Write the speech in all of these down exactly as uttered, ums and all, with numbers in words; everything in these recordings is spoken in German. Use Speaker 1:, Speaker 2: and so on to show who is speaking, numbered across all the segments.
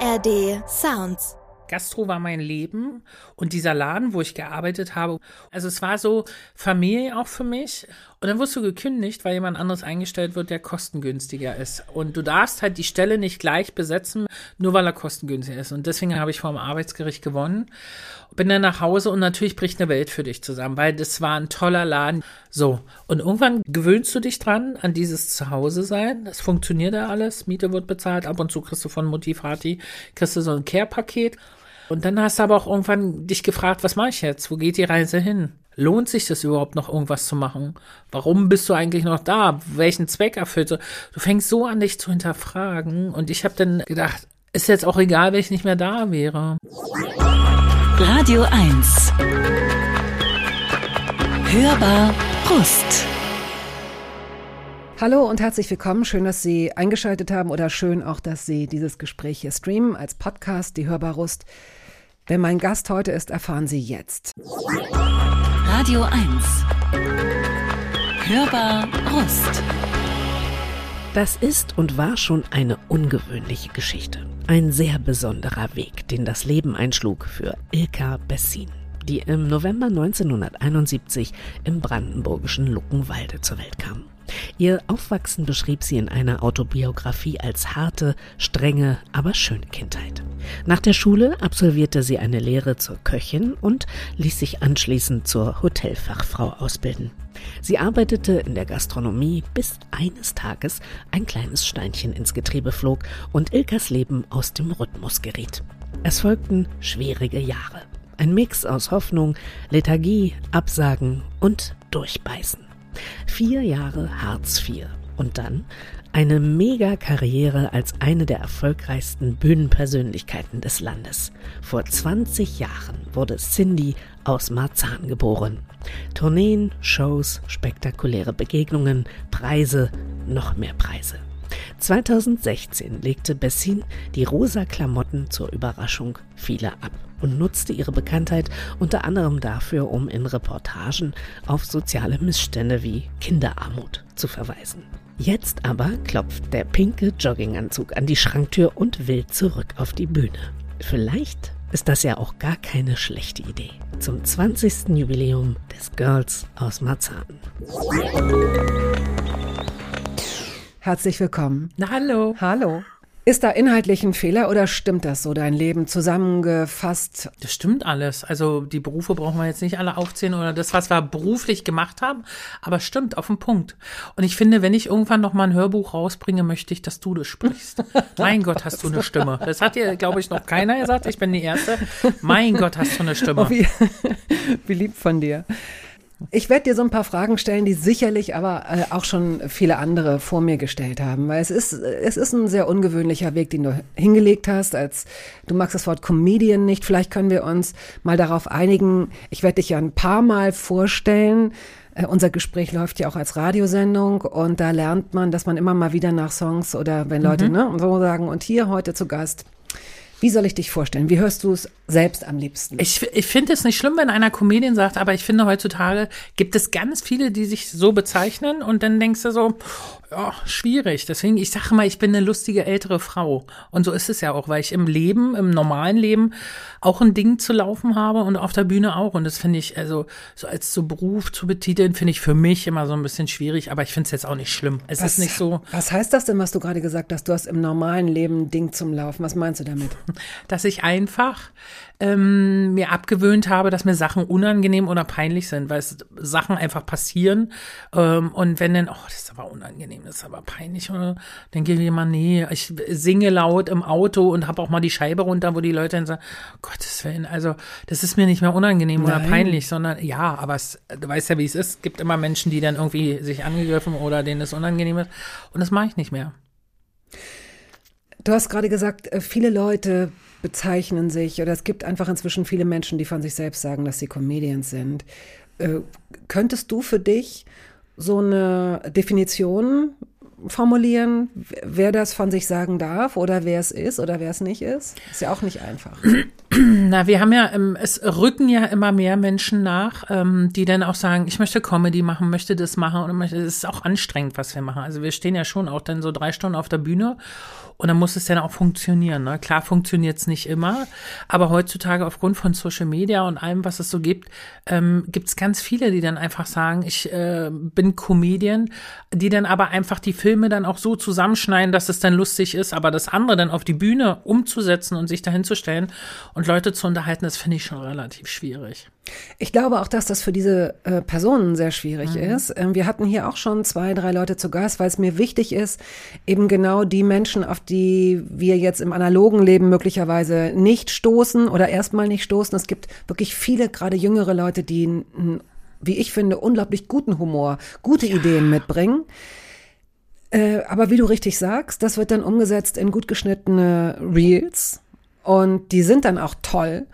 Speaker 1: R D Sounds.
Speaker 2: Gastro war mein Leben und dieser Laden, wo ich gearbeitet habe, also es war so Familie auch für mich. Und dann wirst du gekündigt, weil jemand anderes eingestellt wird, der kostengünstiger ist. Und du darfst halt die Stelle nicht gleich besetzen, nur weil er kostengünstiger ist. Und deswegen habe ich vor dem Arbeitsgericht gewonnen. Bin dann nach Hause und natürlich bricht eine Welt für dich zusammen, weil das war ein toller Laden. So, und irgendwann gewöhnst du dich dran, an dieses Zuhause sein. Es funktioniert ja alles, Miete wird bezahlt, ab und zu kriegst du von Motivati, kriegst du so ein Care-Paket. Und dann hast du aber auch irgendwann dich gefragt, was mache ich jetzt? Wo geht die Reise hin? Lohnt sich das überhaupt noch, irgendwas zu machen? Warum bist du eigentlich noch da? Welchen Zweck erfüllt du? Du fängst so an, dich zu hinterfragen. Und ich habe dann gedacht, ist jetzt auch egal, wenn ich nicht mehr da wäre.
Speaker 3: Radio eins. Hörbar Brust.
Speaker 4: Hallo und herzlich willkommen. Schön, dass Sie eingeschaltet haben oder schön auch, dass Sie dieses Gespräch hier streamen als Podcast, die Hörbar Brust. Wer mein Gast heute ist, erfahren Sie jetzt.
Speaker 3: Radio eins. Hörbar Brust.
Speaker 5: Das ist und war schon eine ungewöhnliche Geschichte. Ein sehr besonderer Weg, den das Leben einschlug für Ilka Bessin, die im November neunzehnhunderteinundsiebzig im brandenburgischen Luckenwalde zur Welt kam. Ihr Aufwachsen beschrieb sie in einer Autobiografie als harte, strenge, aber schöne Kindheit. Nach der Schule absolvierte sie eine Lehre zur Köchin und ließ sich anschließend zur Hotelfachfrau ausbilden. Sie arbeitete in der Gastronomie, bis eines Tages ein kleines Steinchen ins Getriebe flog und Ilkas Leben aus dem Rhythmus geriet. Es folgten schwierige Jahre. Ein Mix aus Hoffnung, Lethargie, Absagen und Durchbeißen. Vier Jahre Hartz vier und dann eine Mega-Karriere als eine der erfolgreichsten Bühnenpersönlichkeiten des Landes. Vor zwanzig Jahren wurde Cindy aus Marzahn geboren. Tourneen, Shows, spektakuläre Begegnungen, Preise, noch mehr Preise. zweitausendsechzehn legte Bessin die rosa Klamotten zur Überraschung vieler ab und nutzte ihre Bekanntheit unter anderem dafür, um in Reportagen auf soziale Missstände wie Kinderarmut zu verweisen. Jetzt aber klopft der pinke Jogginganzug an die Schranktür und will zurück auf die Bühne. Vielleicht ist das ja auch gar keine schlechte Idee. Zum zwanzigsten Jubiläum des Girls aus Marzahn.
Speaker 4: Herzlich willkommen.
Speaker 2: Na, hallo.
Speaker 4: Hallo. Ist da inhaltlich ein Fehler oder stimmt das so, dein Leben zusammengefasst?
Speaker 2: Das stimmt alles. Also die Berufe brauchen wir jetzt nicht alle aufzählen oder das, was wir beruflich gemacht haben, aber stimmt, auf den Punkt. Und ich finde, wenn ich irgendwann noch mal ein Hörbuch rausbringe, möchte ich, dass du das sprichst. Mein Gott, hast du eine Stimme. Das hat dir, glaube ich, noch keiner gesagt. Ich bin die Erste. Mein Gott, hast du eine Stimme.
Speaker 4: Oh, wie, wie lieb von dir. Ich werde dir so ein paar Fragen stellen, die sicherlich aber äh, auch schon viele andere vor mir gestellt haben, weil es ist, es ist ein sehr ungewöhnlicher Weg, den du hingelegt hast, als du magst das Wort Comedian nicht. Vielleicht können wir uns mal darauf einigen. Ich werde dich ja ein paar Mal vorstellen. Äh, unser Gespräch läuft ja auch als Radiosendung und da lernt man, dass man immer mal wieder nach Songs oder wenn Leute, mhm. ne, so sagen, und hier heute zu Gast. Wie soll ich dich vorstellen? Wie hörst du es selbst am liebsten?
Speaker 2: Ich, ich finde es nicht schlimm, wenn einer Comedian sagt, aber ich finde, heutzutage gibt es ganz viele, die sich so bezeichnen und dann denkst du so, ja, schwierig. Deswegen, ich sage mal, ich bin eine lustige ältere Frau. Und so ist es ja auch, weil ich im Leben, im normalen Leben auch ein Ding zu laufen habe und auf der Bühne auch. Und das finde ich, also so als so Beruf zu betiteln, finde ich für mich immer so ein bisschen schwierig, aber ich finde es jetzt auch nicht schlimm. Es
Speaker 4: was,
Speaker 2: ist nicht so.
Speaker 4: Was heißt das denn, was du gerade gesagt hast? Du hast im normalen Leben ein Ding zum Laufen. Was meinst du damit?
Speaker 2: Dass ich einfach ähm, mir abgewöhnt habe, dass mir Sachen unangenehm oder peinlich sind, weil es Sachen einfach passieren ähm, und wenn dann, oh, das ist aber unangenehm, das ist aber peinlich, oder? Dann denke ich immer, nee, ich singe laut im Auto und habe auch mal die Scheibe runter, wo die Leute dann sagen, Gottes Willen, also das ist mir nicht mehr unangenehm Nein. oder peinlich, sondern ja, aber es, du weißt ja, wie es ist, es gibt immer Menschen, die dann irgendwie sich angegriffen oder denen es unangenehm ist und das mache ich nicht mehr.
Speaker 4: Du hast gerade gesagt, viele Leute bezeichnen sich, oder es gibt einfach inzwischen viele Menschen, die von sich selbst sagen, dass sie Comedians sind. Äh, könntest du für dich so eine Definition formulieren, wer das von sich sagen darf oder wer es ist oder wer es nicht ist? Ist ja auch nicht einfach.
Speaker 2: Na, wir haben ja, ähm, es rücken ja immer mehr Menschen nach, ähm, die dann auch sagen, ich möchte Comedy machen, möchte das machen und möchte, es ist auch anstrengend, was wir machen. Also wir stehen ja schon auch dann so drei Stunden auf der Bühne und dann muss es dann auch funktionieren. Ne? Klar funktioniert es nicht immer, aber heutzutage aufgrund von Social Media und allem, was es so gibt, ähm, gibt es ganz viele, die dann einfach sagen, ich äh, bin Comedian, die dann aber einfach die Filme dann auch so zusammenschneiden, dass es dann lustig ist, aber das andere dann auf die Bühne umzusetzen und sich dahin zu stellen und Leute zu unterhalten, das finde ich schon relativ schwierig.
Speaker 4: Ich glaube auch, dass das für diese äh, Personen sehr schwierig mhm. ist. Ähm, wir hatten hier auch schon zwei, drei Leute zu Gast, weil es mir wichtig ist, eben genau die Menschen, auf die wir jetzt im analogen Leben möglicherweise nicht stoßen oder erstmal nicht stoßen. Es gibt wirklich viele, gerade jüngere Leute, die, n, wie ich finde, unglaublich guten Humor, gute ja. Ideen mitbringen. Äh, aber wie du richtig sagst, das wird dann umgesetzt in gut geschnittene Reels und die sind dann auch toll.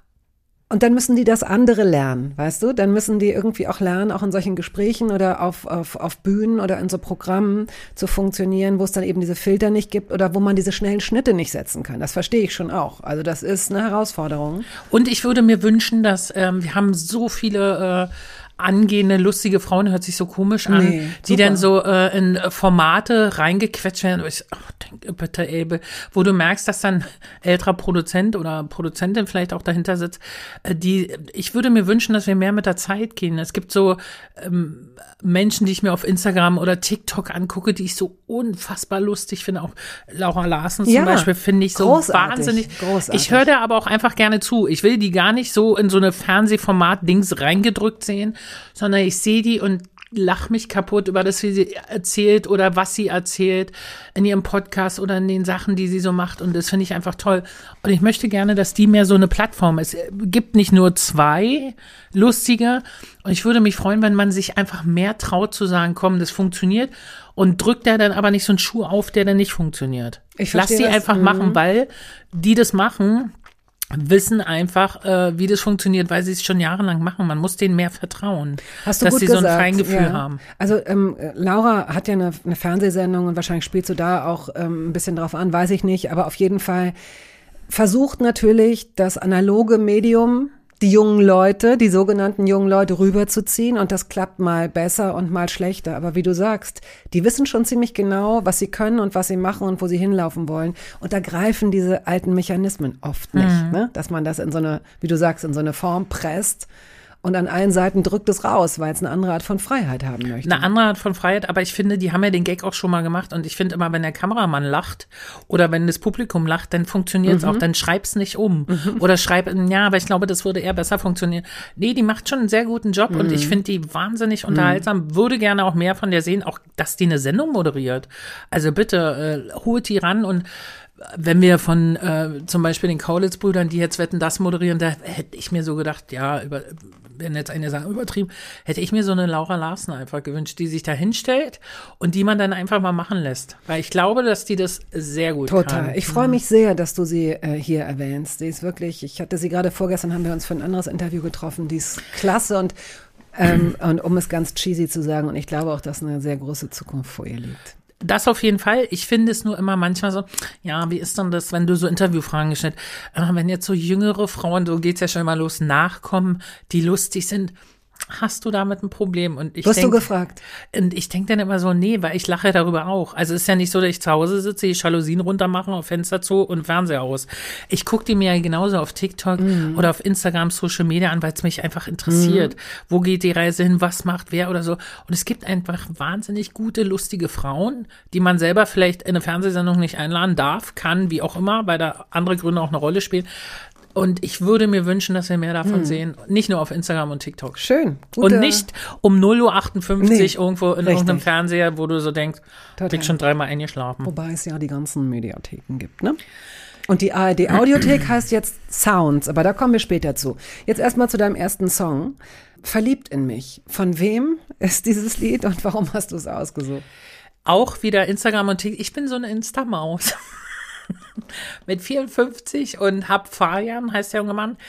Speaker 4: Und dann müssen die das andere lernen, weißt du? Dann müssen die irgendwie auch lernen, auch in solchen Gesprächen oder auf, auf, auf Bühnen oder in so Programmen zu funktionieren, wo es dann eben diese Filter nicht gibt oder wo man diese schnellen Schnitte nicht setzen kann. Das verstehe ich schon auch. Also das ist eine Herausforderung.
Speaker 2: Und ich würde mir wünschen, dass ähm, wir haben so viele äh, angehende, lustige Frauen, hört sich so komisch an,
Speaker 4: nee,
Speaker 2: die dann so äh, in Formate reingequetscht werden. Ich oh, denke, bitte, ey, wo du merkst, dass dann älterer Produzent oder Produzentin vielleicht auch dahinter sitzt, äh, die, ich würde mir wünschen, dass wir mehr mit der Zeit gehen. Es gibt so ähm, Menschen, die ich mir auf Instagram oder TikTok angucke, die ich so unfassbar lustig finde. Auch Laura Larsen zum
Speaker 4: ja,
Speaker 2: Beispiel finde ich so
Speaker 4: großartig,
Speaker 2: wahnsinnig.
Speaker 4: Großartig.
Speaker 2: Ich höre da aber auch einfach gerne zu. Ich will die gar nicht so in so eine Fernsehformat-Dings reingedrückt sehen, sondern ich sehe die und lach mich kaputt über das, wie sie erzählt oder was sie erzählt in ihrem Podcast oder in den Sachen, die sie so macht. Und das finde ich einfach toll. Und ich möchte gerne, dass die mehr so eine Plattform ist. Es gibt nicht nur zwei lustige. Und ich würde mich freuen, wenn man sich einfach mehr traut zu sagen, komm, das funktioniert. Und drückt da dann aber nicht so einen Schuh auf, der dann nicht funktioniert.
Speaker 4: Ich
Speaker 2: Lass sie
Speaker 4: das,
Speaker 2: einfach
Speaker 4: m-
Speaker 2: machen, weil die das machen, wissen einfach, äh, wie das funktioniert, weil sie es schon jahrelang machen. Man muss denen mehr vertrauen,
Speaker 4: Hast du
Speaker 2: dass
Speaker 4: gut
Speaker 2: sie so ein
Speaker 4: gesagt,
Speaker 2: freien Gefühl
Speaker 4: ja.
Speaker 2: haben.
Speaker 4: Also ähm, Laura hat ja eine, eine Fernsehsendung und wahrscheinlich spielst du da auch ähm, ein bisschen drauf an, weiß ich nicht, aber auf jeden Fall versucht natürlich das analoge Medium, die jungen Leute, die sogenannten jungen Leute rüberzuziehen und das klappt mal besser und mal schlechter. Aber wie du sagst, die wissen schon ziemlich genau, was sie können und was sie machen und wo sie hinlaufen wollen. Und da greifen diese alten Mechanismen oft nicht,
Speaker 2: Mhm.
Speaker 4: ne? Dass man das in so eine, wie du sagst, in so eine Form presst. Und an allen Seiten drückt es raus, weil es eine andere Art von Freiheit haben möchte.
Speaker 2: Eine andere Art von Freiheit, aber ich finde, die haben ja den Gag auch schon mal gemacht und ich finde immer, wenn der Kameramann lacht oder wenn das Publikum lacht, dann funktioniert es
Speaker 4: Mhm.
Speaker 2: auch, dann schreib's nicht um mhm. oder schreib, ja, aber ich glaube, das würde eher besser funktionieren. Nee, die macht schon einen sehr guten Job mhm. und ich finde die wahnsinnig unterhaltsam, mhm. würde gerne auch mehr von der sehen, auch, dass die eine Sendung moderiert. Also bitte, äh, holt die ran und wenn wir von äh, zum Beispiel den Kaulitz-Brüdern, die jetzt Wetten, das moderieren, da hätte ich mir so gedacht, ja, über, wenn jetzt eine sagen, übertrieben, hätte ich mir so eine Laura Larsen einfach gewünscht, die sich da hinstellt und die man dann einfach mal machen lässt. Weil ich glaube, dass die das sehr gut
Speaker 4: Total.
Speaker 2: kann.
Speaker 4: Total. Ich freue mich sehr, dass du sie äh, hier erwähnst. Sie ist wirklich, ich hatte sie gerade vorgestern, haben wir uns für ein anderes Interview getroffen, die ist klasse und ähm, und um es ganz cheesy zu sagen, und ich glaube auch, dass eine sehr große Zukunft vor ihr liegt.
Speaker 2: Das auf jeden Fall. Ich finde es nur immer manchmal so, ja, wie ist denn das, wenn du so Interviewfragen gestellt, äh, wenn jetzt so jüngere Frauen, so geht's ja schon mal los, nachkommen, die lustig sind, hast du damit ein Problem? Und ich
Speaker 4: Wirst
Speaker 2: denk,
Speaker 4: du gefragt?
Speaker 2: Und ich denke dann immer so, nee, weil ich lache darüber auch. Also es ist ja nicht so, dass ich zu Hause sitze, die Jalousien runtermache, auf Fenster zu und Fernseher aus. Ich gucke die mir ja genauso auf TikTok mm. oder auf Instagram, Social Media an, weil es mich einfach interessiert. Mm. Wo geht die Reise hin? Was macht wer oder so? Und es gibt einfach wahnsinnig gute, lustige Frauen, die man selber vielleicht in eine Fernsehsendung nicht einladen darf, kann, wie auch immer, weil da andere Gründe auch eine Rolle spielen. Und ich würde mir wünschen, dass wir mehr davon hm. sehen. Nicht nur auf Instagram und TikTok.
Speaker 4: Schön.
Speaker 2: Gute. Und nicht um null Uhr achtundfünfzig
Speaker 4: nee,
Speaker 2: irgendwo in
Speaker 4: richtig.
Speaker 2: irgendeinem Fernseher, wo du so denkst,
Speaker 4: Total.
Speaker 2: bin schon dreimal eingeschlafen.
Speaker 4: Wobei es ja die ganzen Mediatheken gibt, ne? Und die A R D-Audiothek heißt jetzt Sounds, aber da kommen wir später zu. Jetzt erstmal zu deinem ersten Song. Verliebt in mich. Von wem ist dieses Lied und warum hast du es ausgesucht?
Speaker 2: Auch wieder Instagram und TikTok. Ich bin so eine Insta-Maus. Mit vierundfünfzig und hab Fabian, heißt der junge Mann.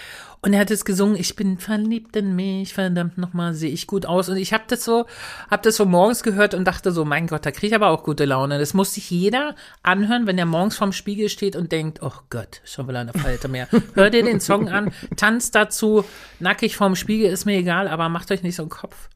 Speaker 2: Und er hat es gesungen, ich bin verliebt in mich, verdammt nochmal, sehe ich gut aus. Und ich habe das so, habe das so morgens gehört und dachte so, mein Gott, da kriege ich aber auch gute Laune. Das muss sich jeder anhören, wenn er morgens vorm Spiegel steht und denkt, oh Gott, schon wieder eine Falte mehr. Hör dir den Song an, tanzt dazu, nackig vorm Spiegel, ist mir egal, aber macht euch nicht so einen Kopf.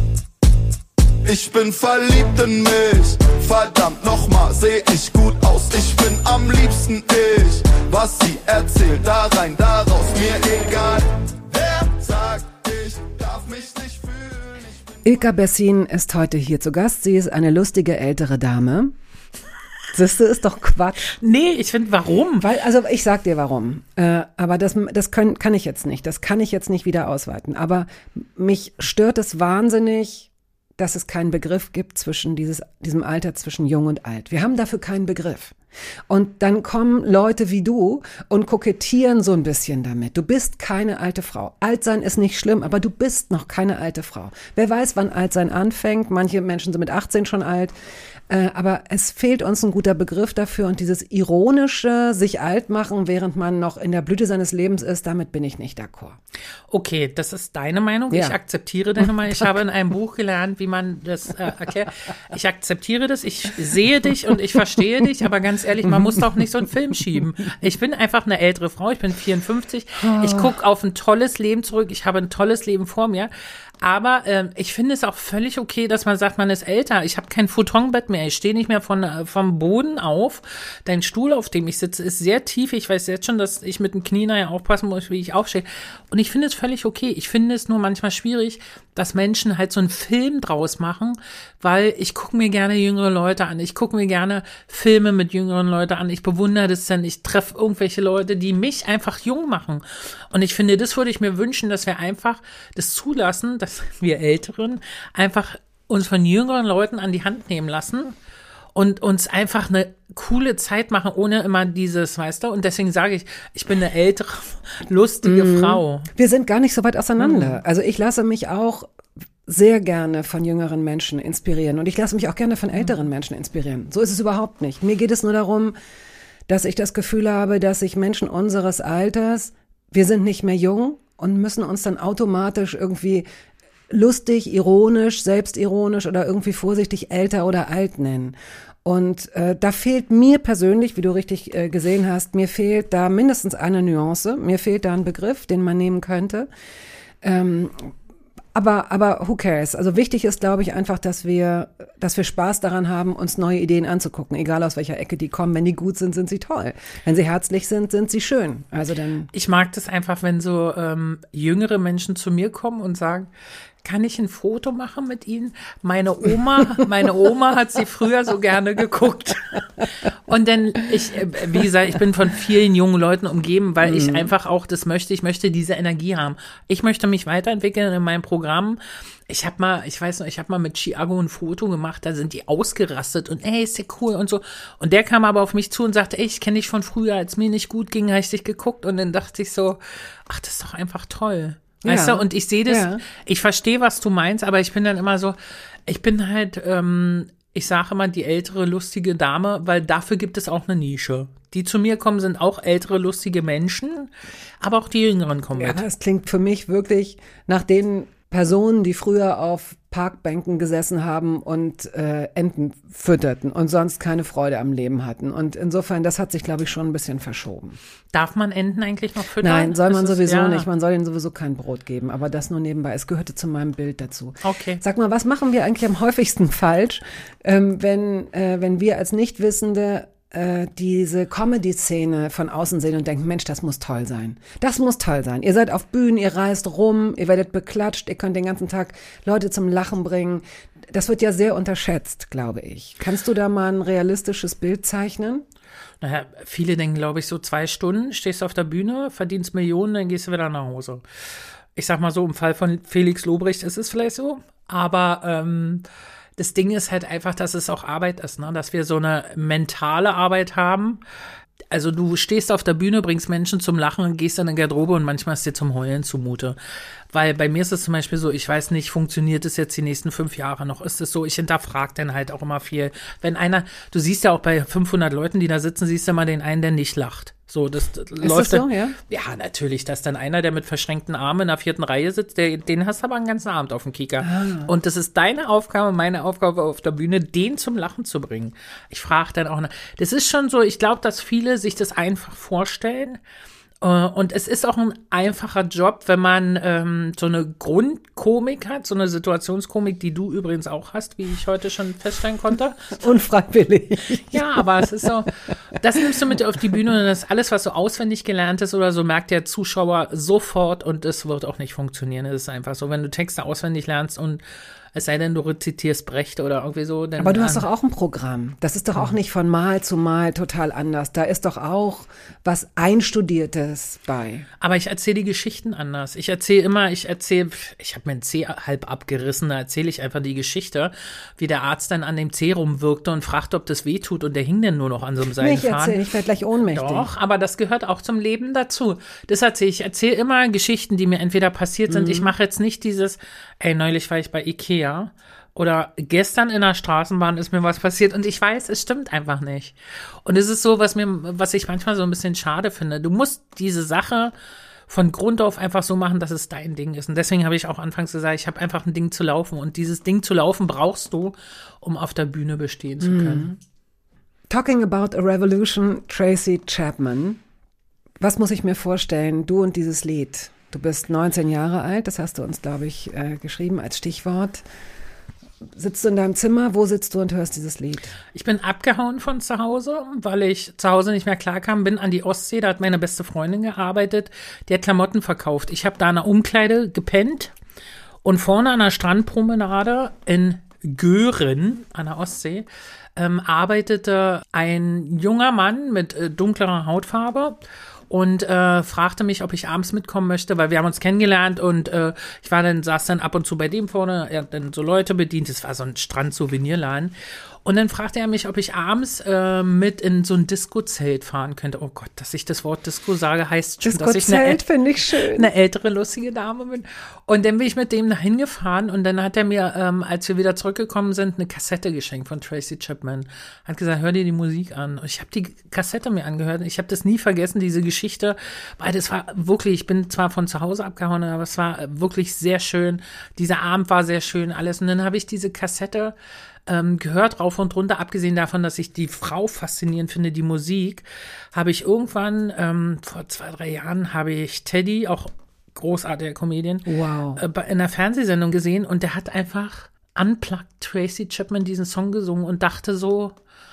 Speaker 1: Ich bin verliebt in mich, verdammt nochmal, seh ich gut aus. Ich bin am liebsten ich, was sie erzählt, da rein, da raus, mir egal. Wer sagt, ich darf mich nicht fühlen.
Speaker 4: Ilka Bessin ist heute hier zu Gast. Sie ist eine lustige ältere Dame. Siehste, ist doch Quatsch.
Speaker 2: Nee, ich finde, warum?
Speaker 4: Weil, also ich sag dir warum. Äh, aber das, das können, kann ich jetzt nicht. Das kann ich jetzt nicht wieder ausweiten. Aber mich stört es wahnsinnig, dass es keinen Begriff gibt zwischen dieses, diesem Alter zwischen jung und alt. Wir haben dafür keinen Begriff. Und dann kommen Leute wie du und kokettieren so ein bisschen damit. Du bist keine alte Frau. Alt sein ist nicht schlimm, aber du bist noch keine alte Frau. Wer weiß, wann alt sein anfängt. Manche Menschen sind mit achtzehn schon alt. Äh, aber es fehlt uns ein guter Begriff dafür. Und dieses ironische, sich alt machen, während man noch in der Blüte seines Lebens ist, damit bin ich nicht d'accord.
Speaker 2: Okay, das ist deine Meinung.
Speaker 4: Ja.
Speaker 2: Ich akzeptiere deine Meinung. Ich habe in einem Buch gelernt, wie man das äh, erklärt. Ich akzeptiere das. Ich sehe dich und ich verstehe dich. Aber ganz ehrlich, man muss doch nicht so einen Film schieben. Ich bin einfach eine ältere Frau. Ich bin vierundfünfzig. Ich gucke auf ein tolles Leben zurück. Ich habe ein tolles Leben vor mir. Aber ähm, ich finde es auch völlig okay, dass man sagt, man ist älter. Ich habe kein Futonbett mehr. Ich stehe nicht mehr von, äh, vom Boden auf. Dein Stuhl, auf dem ich sitze, ist sehr tief. Ich weiß jetzt schon, dass ich mit dem Knie nachher aufpassen muss, wie ich aufstehe. Und ich finde es völlig okay. Ich finde es nur manchmal schwierig, dass Menschen halt so einen Film draus machen, weil ich gucke mir gerne jüngere Leute an. Ich gucke mir gerne Filme mit jüngeren Leuten an. Ich bewundere das dann. Ich treffe irgendwelche Leute, die mich einfach jung machen. Und ich finde, das würde ich mir wünschen, dass wir einfach das zulassen, dass wir Älteren einfach uns von jüngeren Leuten an die Hand nehmen lassen und uns einfach eine coole Zeit machen, ohne immer dieses, weißt du? Und deswegen sage ich, ich bin eine ältere, lustige mhm. Frau.
Speaker 4: Wir sind gar nicht so weit auseinander. Mhm. Also ich lasse mich auch sehr gerne von jüngeren Menschen inspirieren und ich lasse mich auch gerne von älteren Menschen inspirieren. So ist es überhaupt nicht. Mir geht es nur darum, dass ich das Gefühl habe, dass sich Menschen unseres Alters, wir sind nicht mehr jung und müssen uns dann automatisch irgendwie lustig, ironisch, selbstironisch oder irgendwie vorsichtig älter oder alt nennen. Und äh, da fehlt mir persönlich, wie du richtig äh, gesehen hast, mir fehlt da mindestens eine Nuance, mir fehlt da ein Begriff, den man nehmen könnte. Ähm, aber aber who cares? Also wichtig ist, glaube ich, einfach, dass wir dass wir Spaß daran haben, uns neue Ideen anzugucken, egal aus welcher Ecke die kommen. Wenn die gut sind, sind sie toll. Wenn sie herzlich sind, sind sie schön. Also dann.
Speaker 2: Ich mag das einfach, wenn so ähm, jüngere Menschen zu mir kommen und sagen, kann ich ein Foto machen mit Ihnen? Meine Oma, meine Oma hat sie früher so gerne geguckt. Und dann, ich, wie gesagt, ich bin von vielen jungen Leuten umgeben, weil ich einfach auch das möchte, ich möchte diese Energie haben. Ich möchte mich weiterentwickeln in meinem Programm. Ich habe mal, ich weiß noch, ich habe mal mit Chiago ein Foto gemacht, da sind die ausgerastet und ey, ist ja cool und so. Und der kam aber auf mich zu und sagte, ey, ich kenne dich von früher, als mir nicht gut ging, habe ich dich geguckt. Und dann dachte ich so, ach, das ist doch einfach toll. Weißt
Speaker 4: ja.
Speaker 2: du, und ich sehe das, ja. ich verstehe, was du meinst, aber ich bin dann immer so, ich bin halt, ähm, ich sage immer die ältere, lustige Dame, weil dafür gibt es auch eine Nische. Die zu mir kommen, sind auch ältere, lustige Menschen, aber auch die Jüngeren kommen
Speaker 4: ja,
Speaker 2: mit.
Speaker 4: Das klingt für mich wirklich nach den Personen, die früher auf Parkbänken gesessen haben und äh, Enten fütterten und sonst keine Freude am Leben hatten. Und insofern, das hat sich, glaube ich, schon ein bisschen verschoben.
Speaker 2: Darf man Enten eigentlich noch füttern?
Speaker 4: Nein, soll man
Speaker 2: ist
Speaker 4: sowieso
Speaker 2: es, ja.
Speaker 4: nicht. Man soll ihnen sowieso kein Brot geben. Aber das nur nebenbei. Es gehörte zu meinem Bild dazu.
Speaker 2: Okay.
Speaker 4: Sag mal, was machen wir eigentlich am häufigsten falsch, ähm, wenn, äh, wenn wir als Nichtwissende äh, diese Comedy-Szene von außen sehen und denken, Mensch, das muss toll sein. Das muss toll sein. Ihr seid auf Bühnen, ihr reist rum, ihr werdet beklatscht, ihr könnt den ganzen Tag Leute zum Lachen bringen. Das wird ja sehr unterschätzt, glaube ich. Kannst du da mal ein realistisches Bild zeichnen?
Speaker 2: Naja, viele denken, glaube ich, so zwei Stunden, stehst auf der Bühne, verdienst Millionen, dann gehst du wieder nach Hause. Ich sag mal so, im Fall von Felix Lobrecht ist es vielleicht so, aber ähm, das Ding ist halt einfach, dass es auch Arbeit ist, ne? Dass wir so eine mentale Arbeit haben. Also du stehst auf der Bühne, bringst Menschen zum Lachen und gehst in eine Garderobe und manchmal ist dir zum Heulen zumute. Weil bei mir ist es zum Beispiel so, ich weiß nicht, funktioniert es jetzt die nächsten fünf Jahre noch? Ist es so? Ich hinterfrage dann halt auch immer viel. Wenn einer, du siehst ja auch bei fünfhundert Leuten, die da sitzen, siehst du mal den einen, der nicht lacht. So, das, das
Speaker 4: Ist
Speaker 2: läuft
Speaker 4: das so,
Speaker 2: dann,
Speaker 4: ja?
Speaker 2: Ja, natürlich, dass dann einer, der mit verschränkten Armen in der vierten Reihe sitzt, der, den hast du aber einen ganzen Abend auf dem Kieker.
Speaker 4: Ah.
Speaker 2: Und das ist deine Aufgabe, meine Aufgabe auf der Bühne, den zum Lachen zu bringen. Ich frage dann auch, nach. Das ist schon so, ich glaube, dass viele sich das einfach vorstellen. Und es ist auch ein einfacher Job, wenn man ähm, so eine Grundkomik hat, so eine Situationskomik, die du übrigens auch hast, wie ich heute schon feststellen konnte.
Speaker 4: Unfreiwillig.
Speaker 2: Ja, aber es ist so, das nimmst du mit auf die Bühne und das alles, was so auswendig gelernt ist oder so, merkt der Zuschauer sofort und es wird auch nicht funktionieren. Es ist einfach so, wenn du Texte auswendig lernst und es sei denn, du rezitierst Brecht oder irgendwie so. Dann
Speaker 4: Aber du hast doch auch ein Programm. Das ist doch auch nicht von Mal zu Mal total anders. Da ist doch auch was Einstudiertes bei.
Speaker 2: Aber ich erzähle die Geschichten anders. Ich erzähle immer, ich erzähle, ich habe mir ein Zeh halb abgerissen, da erzähle ich einfach die Geschichte, wie der Arzt dann an dem Zeh rumwirkte und fragte, ob das weh tut und der hing dann nur noch an so einem
Speaker 4: Nicht
Speaker 2: Seidenfaden.
Speaker 4: erzählen, ich werde gleich ohnmächtig.
Speaker 2: Doch, aber das gehört auch zum Leben dazu. Das erzähle ich. Ich erzähle immer Geschichten, die mir entweder passiert sind.
Speaker 4: Mhm.
Speaker 2: Ich mache jetzt nicht dieses, ey, neulich war ich bei Ikea oder gestern in der Straßenbahn ist mir was passiert und ich weiß, es stimmt einfach nicht. Und es ist so, was mir, was ich manchmal so ein bisschen schade finde. Du musst diese Sache von Grund auf einfach so machen, dass es dein Ding ist. Und deswegen habe ich auch anfangs gesagt, ich habe einfach ein Ding zu laufen. Und dieses Ding zu laufen brauchst du, um auf der Bühne bestehen zu können.
Speaker 4: Talking about a revolution, Tracy Chapman. Was muss ich mir vorstellen, du und dieses Lied? Du bist neunzehn Jahre alt, das hast du uns, glaube ich, äh, geschrieben als Stichwort. Sitzt du in deinem Zimmer, wo sitzt du und hörst dieses Lied?
Speaker 2: Ich bin abgehauen von zu Hause, weil ich zu Hause nicht mehr klarkam, bin an die Ostsee, da hat meine beste Freundin gearbeitet, die hat Klamotten verkauft. Ich habe da in einer Umkleide gepennt und vorne an der Strandpromenade in Göhren an der Ostsee ähm, arbeitete ein junger Mann mit äh, dunklerer Hautfarbe und äh, fragte mich, ob ich abends mitkommen möchte, weil wir haben uns kennengelernt und äh, ich war dann, saß dann ab und zu bei dem vorne, er hat dann so Leute bedient, es war so ein Strand-Souvenirladen. Und dann fragte er mich, ob ich abends äh, mit in so ein Disco-Zelt fahren könnte. Oh Gott, dass ich das Wort Disco sage, heißt schon, dass ich eine,
Speaker 4: Disco-Zelt finde ich schön.
Speaker 2: eine ältere, lustige Dame bin. Und dann bin ich mit dem dahin gefahren und dann hat er mir, ähm, als wir wieder zurückgekommen sind, eine Kassette geschenkt von Tracy Chapman. Hat gesagt, hör dir die Musik an. Und ich habe die Kassette mir angehört. Ich habe das nie vergessen, diese Geschichte, weil das war wirklich, ich bin zwar von zu Hause abgehauen, aber es war wirklich sehr schön. Dieser Abend war sehr schön, alles. Und dann habe ich diese Kassette Ähm, gehört rauf und runter, abgesehen davon, dass ich die Frau faszinierend finde, die Musik, habe ich irgendwann, ähm, vor zwei, drei Jahren, habe ich Teddy, auch großartiger Comedian,
Speaker 4: Wow.
Speaker 2: äh, in einer Fernsehsendung gesehen und der hat einfach unplugged Tracy Chapman diesen Song gesungen und dachte so,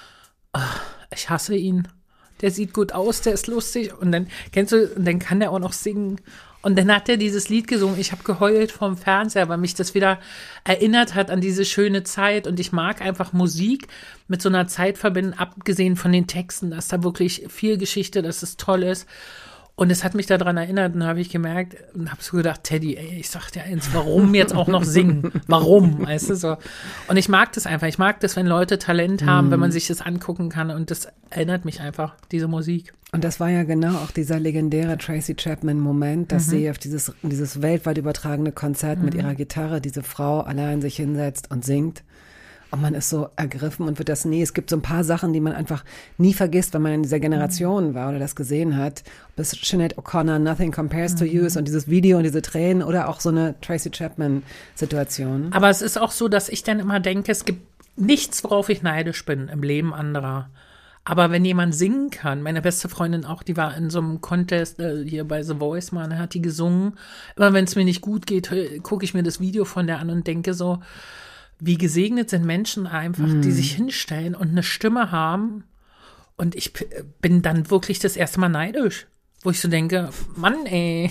Speaker 2: ach, ich hasse ihn. Der sieht gut aus, der ist lustig und dann, kennst du, und dann kann der auch noch singen. Und dann hat er dieses Lied gesungen. Ich habe geheult vom Fernseher, weil mich das wieder erinnert hat an diese schöne Zeit. Und ich mag einfach Musik mit so einer Zeit verbinden, abgesehen von den Texten, dass da wirklich viel Geschichte, dass es toll ist. Und es hat mich daran erinnert und da habe ich gemerkt und habe so gedacht, Teddy, ey, ich sag dir eins, warum jetzt auch noch singen? Warum? Weißt du so? Und ich mag das einfach. Ich mag das, wenn Leute Talent haben, mm. wenn man sich das angucken kann. Und das erinnert mich einfach, diese Musik.
Speaker 4: Und das war ja genau auch dieser legendäre Tracy Chapman-Moment, dass mhm. sie auf dieses, dieses weltweit übertragene Konzert mhm. mit ihrer Gitarre, diese Frau allein sich hinsetzt und singt. Und man ist so ergriffen und wird das nie. Es gibt so ein paar Sachen, die man einfach nie vergisst, wenn man in dieser Generation mhm. war oder das gesehen hat. Ob es Sinead O'Connor, Nothing Compares mhm. to You ist und dieses Video und diese Tränen oder auch so eine Tracy Chapman-Situation.
Speaker 2: Aber es ist auch so, dass ich dann immer denke, es gibt nichts, worauf ich neidisch bin im Leben anderer. Aber wenn jemand singen kann, meine beste Freundin auch, die war in so einem Contest äh, hier bei The Voice, man hat die gesungen. Immer wenn es mir nicht gut geht, gucke ich mir das Video von der an und denke so, wie gesegnet sind Menschen einfach, mm. die sich hinstellen und eine Stimme haben. Und ich p- bin dann wirklich das erste Mal neidisch, wo ich so denke, Mann ey,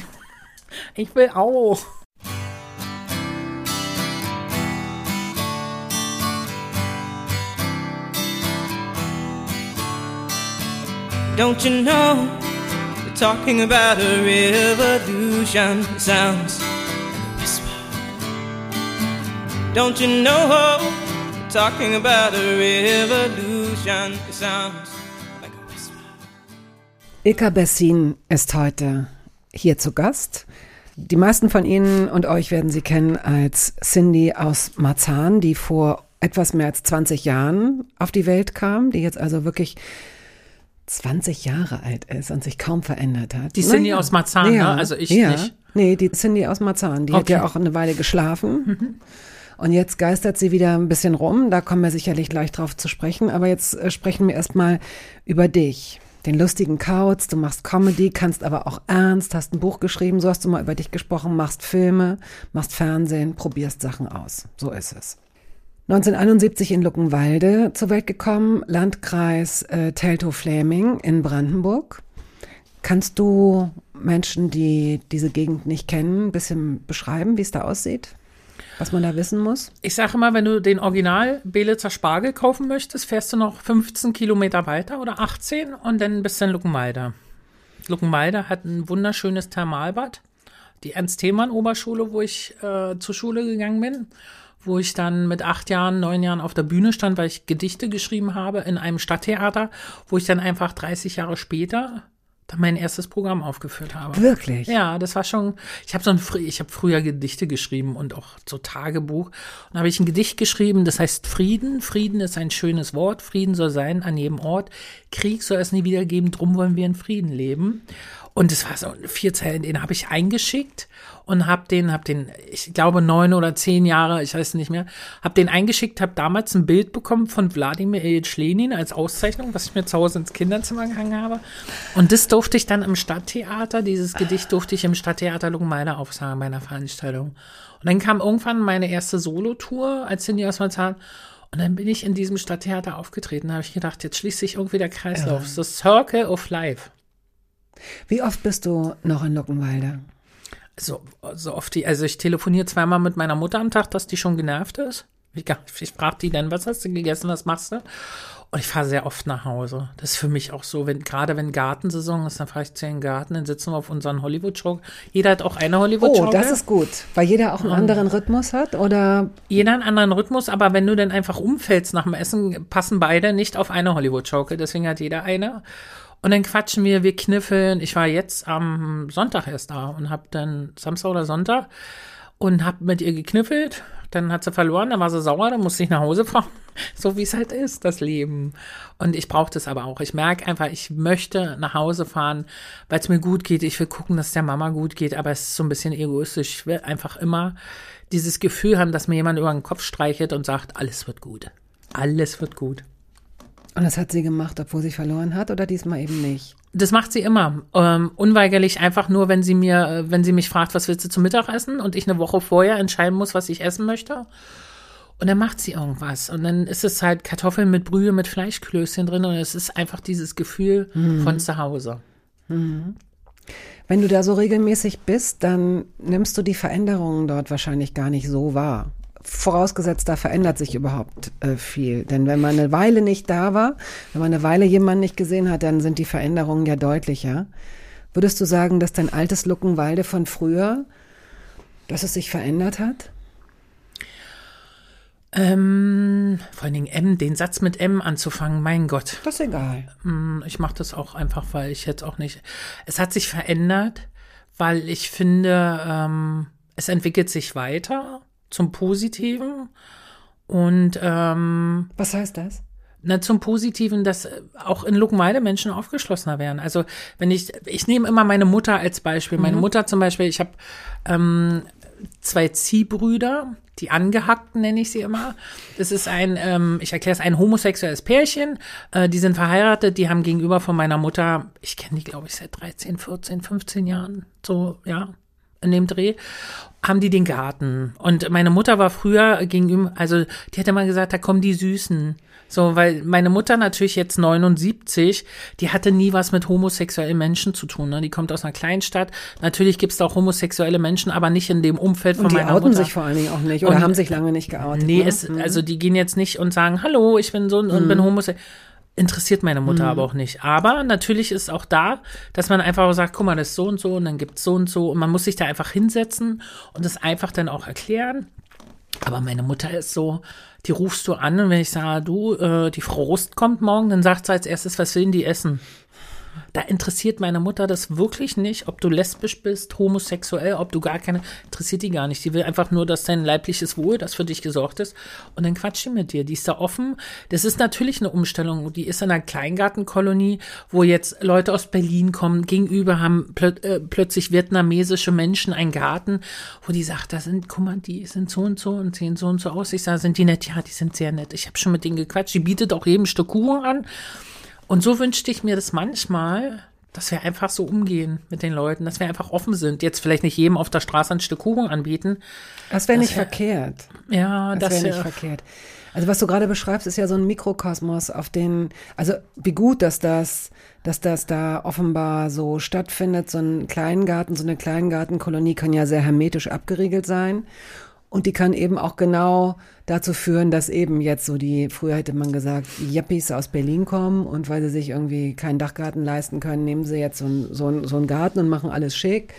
Speaker 2: ich will auch.
Speaker 6: Don't you know, they're talking about a revolution, it sounds like a whisper. Don't you know, they're talking about a revolution, it sounds like a whisper.
Speaker 4: Ilka Bessin ist heute hier zu Gast. Die meisten von Ihnen und euch werden sie kennen als Cindy aus Marzahn, die vor etwas mehr als zwanzig Jahren auf die Welt kam, die jetzt also wirklich zwanzig Jahre alt ist und sich kaum verändert hat.
Speaker 2: Die Cindy
Speaker 4: Naja.
Speaker 2: aus Marzahn,
Speaker 4: ja.
Speaker 2: ne? Also ich
Speaker 4: ja.
Speaker 2: nicht.
Speaker 4: Nee, die Cindy aus Marzahn, die hat
Speaker 2: Okay.
Speaker 4: ja auch eine Weile geschlafen. Mhm. Und jetzt geistert sie wieder ein bisschen rum. Da kommen wir sicherlich gleich drauf zu sprechen. Aber jetzt äh, sprechen wir erstmal über dich. Den lustigen Kauz, du machst Comedy, kannst aber auch ernst, hast ein Buch geschrieben, so hast du mal über dich gesprochen, machst Filme, machst Fernsehen, probierst Sachen aus. So ist es. neunzehnhunderteinundsiebzig in Luckenwalde zur Welt gekommen, Landkreis äh, Teltow-Fläming in Brandenburg. Kannst du Menschen, die diese Gegend nicht kennen, ein bisschen beschreiben, wie es da aussieht? Was man da wissen muss?
Speaker 2: Ich sage immer, wenn du den Original Belitzer Spargel kaufen möchtest, fährst du noch fünfzehn Kilometer weiter oder achtzehn und dann bist du in Luckenwalde. Luckenwalde hat ein wunderschönes Thermalbad. Die Ernst-Thälmann-Oberschule, wo ich äh, zur Schule gegangen bin, wo ich dann mit acht Jahren, neun Jahren auf der Bühne stand, weil ich Gedichte geschrieben habe in einem Stadttheater, wo ich dann einfach dreißig Jahre später dann mein erstes Programm aufgeführt habe.
Speaker 4: Wirklich?
Speaker 2: Ja, das war schon, ich habe so ein, ich habe früher Gedichte geschrieben und auch so Tagebuch. Und habe ich ein Gedicht geschrieben, das heißt Frieden. Frieden ist ein schönes Wort. Frieden soll sein an jedem Ort. Krieg soll es nie wieder geben, drum wollen wir in Frieden leben. Und das war so vier Zeilen, den habe ich eingeschickt und habe den, habe den, ich glaube neun oder zehn Jahre, ich weiß nicht mehr, habe den eingeschickt, habe damals ein Bild bekommen von Wladimir Iljitsch Lenin als Auszeichnung, was ich mir zu Hause ins Kinderzimmer gehangen habe. Und das durfte ich dann im Stadttheater, dieses Gedicht durfte ich im Stadttheater Luckenwalde aufsagen bei einer Veranstaltung. Und dann kam irgendwann meine erste Solotour als Cindy aus Marzahn. Und dann bin ich in diesem Stadttheater aufgetreten. Da habe ich gedacht, jetzt schließt sich irgendwie der Kreislauf. Ja. The Circle of Life.
Speaker 4: Wie oft bist du noch in Luckenwalde?
Speaker 2: So, so oft, die, also ich telefoniere zweimal mit meiner Mutter am Tag, dass die schon genervt ist. Ich, ich frage die dann, was hast du gegessen, was machst du? Und ich fahre sehr oft nach Hause. Das ist für mich auch so, wenn gerade wenn Gartensaison ist, dann fahre ich zu den Garten, dann sitzen wir auf unseren Hollywood-Schaukel. Jeder hat auch eine Hollywood-Schaukel.
Speaker 4: Oh, das ist gut, weil jeder auch einen anderen Rhythmus hat, oder?
Speaker 2: Jeder einen anderen Rhythmus, aber wenn du dann einfach umfällst nach dem Essen, passen beide nicht auf eine Hollywood-Schaukel, deswegen hat jeder eine. Und dann quatschen wir, wir kniffeln. Ich war jetzt am Sonntag erst da und hab dann Samstag oder Sonntag und hab mit ihr gekniffelt. Dann hat sie verloren, dann war sie sauer, dann musste ich nach Hause fahren. So wie es halt ist, das Leben. Und ich brauche das aber auch. Ich merke einfach, ich möchte nach Hause fahren, weil es mir gut geht. Ich will gucken, dass es der Mama gut geht, aber es ist so ein bisschen egoistisch. Ich will einfach immer dieses Gefühl haben, dass mir jemand über den Kopf streichelt und sagt, alles wird gut. Alles wird gut.
Speaker 4: Und das hat sie gemacht, obwohl sie verloren hat, oder diesmal eben nicht?
Speaker 2: Das macht sie immer. Ähm, unweigerlich einfach nur, wenn sie mir, wenn sie mich fragt, was willst du zum Mittagessen? Und ich eine Woche vorher entscheiden muss, was ich essen möchte. Und dann macht sie irgendwas. Und dann ist es halt Kartoffeln mit Brühe, mit Fleischklößchen drin. Und es ist einfach dieses Gefühl mhm. von zu Hause.
Speaker 4: Mhm. Wenn du da so regelmäßig bist, dann nimmst du die Veränderungen dort wahrscheinlich gar nicht so wahr. Vorausgesetzt, da verändert sich überhaupt äh, viel. Denn wenn man eine Weile nicht da war, wenn man eine Weile jemanden nicht gesehen hat, dann sind die Veränderungen ja deutlicher. Würdest du sagen, dass dein altes Luckenwalde von früher, dass es sich verändert hat?
Speaker 2: Ähm, vor allen Dingen M, den Satz mit M anzufangen, mein Gott.
Speaker 4: Das ist egal.
Speaker 2: Ich mache das auch einfach, weil ich jetzt auch nicht, es hat sich verändert, weil ich finde, ähm, es entwickelt sich weiter zum Positiven und ähm,
Speaker 4: was heißt das?
Speaker 2: Na, zum Positiven, dass auch in Luckenwalde Menschen aufgeschlossener werden. Also wenn ich, ich nehme immer meine Mutter als Beispiel. Meine mhm. Mutter zum Beispiel, ich habe ähm, zwei Ziehbrüder, die Angehackten nenne ich sie immer. Das ist ein, ähm, ich erkläre es, ein homosexuelles Pärchen. Äh, die sind verheiratet, die haben gegenüber von meiner Mutter, ich kenne die, glaube ich, seit dreizehn, vierzehn, fünfzehn Jahren, so, ja, in dem Dreh, haben die den Garten. Und meine Mutter war früher gegenüber, also die hat immer gesagt, da kommen die Süßen. So, weil meine Mutter natürlich jetzt neunundsiebzig, die hatte nie was mit homosexuellen Menschen zu tun. Ne? Die kommt aus einer Kleinstadt. Natürlich gibt es da auch homosexuelle Menschen, aber nicht in dem Umfeld von
Speaker 4: und
Speaker 2: meiner
Speaker 4: Mutter. Die outen
Speaker 2: Mutter.
Speaker 4: sich vor allen Dingen auch nicht oder und, haben sich lange nicht geoutet.
Speaker 2: Nee,
Speaker 4: ne?
Speaker 2: es, also die gehen jetzt nicht und sagen, hallo, ich bin so und mhm. bin homosexuell. Interessiert meine Mutter mhm. aber auch nicht. Aber natürlich ist auch da, dass man einfach sagt, guck mal, das ist so und so und dann gibt's so und so und man muss sich da einfach hinsetzen und das einfach dann auch erklären. Aber meine Mutter ist so, die rufst du an und wenn ich sage, du, äh, die Frau Rust kommt morgen, dann sagt sie als erstes, was will denn die essen? Da interessiert meine Mutter das wirklich nicht, ob du lesbisch bist, homosexuell, ob du gar keine, interessiert die gar nicht. Die will einfach nur, dass dein leibliches Wohl, das für dich gesorgt ist. Und dann quatscht die mit dir. Die ist da offen. Das ist natürlich eine Umstellung. Die ist in einer Kleingartenkolonie, wo jetzt Leute aus Berlin kommen. Gegenüber haben plö- äh, plötzlich vietnamesische Menschen einen Garten, wo die sagt, da sind, guck mal, die sind so und so und sehen so und so aus. Ich sage, sind die nett? Ja, die sind sehr nett. Ich habe schon mit denen gequatscht. Die bietet auch jedem Stück Kuchen an. Und so wünschte ich mir das manchmal, dass wir einfach so umgehen mit den Leuten, dass wir einfach offen sind. Jetzt vielleicht nicht jedem auf der Straße ein Stück Kuchen anbieten.
Speaker 4: Das wäre nicht
Speaker 2: wär,
Speaker 4: verkehrt.
Speaker 2: Ja,
Speaker 4: das wäre nicht verkehrt. Also was du gerade beschreibst, ist ja so ein Mikrokosmos, auf den, also wie gut, dass das, dass das da offenbar so stattfindet. So ein Kleingarten, so eine Kleingartenkolonie kann ja sehr hermetisch abgeriegelt sein. Und die kann eben auch genau dazu führen, dass eben jetzt so die, früher hätte man gesagt, Yuppies aus Berlin kommen und weil sie sich irgendwie keinen Dachgarten leisten können, nehmen sie jetzt so, ein, so, ein, so einen Garten und machen alles schick.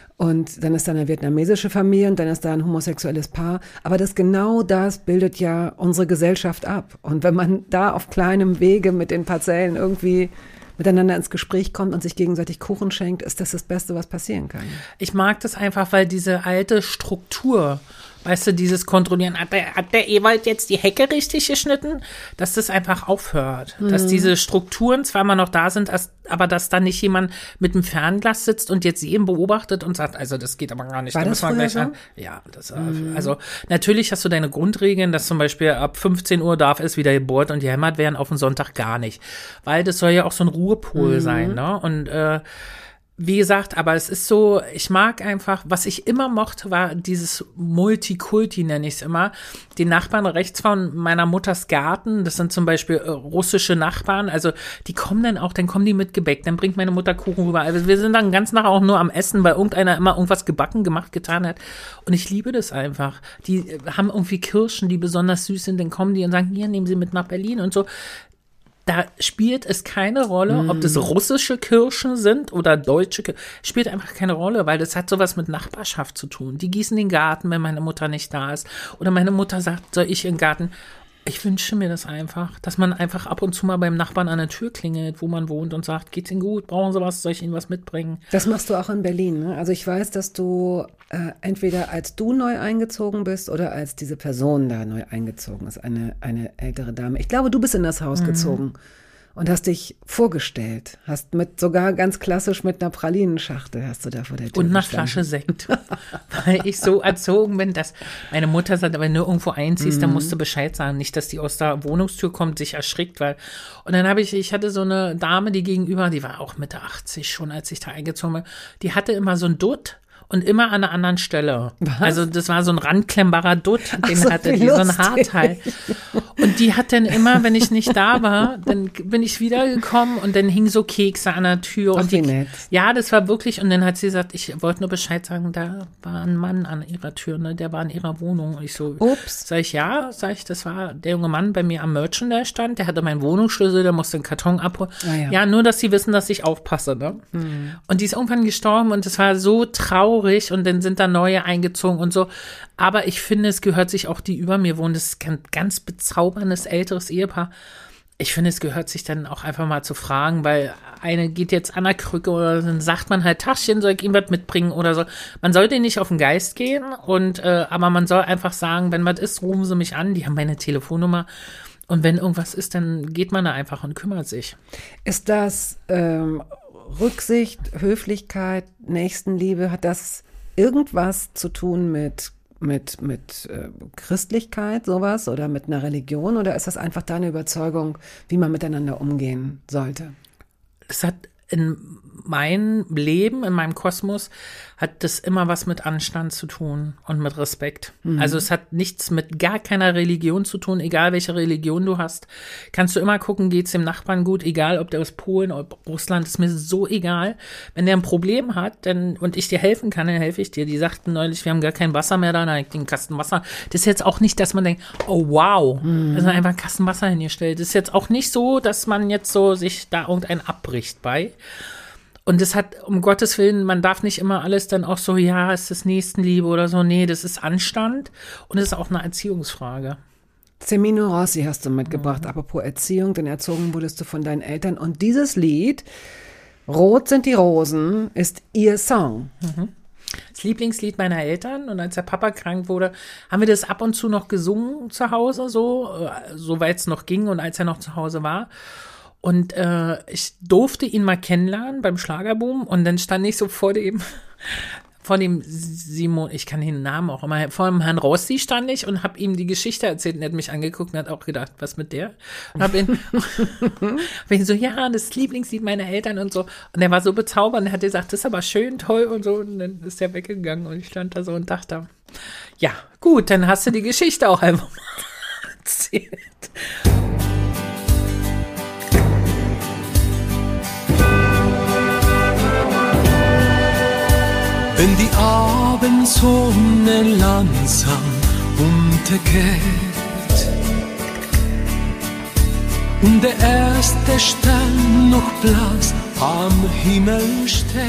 Speaker 4: Und dann ist da eine vietnamesische Familie und dann ist da ein homosexuelles Paar. Aber das genau das bildet ja unsere Gesellschaft ab. Und wenn man da auf kleinem Wege mit den Parzellen irgendwie miteinander ins Gespräch kommt und sich gegenseitig Kuchen schenkt, ist das das Beste, was passieren kann.
Speaker 2: Ich mag das einfach, weil diese alte Struktur, weißt du, dieses Kontrollieren, hat der, hat der Ewald jetzt die Hecke richtig geschnitten, dass das einfach aufhört. Mhm. Dass diese Strukturen zwar immer noch da sind, aber dass da nicht jemand mit dem Fernglas sitzt und jetzt jeden beobachtet und sagt, also das geht aber gar nicht.
Speaker 4: War
Speaker 2: da
Speaker 4: das
Speaker 2: müssen wir gleich
Speaker 4: so?
Speaker 2: an. Ja, das, mhm. also natürlich hast du deine Grundregeln, dass zum Beispiel ab fünfzehn Uhr darf es wieder gebohrt und gehämmert werden, auf den Sonntag gar nicht. Weil das soll ja auch so ein Ruhepol mhm. sein, ne? Und äh, wie gesagt, aber es ist so, ich mag einfach, was ich immer mochte, war dieses Multikulti, nenne ich es immer. Die Nachbarn rechts von meiner Mutters Garten, das sind zum Beispiel äh, russische Nachbarn, also die kommen dann auch, dann kommen die mit Gebäck, dann bringt meine Mutter Kuchen rüber. Also wir sind dann ganz nachher auch nur am Essen, weil irgendeiner immer irgendwas gebacken, gemacht, getan hat. Und ich liebe das einfach. Die äh, haben irgendwie Kirschen, die besonders süß sind, dann kommen die und sagen, hier, nehmen Sie mit nach Berlin und so. Da spielt es keine Rolle, mm. ob das russische Kirschen sind oder deutsche Kirschen. Spielt einfach keine Rolle, weil das hat sowas mit Nachbarschaft zu tun. Die gießen den Garten, wenn meine Mutter nicht da ist. Oder meine Mutter sagt, soll ich in den Garten? Ich wünsche mir das einfach, dass man einfach ab und zu mal beim Nachbarn an der Tür klingelt, wo man wohnt und sagt, geht's Ihnen gut, brauchen Sie was, soll ich Ihnen was mitbringen?
Speaker 4: Das machst du auch in Berlin, ne? Also ich weiß, dass du äh, entweder als du neu eingezogen bist oder als diese Person da neu eingezogen ist, eine, eine ältere Dame. Ich glaube, du bist in das Haus mhm. gezogen und hast dich vorgestellt, hast mit sogar ganz klassisch mit einer Pralinenschachtel hast du da vor der Tür
Speaker 2: und einer
Speaker 4: gestanden.
Speaker 2: Flasche Sekt, weil ich so erzogen bin, dass meine Mutter sagt, wenn du irgendwo einziehst, mhm. dann musst du Bescheid sagen, nicht, dass die aus der Wohnungstür kommt, sich erschrickt, weil und dann habe ich, ich hatte so eine Dame, die gegenüber, die war auch Mitte achtzig schon, als ich da eingezogen bin, die hatte immer so ein Dutt und immer an einer anderen Stelle. Was? Also das war so ein randklemmbarer Dutt, den so, hatte die, so ein Haarteil. Und die hat dann immer, wenn ich nicht da war, dann bin ich wiedergekommen und dann hing so Kekse an der Tür.
Speaker 4: Ach,
Speaker 2: und die,
Speaker 4: nett.
Speaker 2: Ja, das war wirklich, und dann hat sie gesagt, ich wollte nur Bescheid sagen, da war ein Mann an ihrer Tür, ne, der war in ihrer Wohnung. Und ich so,
Speaker 4: ups.
Speaker 2: Sag ich, ja, sag ich, das war der junge Mann bei mir am Merchandise stand, der hatte meinen Wohnungsschlüssel, der musste den Karton abholen. Ah, ja. ja, nur, dass sie wissen, dass ich aufpasse, ne. Mhm. Und die ist irgendwann gestorben und das war so traurig. Und dann sind da neue eingezogen und so. Aber ich finde, es gehört sich auch die über mir wohnen. Das ist ein ganz bezauberndes älteres Ehepaar. Ich finde, es gehört sich dann auch einfach mal zu fragen, weil eine geht jetzt an der Krücke oder dann sagt man halt, Taschchen, soll ich ihm was mitbringen oder so. Man sollte nicht auf den Geist gehen, und äh, aber man soll einfach sagen, wenn was ist, rufen Sie mich an. Die haben meine Telefonnummer. Und wenn irgendwas ist, dann geht man da einfach und kümmert sich.
Speaker 4: Ist das ähm Rücksicht, Höflichkeit, Nächstenliebe, hat das irgendwas zu tun mit, mit, mit äh, Christlichkeit, sowas, oder mit einer Religion, oder ist das einfach deine Überzeugung, wie man miteinander umgehen sollte?
Speaker 2: Es hat in meinem Leben, in meinem Kosmos, hat das immer was mit Anstand zu tun und mit Respekt. Mhm. Also es hat nichts mit gar keiner Religion zu tun, egal welche Religion du hast. Kannst du immer gucken, geht's dem Nachbarn gut, egal ob der aus Polen oder Russland, ist mir so egal. Wenn der ein Problem hat, dann, und ich dir helfen kann, dann helfe ich dir. Die sagten neulich, wir haben gar kein Wasser mehr da, dann den Kasten Wasser. Das ist jetzt auch nicht, dass man denkt, oh wow, mhm. da ist einfach ein Kasten Wasser hingestellt. Das ist jetzt auch nicht so, dass man jetzt so sich da irgendein abbricht bei. Und das hat, um Gottes Willen, man darf nicht immer alles dann auch so, ja, ist das Nächstenliebe oder so. Nee, das ist Anstand und das ist auch eine Erziehungsfrage.
Speaker 4: Semino Rossi hast du mitgebracht, mhm. apropos Erziehung, denn erzogen wurdest du von deinen Eltern. Und dieses Lied, Rot sind die Rosen ist ihr Song.
Speaker 2: Mhm. Das Lieblingslied meiner Eltern. Und als der Papa krank wurde, haben wir das ab und zu noch gesungen zu Hause, so, soweit es noch ging und als er noch zu Hause war. Und äh, ich durfte ihn mal kennenlernen beim Schlagerboom. Und dann stand ich so vor dem, vor dem Simon, ich kann den Namen auch immer, vor dem Herrn Rossi stand ich und habe ihm die Geschichte erzählt. Und er hat mich angeguckt und hat auch gedacht, was mit der? Und habe ihn, hab ihn so, ja, das Lieblingslied meiner Eltern und so. Und er war so bezaubernd, er hat gesagt, das ist aber schön, toll und so. Und dann ist er weggegangen und ich stand da so und dachte, ja, gut, dann hast du die Geschichte auch einfach mal erzählt.
Speaker 7: Wenn die Abendsonne langsam untergeht und der erste Stern noch blass am Himmel steht.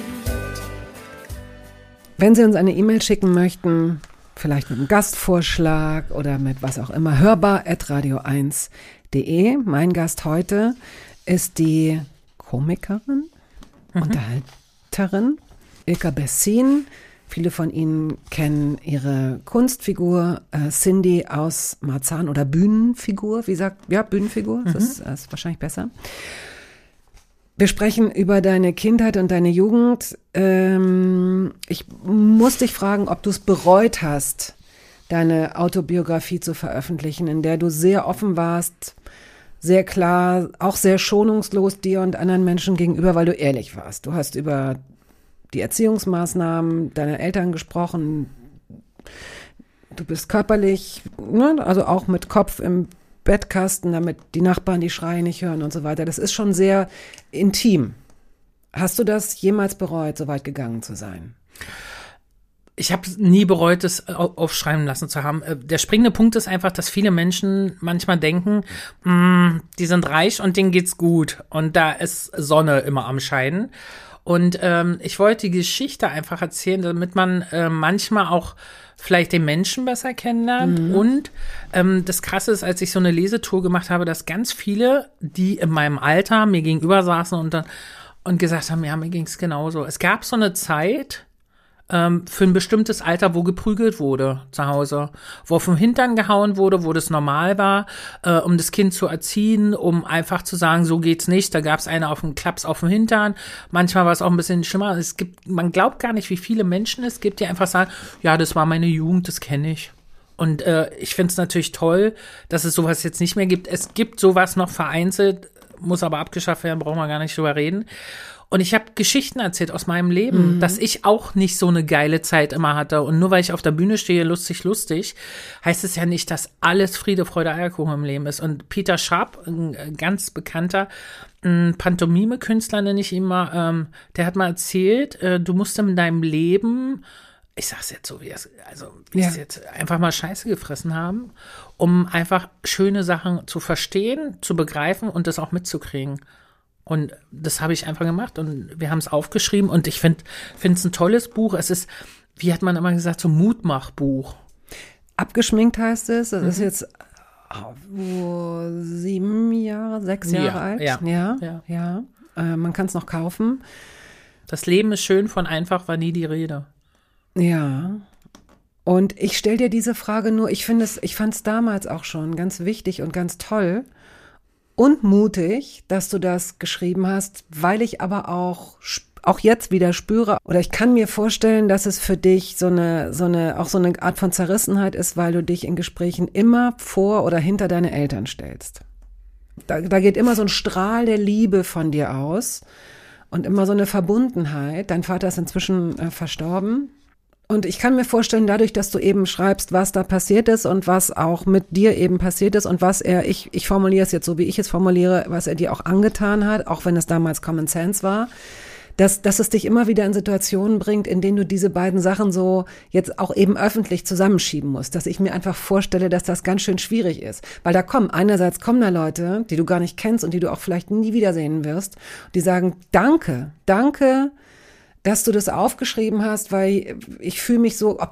Speaker 4: Wenn Sie uns eine E-Mail schicken möchten, vielleicht mit einem Gastvorschlag oder mit was auch immer, hörbar at radio eins punkt de. Mein Gast heute ist die Komikerin, mhm. Unterhalterin, Ilka Bessin. Viele von Ihnen kennen ihre Kunstfigur äh, Cindy aus Marzahn oder Bühnenfigur. Wie sagt, ja, Bühnenfigur, mhm. das, ist, das ist wahrscheinlich besser. Wir sprechen über deine Kindheit und deine Jugend. Ähm, ich muss dich fragen, ob du es bereut hast, deine Autobiografie zu veröffentlichen, in der du sehr offen warst, sehr klar, auch sehr schonungslos dir und anderen Menschen gegenüber, weil du ehrlich warst. Du hast über die Erziehungsmaßnahmen deiner Eltern gesprochen. Du bist körperlich, ne, also auch mit Kopf im Bettkasten, damit die Nachbarn die Schreie nicht hören und so weiter. Das ist schon sehr intim. Hast du das jemals bereut, so weit gegangen zu sein?
Speaker 2: Ich habe nie bereut, das aufschreiben lassen zu haben. Der springende Punkt ist einfach, dass viele Menschen manchmal denken, mh, die sind reich und denen geht's gut. Und da ist Sonne immer am Scheinen. Und ähm, ich wollte die Geschichte einfach erzählen, damit man äh, manchmal auch vielleicht den Menschen besser kennenlernt. Mhm. Und ähm, das Krasse ist, als ich so eine Lesetour gemacht habe, dass ganz viele, die in meinem Alter mir gegenüber saßen und, dann, und gesagt haben, ja, mir ging's genauso. Es gab so eine Zeit ähm, für ein bestimmtes Alter, wo geprügelt wurde zu Hause, wo auf den Hintern gehauen wurde, wo das normal war, äh, um das Kind zu erziehen, um einfach zu sagen, so geht's nicht. Da gab's eine auf den Klaps auf den Hintern. Manchmal war es auch ein bisschen schlimmer. Es gibt, man glaubt gar nicht, wie viele Menschen es gibt, die einfach sagen, ja, das war meine Jugend, das kenne ich. Und äh, ich finde es natürlich toll, dass es sowas jetzt nicht mehr gibt. Es gibt sowas noch vereinzelt, muss aber abgeschafft werden, brauchen wir gar nicht drüber reden. Und ich habe Geschichten erzählt aus meinem Leben, mhm. dass ich auch nicht so eine geile Zeit immer hatte. Und nur weil ich auf der Bühne stehe, lustig, lustig, heißt es ja nicht, dass alles Friede, Freude, Eierkuchen im Leben ist. Und Peter Schaap, ein ganz bekannter ein Pantomime-Künstler, nenne ich ihn mal, ähm, der hat mal erzählt, äh, du musst in deinem Leben, ich sag's jetzt so, wie es, also wie ja. es jetzt einfach mal Scheiße gefressen haben, um einfach schöne Sachen zu verstehen, zu begreifen und das auch mitzukriegen. Und das habe ich einfach gemacht und wir haben es aufgeschrieben und ich finde es ein tolles Buch. Es ist, wie hat man immer gesagt, so ein Mutmachbuch.
Speaker 4: Abgeschminkt heißt es. Das
Speaker 2: mhm.
Speaker 4: ist jetzt oh, sieben Jahre, sechs Jahre
Speaker 2: ja,
Speaker 4: alt.
Speaker 2: Ja,
Speaker 4: ja.
Speaker 2: ja.
Speaker 4: ja. Äh, man kann es noch kaufen.
Speaker 2: Das Leben ist schön, von einfach war nie die Rede.
Speaker 4: Ja. Und ich stelle dir diese Frage nur, ich finde es, ich fand es damals auch schon ganz wichtig und ganz toll. Und mutig, dass du das geschrieben hast, weil ich aber auch, auch jetzt wieder spüre, oder ich kann mir vorstellen, dass es für dich so eine, so eine, auch so eine Art von Zerrissenheit ist, weil du dich in Gesprächen immer vor oder hinter deine Eltern stellst. Da, da geht immer so ein Strahl der Liebe von dir aus und immer so eine Verbundenheit. Dein Vater ist inzwischen äh, verstorben. Und ich kann mir vorstellen, dadurch, dass du eben schreibst, was da passiert ist und was auch mit dir eben passiert ist und was er, ich, ich formuliere es jetzt so, wie ich es formuliere, was er dir auch angetan hat, auch wenn es damals Common Sense war, dass, dass es dich immer wieder in Situationen bringt, in denen du diese beiden Sachen so jetzt auch eben öffentlich zusammenschieben musst, dass ich mir einfach vorstelle, dass das ganz schön schwierig ist. Weil da kommen, einerseits kommen da Leute, die du gar nicht kennst und die du auch vielleicht nie wiedersehen wirst, die sagen, danke, danke, dass du das aufgeschrieben hast, weil ich fühle mich so, ob du jetzt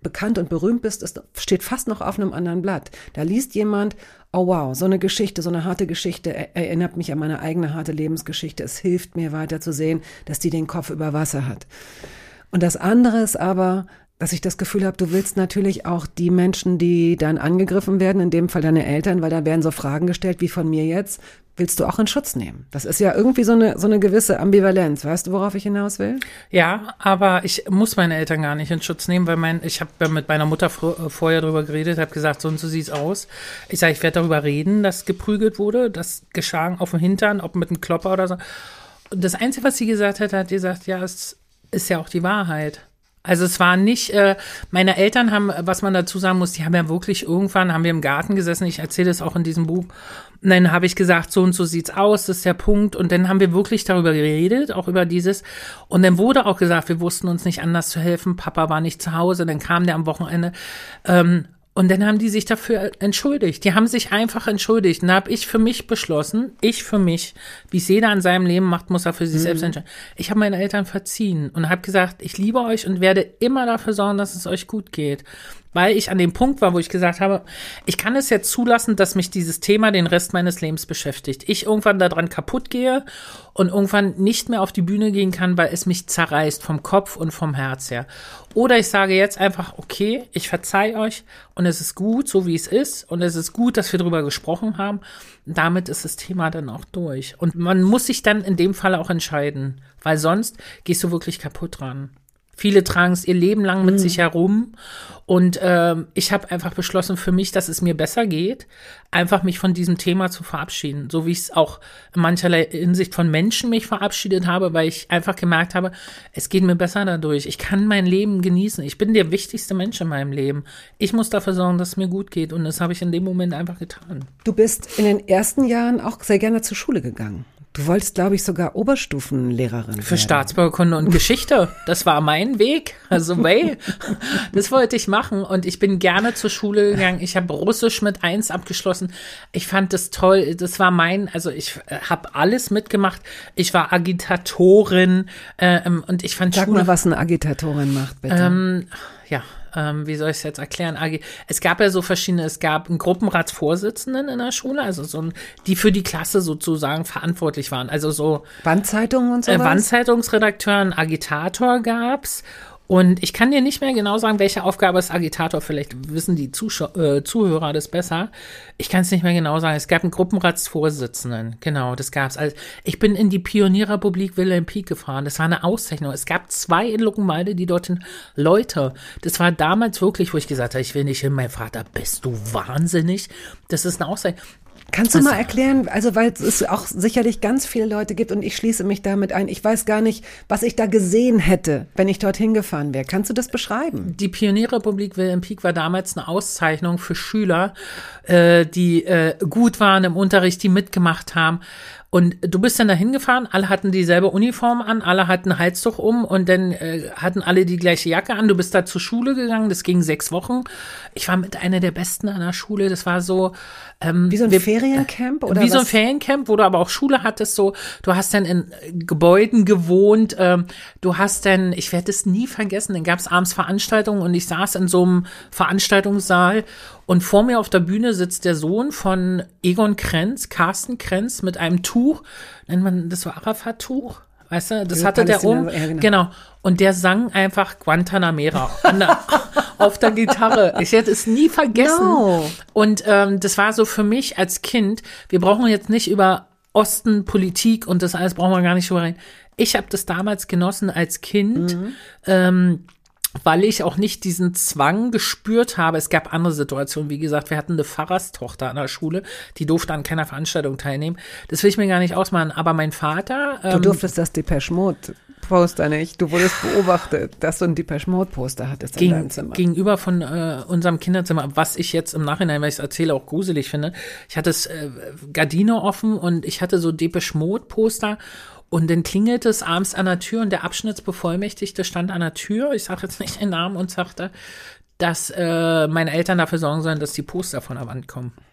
Speaker 4: bekannt und berühmt bist, ist, steht fast noch auf einem anderen Blatt. Da liest jemand, oh wow, so eine Geschichte, so eine harte Geschichte er, erinnert mich an meine eigene harte Lebensgeschichte. Es hilft mir weiter zu sehen, dass die den Kopf über Wasser hat. Und das andere ist aber, dass ich das Gefühl habe, du willst natürlich auch die Menschen, die dann angegriffen werden, in dem Fall deine Eltern, weil da werden so Fragen gestellt wie von mir jetzt, willst du auch in Schutz nehmen? Das ist ja irgendwie so eine so eine gewisse Ambivalenz. Weißt du, worauf ich hinaus will?
Speaker 2: Ja, aber ich muss meine Eltern gar nicht in Schutz nehmen, weil mein ich habe mit meiner Mutter fr- vorher darüber geredet, habe gesagt, so und so sieht's aus. Ich sage, ich werde darüber reden, dass geprügelt wurde, dass geschlagen auf dem Hintern, ob mit einem Klopper oder so. Und das Einzige, was sie gesagt hat, hat gesagt, ja, es ist ja auch die Wahrheit. Also es war nicht, äh, meine Eltern haben, was man dazu sagen muss, die haben ja wirklich irgendwann, haben wir im Garten gesessen, ich erzähle es auch in diesem Buch, und dann habe ich gesagt, so und so sieht's aus, das ist der Punkt, und dann haben wir wirklich darüber geredet, auch über dieses, und dann wurde auch gesagt, wir wussten uns nicht anders zu helfen, Papa war nicht zu Hause, dann kam der am Wochenende, ähm, und dann haben die sich dafür entschuldigt. Die haben sich einfach entschuldigt. Und da habe ich für mich beschlossen, ich für mich, wie es jeder in seinem Leben macht, muss er für sich mhm. selbst entscheiden. Ich habe meine Eltern verziehen und habe gesagt, ich liebe euch und werde immer dafür sorgen, dass es euch gut geht. Weil ich an dem Punkt war, wo ich gesagt habe, ich kann es jetzt zulassen, dass mich dieses Thema den Rest meines Lebens beschäftigt. Ich irgendwann daran kaputt gehe und irgendwann nicht mehr auf die Bühne gehen kann, weil es mich zerreißt vom Kopf und vom Herz her. Oder ich sage jetzt einfach, okay, ich verzeih euch und es ist gut, so wie es ist, und es ist gut, dass wir drüber gesprochen haben. Damit ist das Thema dann auch durch. Und man muss sich dann in dem Fall auch entscheiden, weil sonst gehst du wirklich kaputt dran. Viele tragen es ihr Leben lang mit mhm. sich herum, und ähm, ich habe einfach beschlossen für mich, dass es mir besser geht, einfach mich von diesem Thema zu verabschieden, so wie ich es auch in mancherlei Hinsicht von Menschen mich verabschiedet habe, weil ich einfach gemerkt habe, es geht mir besser dadurch, ich kann mein Leben genießen, ich bin der wichtigste Mensch in meinem Leben, ich muss dafür sorgen, dass es mir gut geht, und das habe ich in dem Moment einfach getan.
Speaker 4: Du bist in den ersten Jahren auch sehr gerne zur Schule gegangen. Du wolltest, glaube ich, sogar Oberstufenlehrerin
Speaker 2: Für
Speaker 4: werden.
Speaker 2: Staatsbürgerkunde und Geschichte. Das war mein Weg. Also, wey, das wollte ich machen. Und ich bin gerne zur Schule gegangen. Ich habe Russisch mit eins abgeschlossen. Ich fand das toll. Das war mein, also ich habe alles mitgemacht. Ich war Agitatorin. Ähm, und ich fand
Speaker 4: Sag
Speaker 2: Schule,
Speaker 4: mal, was eine Agitatorin macht, bitte.
Speaker 2: Ähm, ja. Ähm, wie soll ich es jetzt erklären? Es gab ja so verschiedene, es gab einen Gruppenratsvorsitzenden in der Schule, also so ein, die für die Klasse sozusagen verantwortlich waren. Also so
Speaker 4: Wandzeitungen und so.
Speaker 2: Äh, Wandzeitungsredakteur, einen Agitator gab's. Und ich kann dir nicht mehr genau sagen, welche Aufgabe ist Agitator, vielleicht wissen die Zuschau- äh, Zuhörer das besser. Ich kann es nicht mehr genau sagen. Es gab einen Gruppenratsvorsitzenden, genau, das gab's. Also ich bin in die Pionierrepublik Wilhelm Pieck gefahren, das war eine Auszeichnung. Es gab zwei in Luckenwalde, die dorthin, Leute, das war damals wirklich, wo ich gesagt habe, ich will nicht hin, mein Vater, bist du wahnsinnig? Das ist eine Auszeichnung.
Speaker 4: Kannst du mal erklären, also weil es auch sicherlich ganz viele Leute gibt, und ich schließe mich damit ein, ich weiß gar nicht, was ich da gesehen hätte, wenn ich dorthin gefahren wäre. Kannst du das beschreiben?
Speaker 2: Die Pionierrepublik Wilhelm Pieck war damals eine Auszeichnung für Schüler, äh, die äh, gut waren im Unterricht, die mitgemacht haben. Und du bist dann da hingefahren, alle hatten dieselbe Uniform an, alle hatten Halstuch um, und dann äh, hatten alle die gleiche Jacke an. Du bist da zur Schule gegangen, das ging sechs Wochen. Ich war mit einer der Besten an der Schule, das war so ähm,
Speaker 4: wie so ein wir, Feriencamp? Oder
Speaker 2: wie
Speaker 4: was?
Speaker 2: so ein Feriencamp, wo du aber auch Schule hattest, so, du hast dann in Gebäuden gewohnt, ähm, du hast dann, ich werde es nie vergessen, dann gab es abends Veranstaltungen, und ich saß in so einem Veranstaltungssaal, und vor mir auf der Bühne sitzt der Sohn von Egon Krenz, Carsten Krenz, mit einem Tuch, nennt man das so Arafat-Tuch, weißt du, das
Speaker 4: ja,
Speaker 2: hatte der um,
Speaker 4: ja, genau.
Speaker 2: genau, und der sang einfach Guantanamera der, auf der Gitarre. Ich hätte es nie vergessen.
Speaker 4: No.
Speaker 2: Und ähm, das war so für mich als Kind, wir brauchen jetzt nicht über Osten, Politik und das alles brauchen wir gar nicht drüber reden. Ich habe das damals genossen als Kind, mhm. ähm, weil ich auch nicht diesen Zwang gespürt habe. Es gab andere Situationen, wie gesagt, wir hatten eine Pfarrerstochter an der Schule, die durfte an keiner Veranstaltung teilnehmen. Das will ich mir gar nicht ausmalen, aber mein Vater... Ähm,
Speaker 4: du durftest das Depeche Mode Poster nicht, du wurdest beobachtet, dass du ein Depeche Mode Poster hattest in deinem Zimmer.
Speaker 2: Gegenüber von äh, unserem Kinderzimmer, was ich jetzt im Nachhinein, weil ich es erzähle, auch gruselig finde. Ich hatte es äh, Gardine offen, und ich hatte so Depeche Mode Poster. Und dann klingelte es abends an der Tür, und der Abschnittsbevollmächtigte stand an der Tür, ich sage jetzt nicht den Namen, und sagte, dass äh, meine Eltern dafür sorgen sollen, dass die Poster von der Wand kommen.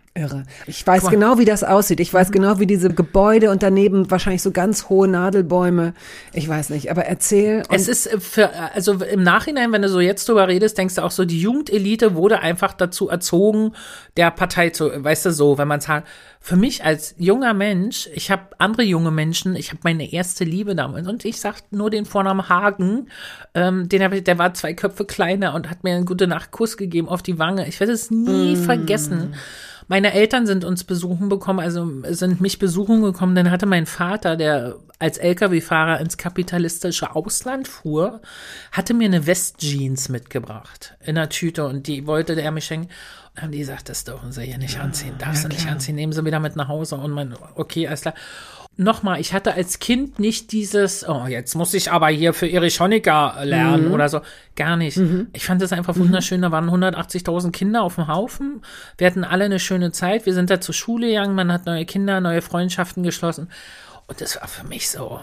Speaker 4: Irre. Ich weiß genau, wie das aussieht. Ich weiß genau, wie diese Gebäude und daneben wahrscheinlich so ganz hohe Nadelbäume. Ich weiß nicht, aber erzähl.
Speaker 2: Es ist für, also im Nachhinein, wenn du so jetzt drüber redest, denkst du auch so, die Jugendelite wurde einfach dazu erzogen, der Partei zu, weißt du, so, wenn man sagt, für mich als junger Mensch, ich habe andere junge Menschen, ich habe meine erste Liebe damals und ich sag nur den Vornamen Hagen, ähm, den hab ich, der war zwei Köpfe kleiner und hat mir einen Gute-Nacht-Kuss gegeben auf die Wange. Ich werde es nie mm. vergessen. Meine Eltern sind uns besuchen gekommen, also sind mich besuchen gekommen. Dann hatte mein Vater, der als L K W-Fahrer ins kapitalistische Ausland fuhr, hatte mir eine Westjeans mitgebracht in einer Tüte und die wollte er mir schenken. Und haben die gesagt, das dürfen sie hier nicht ja, anziehen, darfst ja, du nicht klar. anziehen, nehmen sie wieder mit nach Hause. Und mein, okay, alles klar. Nochmal, ich hatte als Kind nicht dieses, oh, jetzt muss ich aber hier für Erich Honecker lernen mhm. oder so. Gar nicht. Mhm. Ich fand das einfach wunderschön. Da waren hundertachtzigtausend Kinder auf dem Haufen. Wir hatten alle eine schöne Zeit. Wir sind da zur Schule gegangen. Man hat neue Kinder, neue Freundschaften geschlossen. Und das war für mich so,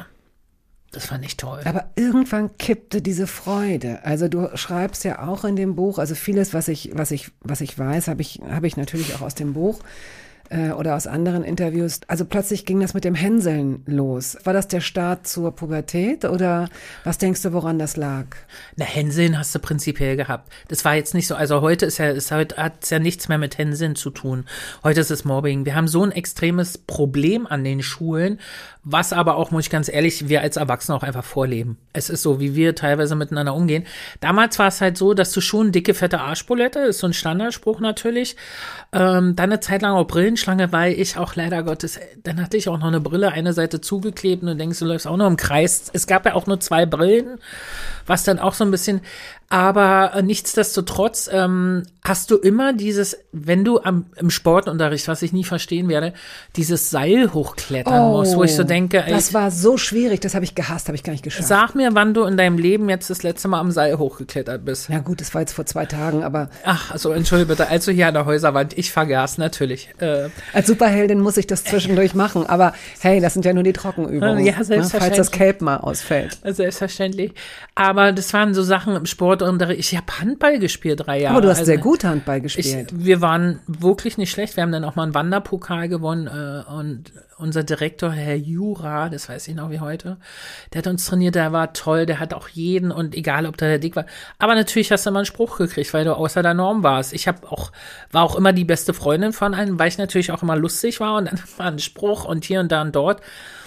Speaker 2: das fand ich toll.
Speaker 4: Aber irgendwann kippte diese Freude. Also du schreibst ja auch in dem Buch, also vieles, was ich, was ich, was ich weiß, habe ich, habe ich natürlich auch aus dem Buch. Oder aus anderen Interviews. Also plötzlich ging das mit dem Hänseln los. War das der Start zur Pubertät oder was denkst du, woran das lag?
Speaker 2: Na, Hänseln hast du prinzipiell gehabt. Das war jetzt nicht so, also heute ist ja, ist heute hat es ja nichts mehr mit Hänseln zu tun. Heute ist es Mobbing. Wir haben so ein extremes Problem an den Schulen, was aber auch, muss ich ganz ehrlich, wir als Erwachsene auch einfach vorleben. Es ist so, wie wir teilweise miteinander umgehen. Damals war es halt so, dass du schon dicke, fette Arschbulette, ist so ein Standardspruch natürlich, ähm, dann eine Zeit lang auch Brillenschlange, weil ich auch leider Gottes, dann hatte ich auch noch eine Brille, eine Seite zugeklebt und du denkst, du läufst auch noch im Kreis. Es gab ja auch nur zwei Brillen, was dann auch so ein bisschen, aber äh, nichtsdestotrotz ähm, hast du immer dieses, wenn du am, im Sportunterricht, was ich nie verstehen werde, dieses Seil hochklettern
Speaker 4: oh,
Speaker 2: musst, wo ich so denke, ey,
Speaker 4: das war so schwierig, das habe ich gehasst, habe ich gar nicht geschafft.
Speaker 2: Sag mir, wann du in deinem Leben jetzt das letzte Mal am Seil hochgeklettert bist.
Speaker 4: Ja gut, das war jetzt vor zwei Tagen, aber...
Speaker 2: Ach, also entschuldige bitte, also hier an der Häuserwand, ich vergaß natürlich. Äh,
Speaker 4: Als Superheldin muss ich das zwischendurch machen, aber hey, das sind ja nur die Trockenübungen,
Speaker 2: ja, selbstverständlich.
Speaker 4: Ne, falls das Cape mal ausfällt.
Speaker 2: Selbstverständlich. Aber das waren so Sachen im Sport. Ich habe Handball gespielt, drei Jahre.
Speaker 4: Aber du hast
Speaker 2: also,
Speaker 4: sehr gut Handball gespielt.
Speaker 2: Ich, wir waren wirklich nicht schlecht. Wir haben dann auch mal einen Wanderpokal gewonnen. Äh, und unser Direktor, Herr Jura, das weiß ich noch wie heute, der hat uns trainiert, der war toll, der hat auch jeden und egal, ob der dick war. Aber natürlich hast du immer einen Spruch gekriegt, weil du außer der Norm warst. Ich hab auch, war auch immer die beste Freundin von einem, weil ich natürlich auch immer lustig war und dann war ein Spruch und hier und da und dort.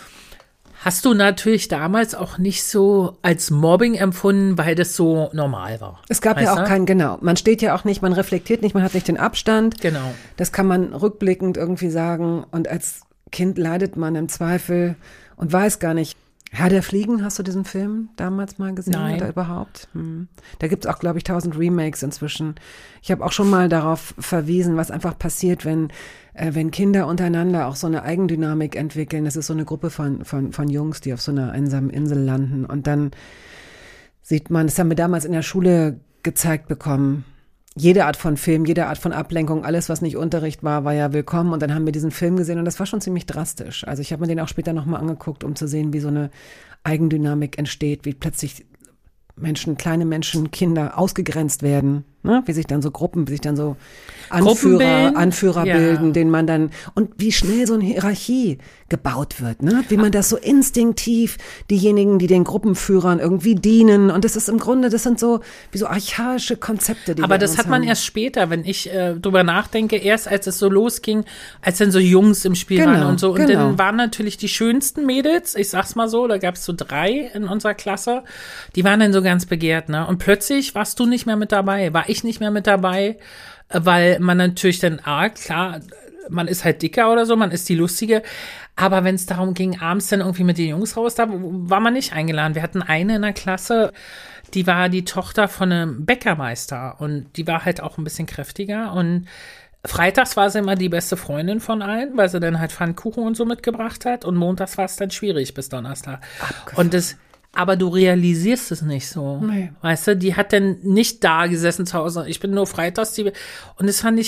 Speaker 2: Hast du natürlich damals auch nicht so als Mobbing empfunden, weil das so normal war.
Speaker 4: Es gab
Speaker 2: weißt
Speaker 4: ja auch
Speaker 2: du?
Speaker 4: keinen, genau. Man steht ja auch nicht, man reflektiert nicht, man hat nicht den Abstand.
Speaker 2: Genau.
Speaker 4: Das kann man rückblickend irgendwie sagen. Und als Kind leidet man im Zweifel und weiß gar nicht. Herr der Fliegen, hast du diesen Film damals mal gesehen?
Speaker 2: Nein.
Speaker 4: Oder überhaupt? Hm. Da gibt's auch, glaube ich, tausend Remakes inzwischen. Ich habe auch schon mal darauf verwiesen, was einfach passiert, wenn äh, wenn Kinder untereinander auch so eine Eigendynamik entwickeln. Das ist so eine Gruppe von von von Jungs, die auf so einer einsamen Insel landen. Und dann sieht man, das haben wir damals in der Schule gezeigt bekommen, jede Art von Film, jede Art von Ablenkung, alles, was nicht Unterricht war, war ja willkommen. Und dann haben wir diesen Film gesehen und das war schon ziemlich drastisch. Also ich habe mir den auch später nochmal angeguckt, um zu sehen, wie so eine Eigendynamik entsteht, wie plötzlich Menschen, kleine Menschen, Kinder ausgegrenzt werden, ne? Wie sich dann so Gruppen, wie sich dann so Anführer, Anführer ja. bilden, denen man dann, und wie schnell so eine Hierarchie gebaut wird, ne? Wie man das so instinktiv, diejenigen, die den Gruppenführern irgendwie dienen, und das ist im Grunde, das sind so, wie so archaische Konzepte, die
Speaker 2: Aber
Speaker 4: wir
Speaker 2: das
Speaker 4: uns
Speaker 2: hat man
Speaker 4: haben.
Speaker 2: erst später, wenn ich äh, drüber nachdenke, erst als es so losging, als dann so Jungs im Spiel
Speaker 4: Genau,
Speaker 2: waren und so, und
Speaker 4: genau.
Speaker 2: dann waren natürlich die schönsten Mädels, ich sag's mal so, da gab's so drei in unserer Klasse, die waren dann so ganz begehrt, ne? Und plötzlich warst du nicht mehr mit dabei, war ich nicht mehr mit dabei, weil man natürlich dann, ah, klar, man ist halt dicker oder so, man ist die Lustige, aber wenn es darum ging, abends dann irgendwie mit den Jungs raus, da war man nicht eingeladen. Wir hatten eine in der Klasse, die war die Tochter von einem Bäckermeister und die war halt auch ein bisschen kräftiger und freitags war sie immer die beste Freundin von allen, weil sie dann halt Pfannkuchen und so mitgebracht hat und montags war es dann schwierig bis Donnerstag.
Speaker 4: Abgefahren.
Speaker 2: Und das Aber du realisierst es nicht so.
Speaker 4: Nee.
Speaker 2: Weißt du, die hat dann nicht da gesessen zu Hause. Ich bin nur freitags, die, und das fand ich,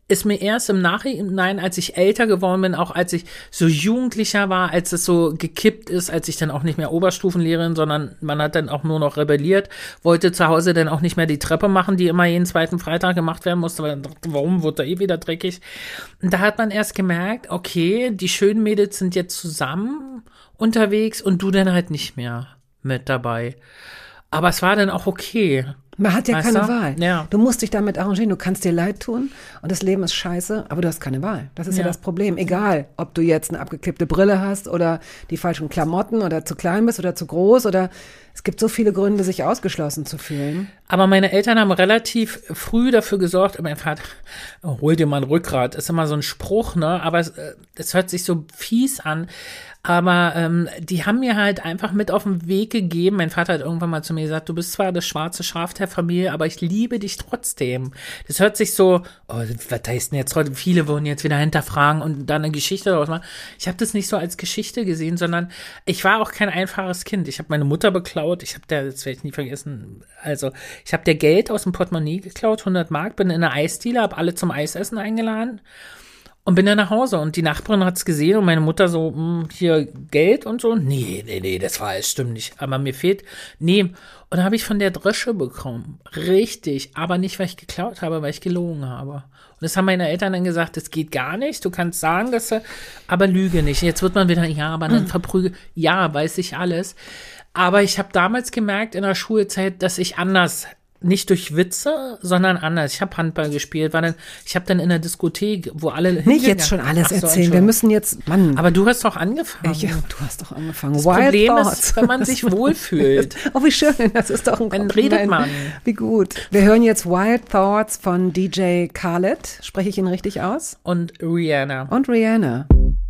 Speaker 2: ist mir erst im Nachhinein, als ich älter geworden bin, auch als ich so Jugendlicher war, als es so gekippt ist, als ich dann auch nicht mehr Oberstufenlehrerin, sondern man hat dann auch nur noch rebelliert, wollte zu Hause dann auch nicht mehr die Treppe machen, die immer jeden zweiten Freitag gemacht werden musste, weil man dachte, warum wird da eh wieder dreckig? Und da hat man erst gemerkt, okay, die schönen Mädels sind jetzt zusammen unterwegs und du dann halt nicht mehr mit dabei. Aber es war dann auch okay.
Speaker 4: Man hat ja
Speaker 2: Weißt
Speaker 4: keine
Speaker 2: du?
Speaker 4: Wahl.
Speaker 2: Ja.
Speaker 4: Du musst dich damit arrangieren. Du kannst dir leid tun und das Leben ist scheiße, aber du hast keine Wahl. Das ist ja,
Speaker 2: Ja.
Speaker 4: das Problem. Egal, ob du jetzt eine abgekippte Brille hast oder die falschen Klamotten oder zu klein bist oder zu groß oder es gibt so viele Gründe, sich ausgeschlossen zu fühlen.
Speaker 2: Aber meine Eltern haben relativ früh dafür gesorgt, mein Vater, oh, hol dir mal ein Rückgrat, ist immer so ein Spruch, ne, aber es, es hört sich so fies an, aber ähm, die haben mir halt einfach mit auf den Weg gegeben, mein Vater hat irgendwann mal zu mir gesagt, du bist zwar das schwarze Schaf der Familie, aber ich liebe dich trotzdem. Das hört sich so, oh, was heißt denn jetzt heute, viele würden jetzt wieder hinterfragen und dann eine Geschichte daraus machen. Ich habe das nicht so als Geschichte gesehen, sondern ich war auch kein einfaches Kind. Ich habe meine Mutter beklaut, ich habe der, das werde ich nie vergessen, also ich habe der Geld aus dem Portemonnaie geklaut, hundert Mark, bin in eine Eisdiele, habe alle zum Eisessen eingeladen und bin dann nach Hause und die Nachbarin hat's gesehen und meine Mutter so, hm, hier Geld und so, nee, nee, nee, das war, es stimmt nicht, aber mir fehlt, nee, und dann habe ich von der Dresche bekommen, richtig, aber nicht, weil ich geklaut habe, weil ich gelogen habe. Und das haben meine Eltern dann gesagt, das geht gar nicht, du kannst sagen, dass du, aber lüge nicht. Jetzt wird man wieder, ja, aber dann verprügel, ja, weiß ich alles. Aber ich habe damals gemerkt in der Schulzeit, dass ich anders, nicht durch Witze, sondern anders. Ich habe Handball gespielt, war dann, ich habe dann in der Diskothek, wo alle
Speaker 4: Nicht jetzt schon alles
Speaker 2: Ach so,
Speaker 4: erzählen, wir
Speaker 2: Entschuldigung.
Speaker 4: müssen jetzt, Mann.
Speaker 2: Aber du hast doch angefangen.
Speaker 4: ich, du hast doch angefangen.
Speaker 2: das
Speaker 4: Wild
Speaker 2: Problem
Speaker 4: Thoughts.
Speaker 2: ist, wenn man sich wohlfühlt.
Speaker 4: Oh, wie schön, das ist doch ein
Speaker 2: Dann
Speaker 4: Kompliment.
Speaker 2: redet man.
Speaker 4: Wie gut. Wir hören jetzt Wild Thoughts von D J Khaled. Spreche ich ihn richtig aus?
Speaker 2: Und Rihanna.
Speaker 4: Und Rihanna.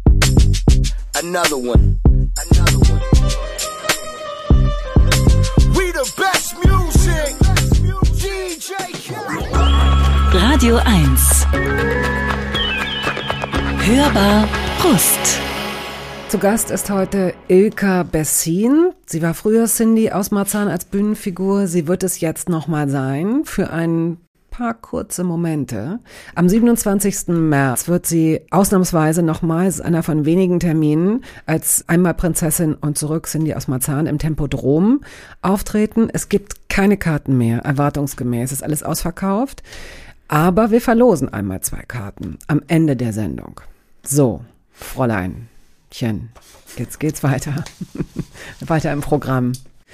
Speaker 8: Another one. Another one. We the best music. D J Khaled.
Speaker 3: Radio eins. Hörbar Brust.
Speaker 4: Zu Gast ist heute Ilka Bessin. Sie war früher Cindy aus Marzahn als Bühnenfigur. Sie wird es jetzt nochmal sein für ein paar kurze Momente. Am siebenundzwanzigsten März wird sie ausnahmsweise nochmals einer von wenigen Terminen als einmal Prinzessin und zurück Cindy aus Marzahn im Tempodrom auftreten. Es gibt keine Karten mehr, erwartungsgemäß. Es ist alles ausverkauft. Aber wir verlosen einmal zwei Karten am Ende der Sendung. So, Fräuleinchen, jetzt geht's weiter. Weiter im Programm.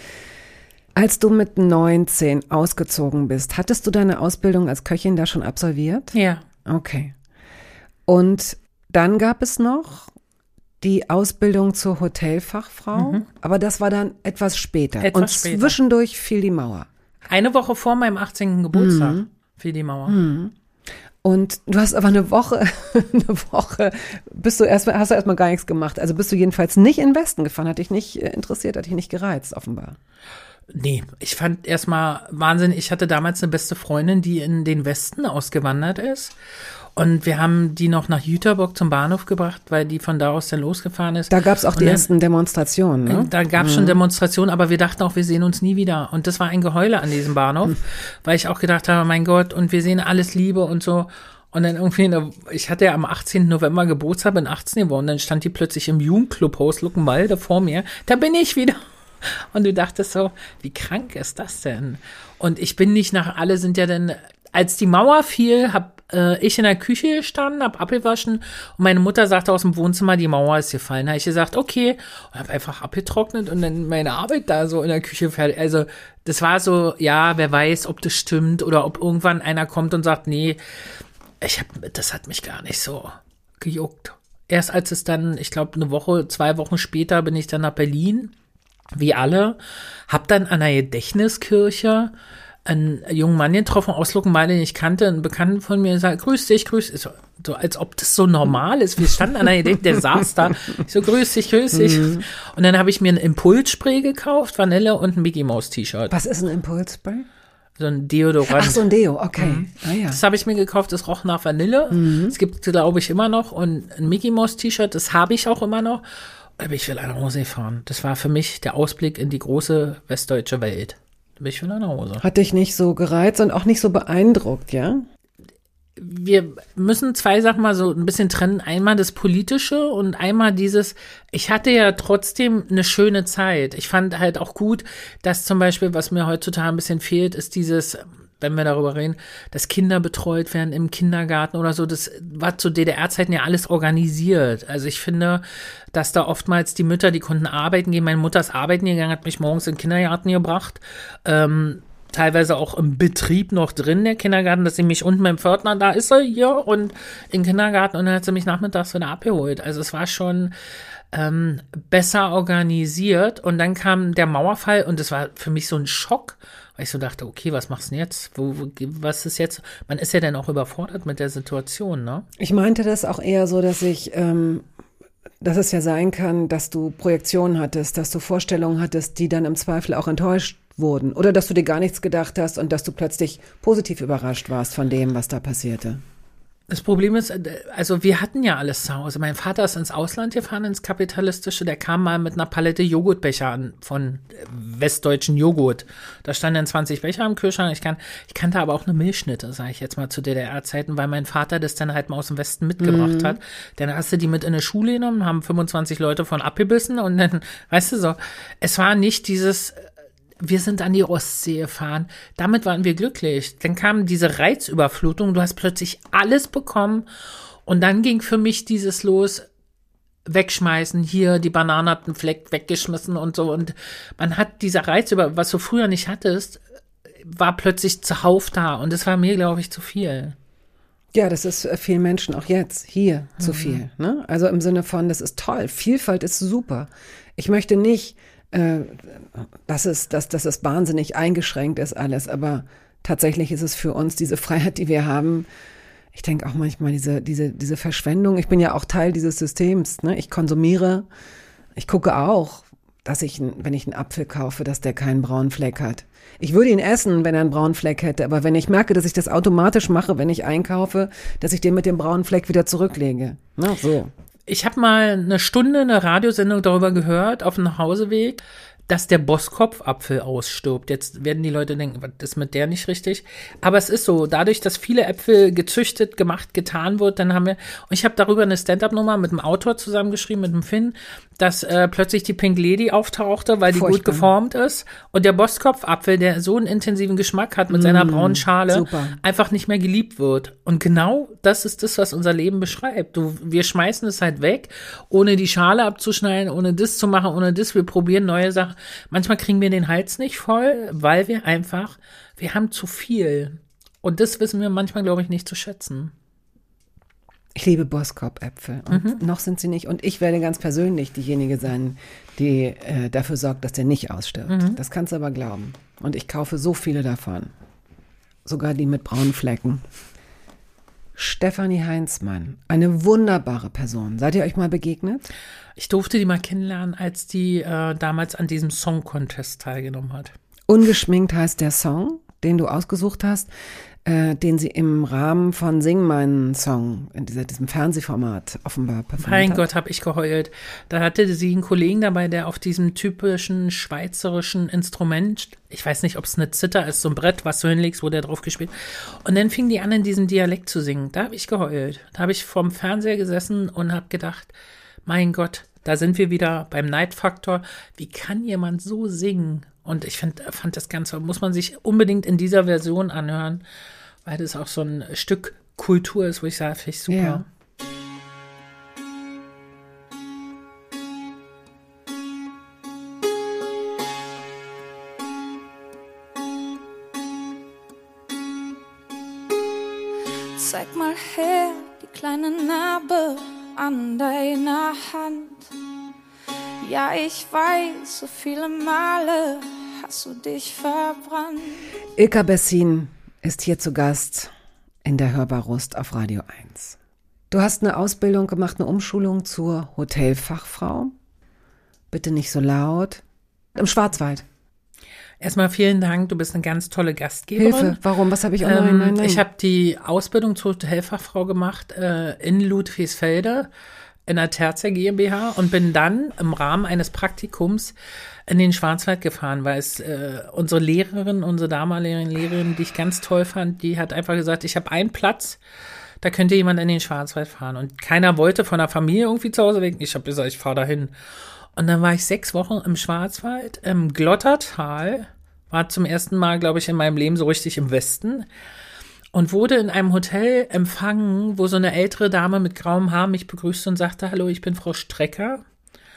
Speaker 4: Als du mit neunzehn ausgezogen bist, hattest du deine Ausbildung als Köchin da schon absolviert?
Speaker 2: Ja.
Speaker 4: Okay. Und dann gab es noch die Ausbildung zur Hotelfachfrau,
Speaker 2: Mhm.
Speaker 4: aber das war dann etwas später.
Speaker 2: Etwas
Speaker 4: Und
Speaker 2: später.
Speaker 4: zwischendurch fiel die Mauer.
Speaker 2: Eine Woche vor meinem achtzehnten Geburtstag
Speaker 4: Mhm.
Speaker 2: fiel die Mauer.
Speaker 4: Und du hast aber eine Woche, eine Woche, bist du erst, hast du erstmal gar nichts gemacht. Also bist du jedenfalls nicht in den Westen gefahren, hat dich nicht äh, interessiert, hat dich nicht gereizt, offenbar.
Speaker 2: Nee, ich fand erstmal Wahnsinn. Ich hatte damals eine beste Freundin, die in den Westen ausgewandert ist. Und wir haben die noch nach Jüterbock zum Bahnhof gebracht, weil die von da aus dann losgefahren ist.
Speaker 4: Da gab es auch
Speaker 2: Und
Speaker 4: die
Speaker 2: dann-
Speaker 4: ersten Demonstrationen, ne?
Speaker 2: Da gab es schon Demonstrationen, aber wir dachten auch, wir sehen uns nie wieder. Und das war ein Geheule an diesem Bahnhof, weil ich auch gedacht habe, mein Gott, und wir sehen alles Liebe und so. Und dann irgendwie, eine, ich hatte ja am achtzehnten November Geburtstag, bin achtzehn geworden, dann stand die plötzlich im Jugendclubhaus Luckenwalde vor mir. Da bin ich wieder. Und du dachtest so, wie krank ist das denn? Und ich bin nicht nach, alle sind ja dann, als die Mauer fiel, hab äh, ich in der Küche gestanden, hab abgewaschen und meine Mutter sagte aus dem Wohnzimmer, die Mauer ist gefallen. Da habe ich gesagt, okay, und hab einfach abgetrocknet und dann meine Arbeit da so in der Küche fertig. Also das war so, ja, wer weiß, ob das stimmt oder ob irgendwann einer kommt und sagt, nee, ich hab, das hat mich gar nicht so gejuckt. Erst als es dann, ich glaube, eine Woche, zwei Wochen später bin ich dann nach Berlin, wie alle, hab dann an der Gedächtniskirche einen jungen Mann getroffen aus Luckenwalde, den ich kannte, einen Bekannten von mir, sagt, grüß dich, grüß dich, so, so als ob das so normal ist. Wir standen an der Gedächtnis, der saß da, ich so, grüß dich, grüß dich. Und dann habe ich mir ein Impulsspray gekauft, Vanille und ein Mickey Mouse T-Shirt.
Speaker 4: Was ist ein Impulsspray?
Speaker 2: So ein Deodorant.
Speaker 4: Ach, so ein Deo, okay. Ah ja.
Speaker 2: Das habe ich mir gekauft, das roch nach Vanille. Es gibt, glaube ich, immer noch. Und ein Mickey Mouse T-Shirt, das habe ich auch immer noch. Da bin ich wieder nach Hause gefahren. Das war für mich der Ausblick in die große westdeutsche Welt. Da bin ich wieder nach Hause.
Speaker 4: Hat dich nicht so gereizt und auch nicht so beeindruckt, ja?
Speaker 2: wir müssen zwei Sachen mal so ein bisschen trennen. Einmal das Politische und einmal dieses, ich hatte ja trotzdem eine schöne Zeit. Ich fand halt auch gut, dass zum Beispiel, was mir heutzutage ein bisschen fehlt, ist dieses, wenn wir darüber reden, dass Kinder betreut werden im Kindergarten oder so. Das war zu D D R-Zeiten ja alles organisiert. Also ich finde, dass da oftmals die Mütter, die konnten arbeiten gehen. Meine Mutter ist arbeiten gegangen, hat mich morgens in den Kindergarten gebracht. Ähm, teilweise auch im Betrieb noch drin, der Kindergarten, dass sie mich unten beim Pförtner, da ist er hier und im Kindergarten und dann hat sie mich nachmittags wieder abgeholt. Also es war schon ähm, besser organisiert und dann kam der Mauerfall und es war für mich so ein Schock, weil ich so dachte, okay, was machst du denn jetzt? Wo, wo, was ist jetzt? Man ist ja dann auch überfordert mit der Situation, ne?
Speaker 4: Ich meinte das auch eher so, dass ich, ähm, dass es ja sein kann, dass du Projektionen hattest, dass du Vorstellungen hattest, die dann im Zweifel auch enttäuscht wurden. Oder dass du dir gar nichts gedacht hast und dass du plötzlich positiv überrascht warst von dem, was da passierte.
Speaker 2: Das Problem ist, also wir hatten ja alles zu Hause. Mein Vater ist ins Ausland gefahren, ins Kapitalistische. Der kam mal mit einer Palette Joghurtbecher an, von westdeutschen Joghurt. Da standen dann zwanzig Becher im Kühlschrank. Ich, kann, ich kannte aber auch eine Milchschnitte, sage ich jetzt mal, zu D D R-Zeiten, weil mein Vater das dann halt mal aus dem Westen mitgebracht mhm. hat. Dann hast du die mit in eine Schule genommen, haben fünfundzwanzig Leute von abgebissen und dann, weißt du so, es war nicht dieses... Wir sind an die Ostsee gefahren. Damit waren wir glücklich. Dann kam diese Reizüberflutung. Du hast plötzlich alles bekommen. Und dann ging für mich dieses los, wegschmeißen. Hier, die Banane hat einen Fleck weggeschmissen und so. Und man hat dieser Reiz über, was du früher nicht hattest, war plötzlich zuhauf da. Und das war mir, glaube ich, zu viel.
Speaker 4: Ja, das ist vielen Menschen auch jetzt hier mhm. zu viel. Ne? Also im Sinne von, das ist toll. Vielfalt ist super. Ich möchte nicht, dass es, dass, dass es wahnsinnig eingeschränkt ist alles, aber tatsächlich ist es für uns diese Freiheit, die wir haben. Ich denke auch manchmal diese, diese, diese Verschwendung. Ich bin ja auch Teil dieses Systems, ne? Ich konsumiere, ich gucke auch, dass ich, wenn ich einen Apfel kaufe, dass der keinen braunen Fleck hat. Ich würde ihn essen, wenn er einen braunen Fleck hätte, aber wenn ich merke, dass ich das automatisch mache, wenn ich einkaufe, dass ich den mit dem braunen Fleck wieder zurücklege. Ne? So.
Speaker 2: Ich habe mal eine Stunde eine Radiosendung darüber gehört, auf dem Nachhauseweg, dass der Bosskopfapfel ausstirbt. Jetzt werden die Leute denken, was ist mit der nicht richtig? Aber es ist so, dadurch, dass viele Äpfel gezüchtet, gemacht, getan wird, dann haben wir, und ich habe darüber eine Stand-Up-Nummer mit einem Autor zusammengeschrieben, mit dem Finn, dass äh, plötzlich die Pink Lady auftauchte, weil die Furchtbar. gut geformt ist. Und der Bosskopfapfel, der so einen intensiven Geschmack hat mit mmh, seiner braunen Schale, super. einfach nicht mehr geliebt wird. Und genau das ist das, was unser Leben beschreibt. Du, wir schmeißen es halt weg, ohne die Schale abzuschneiden, ohne das zu machen, ohne das. Wir probieren neue Sachen. Manchmal kriegen wir den Hals nicht voll, weil wir einfach, wir haben zu viel. Und das wissen wir manchmal, glaube ich, nicht zu schätzen.
Speaker 4: Ich liebe Boskop-Äpfel und mhm. noch sind sie nicht. Und ich werde ganz persönlich diejenige sein, die äh, dafür sorgt, dass der nicht ausstirbt. Mhm. Das kannst du aber glauben. Und ich kaufe so viele davon. Sogar die mit braunen Flecken. Stefanie Heinzmann, eine wunderbare Person. Seid ihr euch mal begegnet?
Speaker 2: Ich durfte die mal kennenlernen, als die äh, damals an diesem Song Contest teilgenommen hat.
Speaker 4: Ungeschminkt heißt der Song, den du ausgesucht hast, äh, den sie im Rahmen von Sing meinen Song, in dieser, diesem Fernsehformat offenbar performt
Speaker 2: Mein
Speaker 4: hat.
Speaker 2: Gott, hab ich geheult. Da hatte sie einen Kollegen dabei, der auf diesem typischen schweizerischen Instrument, ich weiß nicht, ob es eine Zither ist, so ein Brett, was du hinlegst, wo der drauf gespielt. Und dann fing die an, in diesem Dialekt zu singen. Da habe ich geheult. Da habe ich vorm Fernseher gesessen und habe gedacht, mein Gott, da sind wir wieder beim Neidfaktor. Wie kann jemand so singen? Und ich find, fand das Ganze, muss man sich unbedingt in dieser Version anhören, weil das auch so ein Stück Kultur ist, wo ich sage, finde ich super.
Speaker 4: Ja.
Speaker 9: Zeig mal her, die kleine Narbe an deiner Hand. Ja, ich weiß, so viele Male hast du dich verbrannt.
Speaker 4: Ilka Bessin ist hier zu Gast in der Hörbar Rust auf Radio eins. Du hast eine Ausbildung gemacht, eine Umschulung zur Hotelfachfrau. Bitte nicht so laut. Im Schwarzwald.
Speaker 2: Erstmal vielen Dank, du bist eine ganz tolle Gastgeberin.
Speaker 4: Hilfe, warum? Was habe ich? Oh nein,
Speaker 2: ähm,
Speaker 4: nein, nein.
Speaker 2: Ich habe die Ausbildung zur Hotelfachfrau gemacht äh, in Ludwigsfelde. in der Terzer GmbH und bin dann im Rahmen eines Praktikums in den Schwarzwald gefahren, weil es äh, unsere Lehrerin, unsere damalige Lehrerin, die ich ganz toll fand, die hat einfach gesagt, ich habe einen Platz, da könnte jemand in den Schwarzwald fahren. Und keiner wollte von der Familie irgendwie zu Hause weg. Ich habe gesagt, ich fahre dahin. Und dann war ich sechs Wochen im Schwarzwald, im Glottertal, war zum ersten Mal, glaube ich, in meinem Leben so richtig im Westen. Und wurde in einem Hotel empfangen, wo so eine ältere Dame mit grauem Haar mich begrüßte und sagte, hallo, ich bin Frau Strecker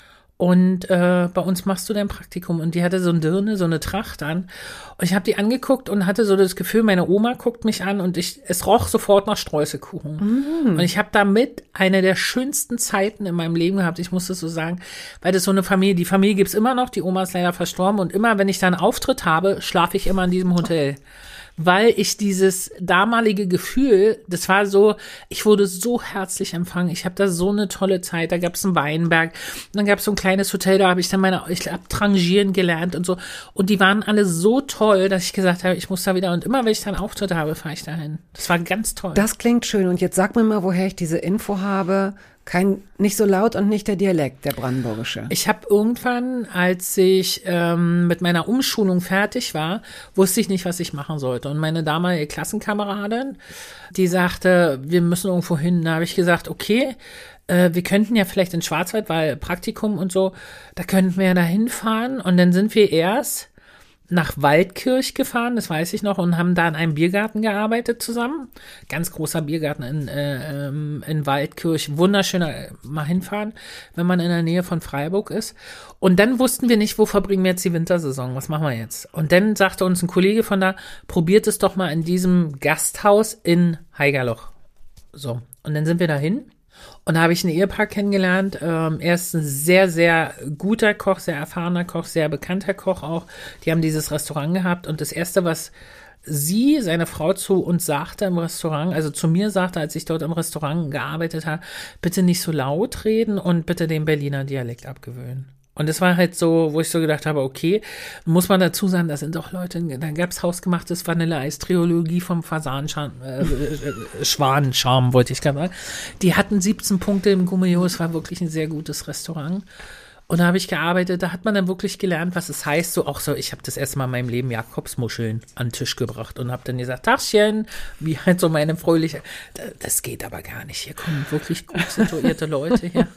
Speaker 2: und äh, bei uns machst du dein Praktikum. Und die hatte so eine Dirne, so eine Tracht an. Und ich habe die angeguckt und hatte so das Gefühl, meine Oma guckt mich an und ich, es roch sofort nach Streuselkuchen. Mm. Und ich habe damit eine der schönsten Zeiten in meinem Leben gehabt, ich muss das so sagen, weil das so eine Familie, die Familie gibt's immer noch, die Oma ist leider verstorben und immer, wenn ich da einen Auftritt habe, schlafe ich immer in diesem Hotel. Weil ich dieses damalige Gefühl, das war so, ich wurde so herzlich empfangen, ich habe da so eine tolle Zeit, da gab es einen Weinberg, und dann gab es so ein kleines Hotel, da habe ich dann meine, ich habe Trangieren gelernt und so, und die waren alle so toll, dass ich gesagt habe, ich muss da wieder, und immer wenn ich dann Auftritt habe, fahre ich dahin. Das war ganz toll.
Speaker 4: Das klingt schön, und jetzt sag mir mal, woher ich diese Info habe. Kein, nicht so laut und nicht der Dialekt, der brandenburgische.
Speaker 2: Ich habe irgendwann, als ich ähm, mit meiner Umschulung fertig war, wusste ich nicht, was ich machen sollte. Und meine damalige Klassenkameradin, die sagte, wir müssen irgendwo hin. Da habe ich gesagt, okay, äh, wir könnten ja vielleicht in Schwarzwald, weil Praktikum und so, da könnten wir ja da hinfahren. Und dann sind wir erst nach Waldkirch gefahren, das weiß ich noch, und haben da in einem Biergarten gearbeitet zusammen. Ganz großer Biergarten in, äh, in Waldkirch. Wunderschöner, mal hinfahren, wenn man in der Nähe von Freiburg ist. Und dann wussten wir nicht, wo verbringen wir jetzt die Wintersaison, was machen wir jetzt? Und dann sagte uns ein Kollege von da, probiert es doch mal in diesem Gasthaus in Haigerloch. So, und dann sind wir dahin. Und da habe ich ein Ehepaar kennengelernt. Ähm, er ist ein sehr, sehr guter Koch, sehr erfahrener Koch, sehr bekannter Koch auch. Die haben dieses Restaurant gehabt. Und das Erste, was sie, seine Frau, zu uns sagte im Restaurant, also zu mir sagte, als ich dort im Restaurant gearbeitet habe, bitte nicht so laut reden und bitte den Berliner Dialekt abgewöhnen. Und es war halt so, wo ich so gedacht habe, okay, muss man dazu sagen, da sind doch Leute, da gab's hausgemachtes Vanilleeis, Trilogie vom Fasanscham, äh, äh, Schwanenscham, wollte ich gerade sagen. Die hatten siebzehn Punkte im Gummio, es war wirklich ein sehr gutes Restaurant. Und da habe ich gearbeitet, da hat man dann wirklich gelernt, was es heißt. So auch so, ich habe das erste Mal in meinem Leben Jakobsmuscheln an den Tisch gebracht und habe dann gesagt, Tachchen, wie halt so meine fröhliche, das geht aber gar nicht. Hier kommen wirklich gut situierte Leute her.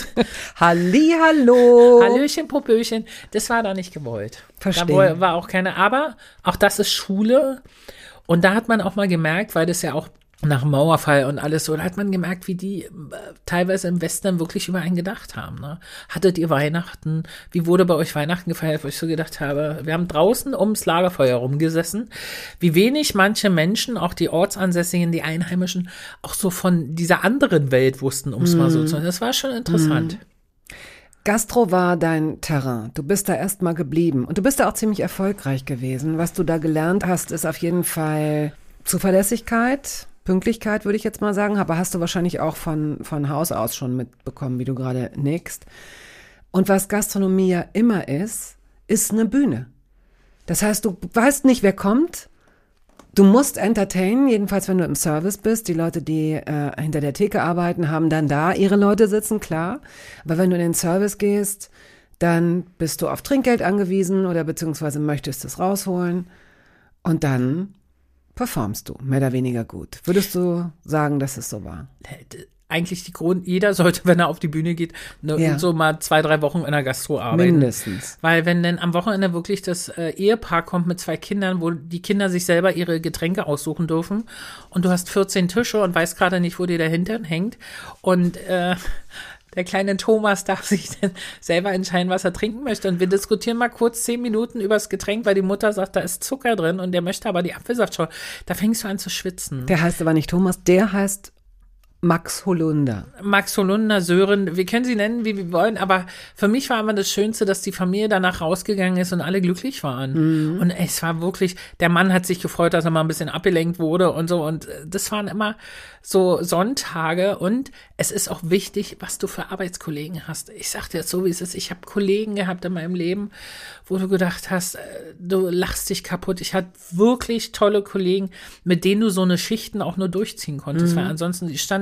Speaker 4: Hallihallo.
Speaker 2: Hallöchen, Popöchen. Das war da nicht gewollt.
Speaker 4: Verstehe.
Speaker 2: Da war auch keine, aber auch das ist Schule. Und da hat man auch mal gemerkt, weil das ja auch nach dem Mauerfall und alles so, da hat man gemerkt, wie die äh, teilweise im Westen wirklich über einen gedacht haben. Ne? Hattet ihr Weihnachten? Wie wurde bei euch Weihnachten gefeiert? Wo ich so gedacht habe, wir haben draußen ums Lagerfeuer rumgesessen. Wie wenig manche Menschen, auch die Ortsansässigen, die Einheimischen, auch so von dieser anderen Welt wussten, um es mm. mal so zu sagen. Das war schon interessant.
Speaker 4: Mm. Gastro war dein Terrain. Du bist da erstmal geblieben. Und du bist da auch ziemlich erfolgreich gewesen. Was du da gelernt hast, ist auf jeden Fall Zuverlässigkeit, Pünktlichkeit, würde ich jetzt mal sagen, aber hast du wahrscheinlich auch von, von Haus aus schon mitbekommen, wie du gerade nickst. Und was Gastronomie ja immer ist, ist eine Bühne. Das heißt, du weißt nicht, wer kommt. Du musst entertainen, jedenfalls wenn du im Service bist. Die Leute, die äh, hinter der Theke arbeiten, haben dann da ihre Leute sitzen, klar. Aber wenn du in den Service gehst, dann bist du auf Trinkgeld angewiesen oder beziehungsweise möchtest es rausholen. Und dann performst du, mehr oder weniger gut. Würdest du sagen, dass es so war?
Speaker 2: Eigentlich die Grund, jeder sollte, wenn er auf die Bühne geht, ne,
Speaker 4: ja.
Speaker 2: so mal zwei, drei Wochen in der Gastro arbeiten.
Speaker 4: Mindestens.
Speaker 2: Weil wenn dann am Wochenende wirklich das äh, Ehepaar kommt mit zwei Kindern, wo die Kinder sich selber ihre Getränke aussuchen dürfen und du hast vierzehn Tische und weißt gerade nicht, wo dir der Hintern hängt und äh, der kleine Thomas darf sich dann selber entscheiden, was er trinken möchte. Und wir diskutieren mal kurz zehn Minuten über das Getränk, weil die Mutter sagt, da ist Zucker drin und der möchte aber die Apfelsaftschorle. Da fängst du an zu schwitzen.
Speaker 4: Der heißt aber nicht Thomas, der heißt Max Holunder.
Speaker 2: Max Holunder, Sören, wir können sie nennen, wie wir wollen, aber für mich war immer das Schönste, dass die Familie danach rausgegangen ist und alle glücklich waren. Mhm. Und es war wirklich, der Mann hat sich gefreut, dass er mal ein bisschen abgelenkt wurde und so. Und das waren immer so Sonntage. Und es ist auch wichtig, was du für Arbeitskollegen hast. Ich sag dir jetzt so, wie es ist. Ich habe Kollegen gehabt in meinem Leben, wo du gedacht hast, du lachst dich kaputt. Ich hatte wirklich tolle Kollegen, mit denen du so eine Schichten auch nur durchziehen konntest. Mhm. Weil ansonsten, die standen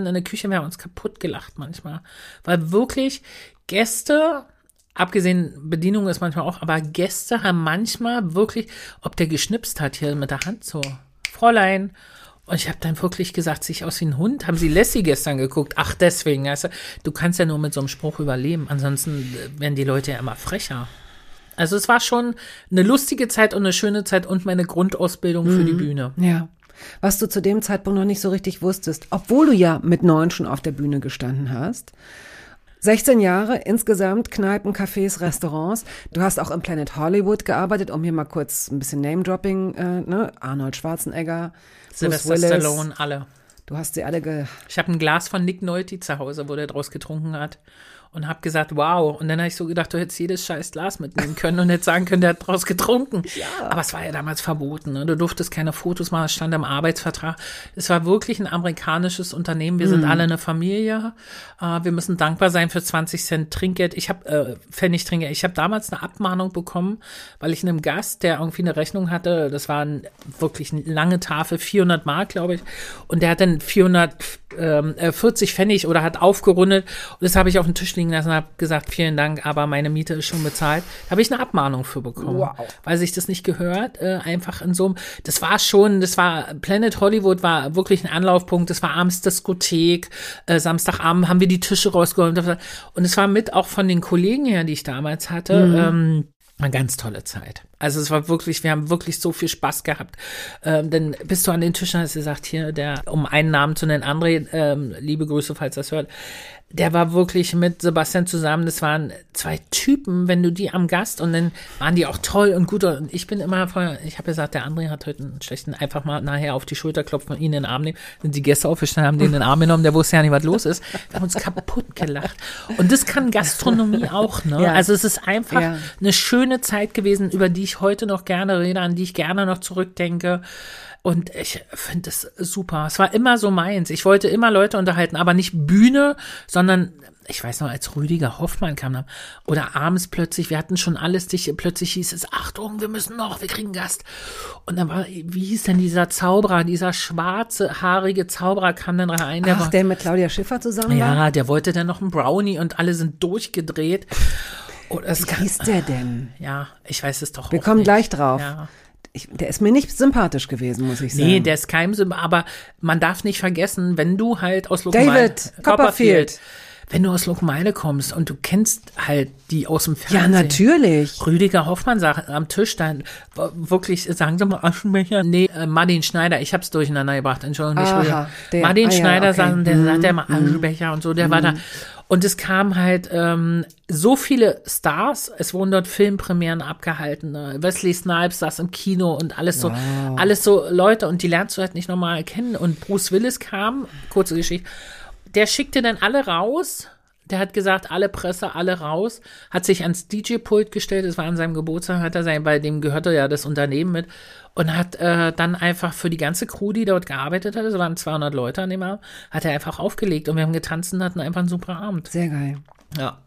Speaker 2: in der Küche, wir haben uns kaputt gelacht manchmal. Weil wirklich Gäste, abgesehen, Bedienung ist manchmal auch, aber Gäste haben manchmal wirklich, ob der geschnipst hat hier mit der Hand so, Fräulein. Und ich habe dann wirklich gesagt, sehe ich aus wie ein Hund? Haben Sie Lassie gestern geguckt? Ach, deswegen. Weißt du, du kannst ja nur mit so einem Spruch überleben. Ansonsten werden die Leute ja immer frecher. Also es war schon eine lustige Zeit und eine schöne Zeit und meine Grundausbildung für die Bühne.
Speaker 4: Ja. Was du zu dem Zeitpunkt noch nicht so richtig wusstest, obwohl du ja mit neun schon auf der Bühne gestanden hast. sechzehn Jahre insgesamt, Kneipen, Cafés, Restaurants. Du hast auch im Planet Hollywood gearbeitet, um hier mal kurz ein bisschen Name-Dropping, äh, ne? Arnold Schwarzenegger,
Speaker 2: Sylvester Stallone, alle.
Speaker 4: Du hast sie alle ge...
Speaker 2: Ich habe ein Glas von Nick Nolte zu Hause, wo der draus getrunken hat. Und habe gesagt, wow. Und dann habe ich so gedacht, du hättest jedes scheiß Glas mitnehmen können und hättest sagen können, der hat draus getrunken. Ja. Aber es war ja damals verboten. Ne? Du durftest keine Fotos machen, es stand im Arbeitsvertrag. Es war wirklich ein amerikanisches Unternehmen. Wir sind mhm. alle eine Familie. Uh, wir müssen dankbar sein für zwanzig Cent Trinkgeld. Ich habe äh, Pfennig Trinkgeld. Ich habe damals eine Abmahnung bekommen, weil ich einem Gast, der irgendwie eine Rechnung hatte, das war ein, wirklich eine lange Tafel, vierhundert Mark, glaube ich. Und der hat dann vierhundertvierzig Pfennig oder hat aufgerundet. Und das habe ich auf den Tisch liegen lassen und habe gesagt, vielen Dank, aber meine Miete ist schon bezahlt. Da habe ich eine Abmahnung für bekommen, wow. weil sich das nicht gehört, äh, einfach in so einem, das war schon, das war, Planet Hollywood war wirklich ein Anlaufpunkt, das war abends Diskothek, äh, Samstagabend haben wir die Tische rausgeholt und es war mit auch von den Kollegen her, die ich damals hatte, mhm. ähm, eine ganz tolle Zeit. Also es war wirklich, wir haben wirklich so viel Spaß gehabt. Ähm, denn bist du an den Tischen, hast du gesagt, hier, der, um einen Namen zu nennen, André, ähm, liebe Grüße, falls das hört, der war wirklich mit Sebastian zusammen, das waren zwei Typen, wenn du die am Gast und dann waren die auch toll und gut und ich bin immer vorher, ich habe gesagt, der André hat heute einen schlechten, einfach mal nachher auf die Schulter klopfen und ihn in den Arm nehmen, sind die Gäste aufgestanden, haben den in den Arm genommen, der wusste ja nicht, was los ist, wir haben uns kaputt gelacht und das kann Gastronomie auch, ne? Ja. Also es ist einfach ja. eine schöne Zeit gewesen, über die ich heute noch gerne rede, an die ich gerne noch zurückdenke. Und ich finde es super. Es war immer so meins. Ich wollte immer Leute unterhalten, aber nicht Bühne, sondern ich weiß noch, als Rüdiger Hoffmann kam oder abends plötzlich, wir hatten schon alles dicht, plötzlich hieß es, Achtung, wir müssen noch, wir kriegen Gast. Und dann war, wie hieß denn dieser Zauberer, dieser schwarze, haarige Zauberer kam dann rein. Der
Speaker 4: Ach,
Speaker 2: war,
Speaker 4: der mit Claudia Schiffer zusammen war?
Speaker 2: Ja, der wollte dann noch einen Brownie und alle sind durchgedreht. Oh, das
Speaker 4: wie
Speaker 2: kann,
Speaker 4: hieß der denn?
Speaker 2: Ja, ich weiß es doch
Speaker 4: Wir
Speaker 2: auch
Speaker 4: kommen
Speaker 2: nicht.
Speaker 4: gleich drauf.
Speaker 2: Ja.
Speaker 4: Ich, der ist mir nicht sympathisch gewesen, muss ich sagen.
Speaker 2: Nee, der ist kein Sympath, aber man darf nicht vergessen, wenn du halt aus
Speaker 4: David
Speaker 2: Copperfield,
Speaker 4: Copperfield,
Speaker 2: wenn du aus Locomeile kommst und du kennst halt die aus dem Fernsehen.
Speaker 4: Ja, natürlich.
Speaker 2: Rüdiger Hoffmann sagt am Tisch dann wirklich, sagen Sie mal Aschenbecher? Nee, äh, Martin Schneider, ich hab's durcheinander gebracht, Entschuldigung, nicht Rüdiger. Martin ah, Schneider ja, okay. sagt, der mhm. sagt ja mal Aschenbecher mhm. und so, der mhm. war da. Und es kamen halt ähm, so viele Stars, es wurden dort Filmpremieren abgehalten, ne? Wesley Snipes saß im Kino und alles so, wow. alles so Leute und die lernst du halt nicht normal kennen. Und Bruce Willis kam, kurze Geschichte, der schickte dann alle raus, der hat gesagt, alle Presse, alle raus, hat sich ans D J-Pult gestellt, es war an seinem Geburtstag, hat er sein, bei dem gehörte ja das Unternehmen mit und hat äh, dann einfach für die ganze Crew, die dort gearbeitet hat, es waren zweihundert Leute an dem Abend, hat er einfach aufgelegt und wir haben getanzt und hatten einfach einen super Abend.
Speaker 4: Sehr geil.
Speaker 2: Ja.